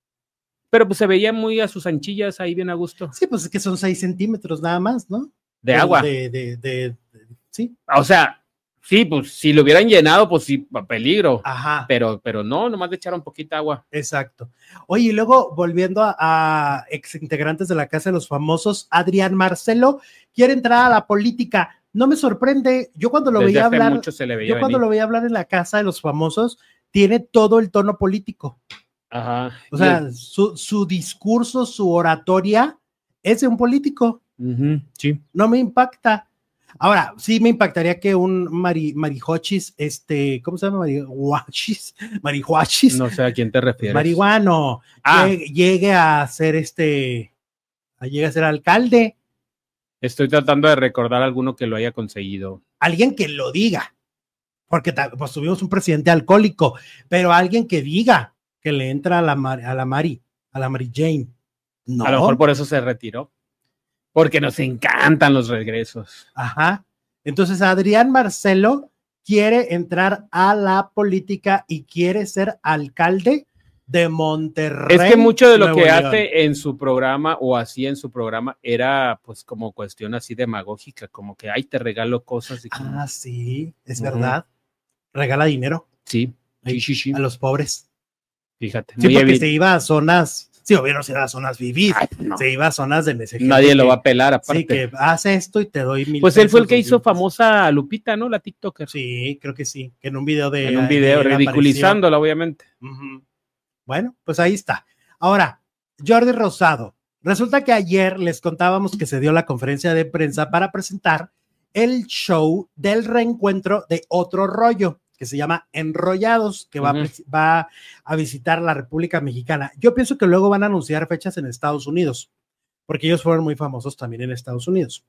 Pero pues se veía muy a sus anchillas ahí bien a gusto. Sí, pues es que son seis centímetros nada más, ¿no? De Pero agua. De, de, de, de, sí. O sea, sí, pues si lo hubieran llenado, pues sí, a peligro. Ajá. Pero, pero no, nomás le echaron poquita agua. Exacto. Oye, y luego volviendo a, a exintegrantes de la Casa de los Famosos, Adrián Marcelo quiere entrar a la política. No me sorprende. Yo cuando lo Desde veía hace hablar, mucho se le veía yo cuando venir. lo veía hablar en la Casa de los Famosos, tiene todo el tono político. Ajá. O sea, el... su, su discurso, su oratoria es de un político. Uh-huh, sí. No me impacta. Ahora, sí me impactaría que un mari, marijochis, este, ¿cómo se llama? Marihuachis, marihuachis. No sé a quién te refieres. Marihuano, ah. llegue, llegue a ser este, a llegue a ser alcalde. Estoy tratando de recordar a alguno que lo haya conseguido. Alguien que lo diga, porque pues tuvimos un presidente alcohólico, pero alguien que diga que le entra a la, a la Mari, a la Mary Jane. No. A lo mejor por eso se retiró. Porque nos encantan los regresos. Ajá. Entonces Adrián Marcelo quiere entrar a la política y quiere ser alcalde de Monterrey. Es que mucho de lo Nuevo que León. hace en su programa o hacía en su programa era pues como cuestión así demagógica, como que ay, te regalo cosas. Y como... Ah, sí, es uh-huh. verdad. Regala dinero. Sí, sí, sí, sí. A los pobres. Fíjate. Sí, porque se iba a zonas... Sí, obvio, no se iba a zonas vivir, Ay, no. Se iba a zonas de necesidad. Nadie que, lo va a pelar, aparte. Sí, que hace esto y te doy mil Pues él fue el que hizo pesos. famosa a Lupita, ¿no? La TikToker. Sí, creo que sí, que en un video de... En un video, de ridiculizándola, obviamente. Uh-huh. Bueno, pues ahí está. Ahora, Jordi Rosado. Resulta que ayer les contábamos que se dio la conferencia de prensa para presentar el show del reencuentro de Otro Rollo, que se llama Enrollados, que va, uh-huh. a, va a visitar la República Mexicana. Yo pienso que luego van a anunciar fechas en Estados Unidos, porque ellos fueron muy famosos también en Estados Unidos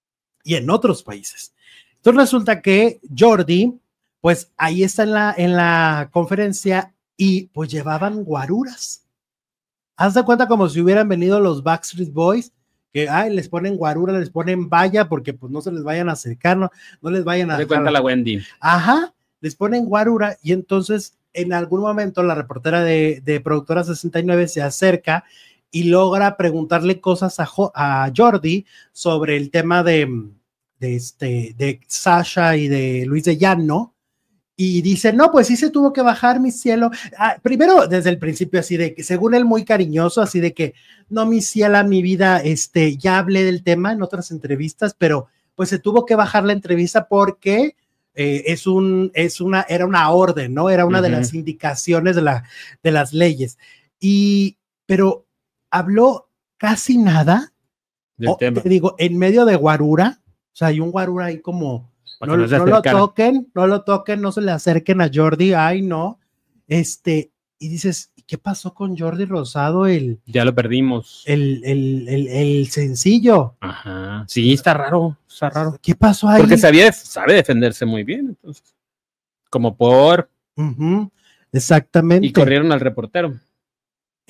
y en otros países. Entonces resulta que Jordi, pues ahí está en la, en la conferencia y pues llevaban guaruras. Haz de cuenta como si hubieran venido los Backstreet Boys, que ay, les ponen guarura, les ponen valla, porque pues no se les vayan a acercar, no, no les vayan a... Se cuenta la Wendy. Ajá. Les ponen guarura y entonces en algún momento la reportera de, de Productora sesenta y nueve se acerca y logra preguntarle cosas a, a Jordi sobre el tema de, de, este, de Sasha y de Luis de Llano y dice, no, pues sí se tuvo que bajar, mi cielo. Ah, primero, desde el principio, así de que, según él, muy cariñoso, así de que, no, mi ciela, mi vida, este, ya hablé del tema en otras entrevistas, pero pues se tuvo que bajar la entrevista porque... Eh, es un, es una, era una orden, ¿no? Era una uh-huh. de las indicaciones de, la, de las leyes. Y, pero habló casi nada, o, te digo, en medio de guarura, o sea, hay un guarura ahí como, no, no, no lo toquen, no lo toquen, no se le acerquen a Jordi, ay, no, este, y dices, ¿qué pasó con Jordi Rosado? El, ya lo perdimos. El, el, el, el sencillo. Ajá, sí, está raro, está raro. ¿Qué pasó ahí? Porque sabía, sabe defenderse muy bien, entonces, como por... Uh-huh. Exactamente. Y corrieron al reportero.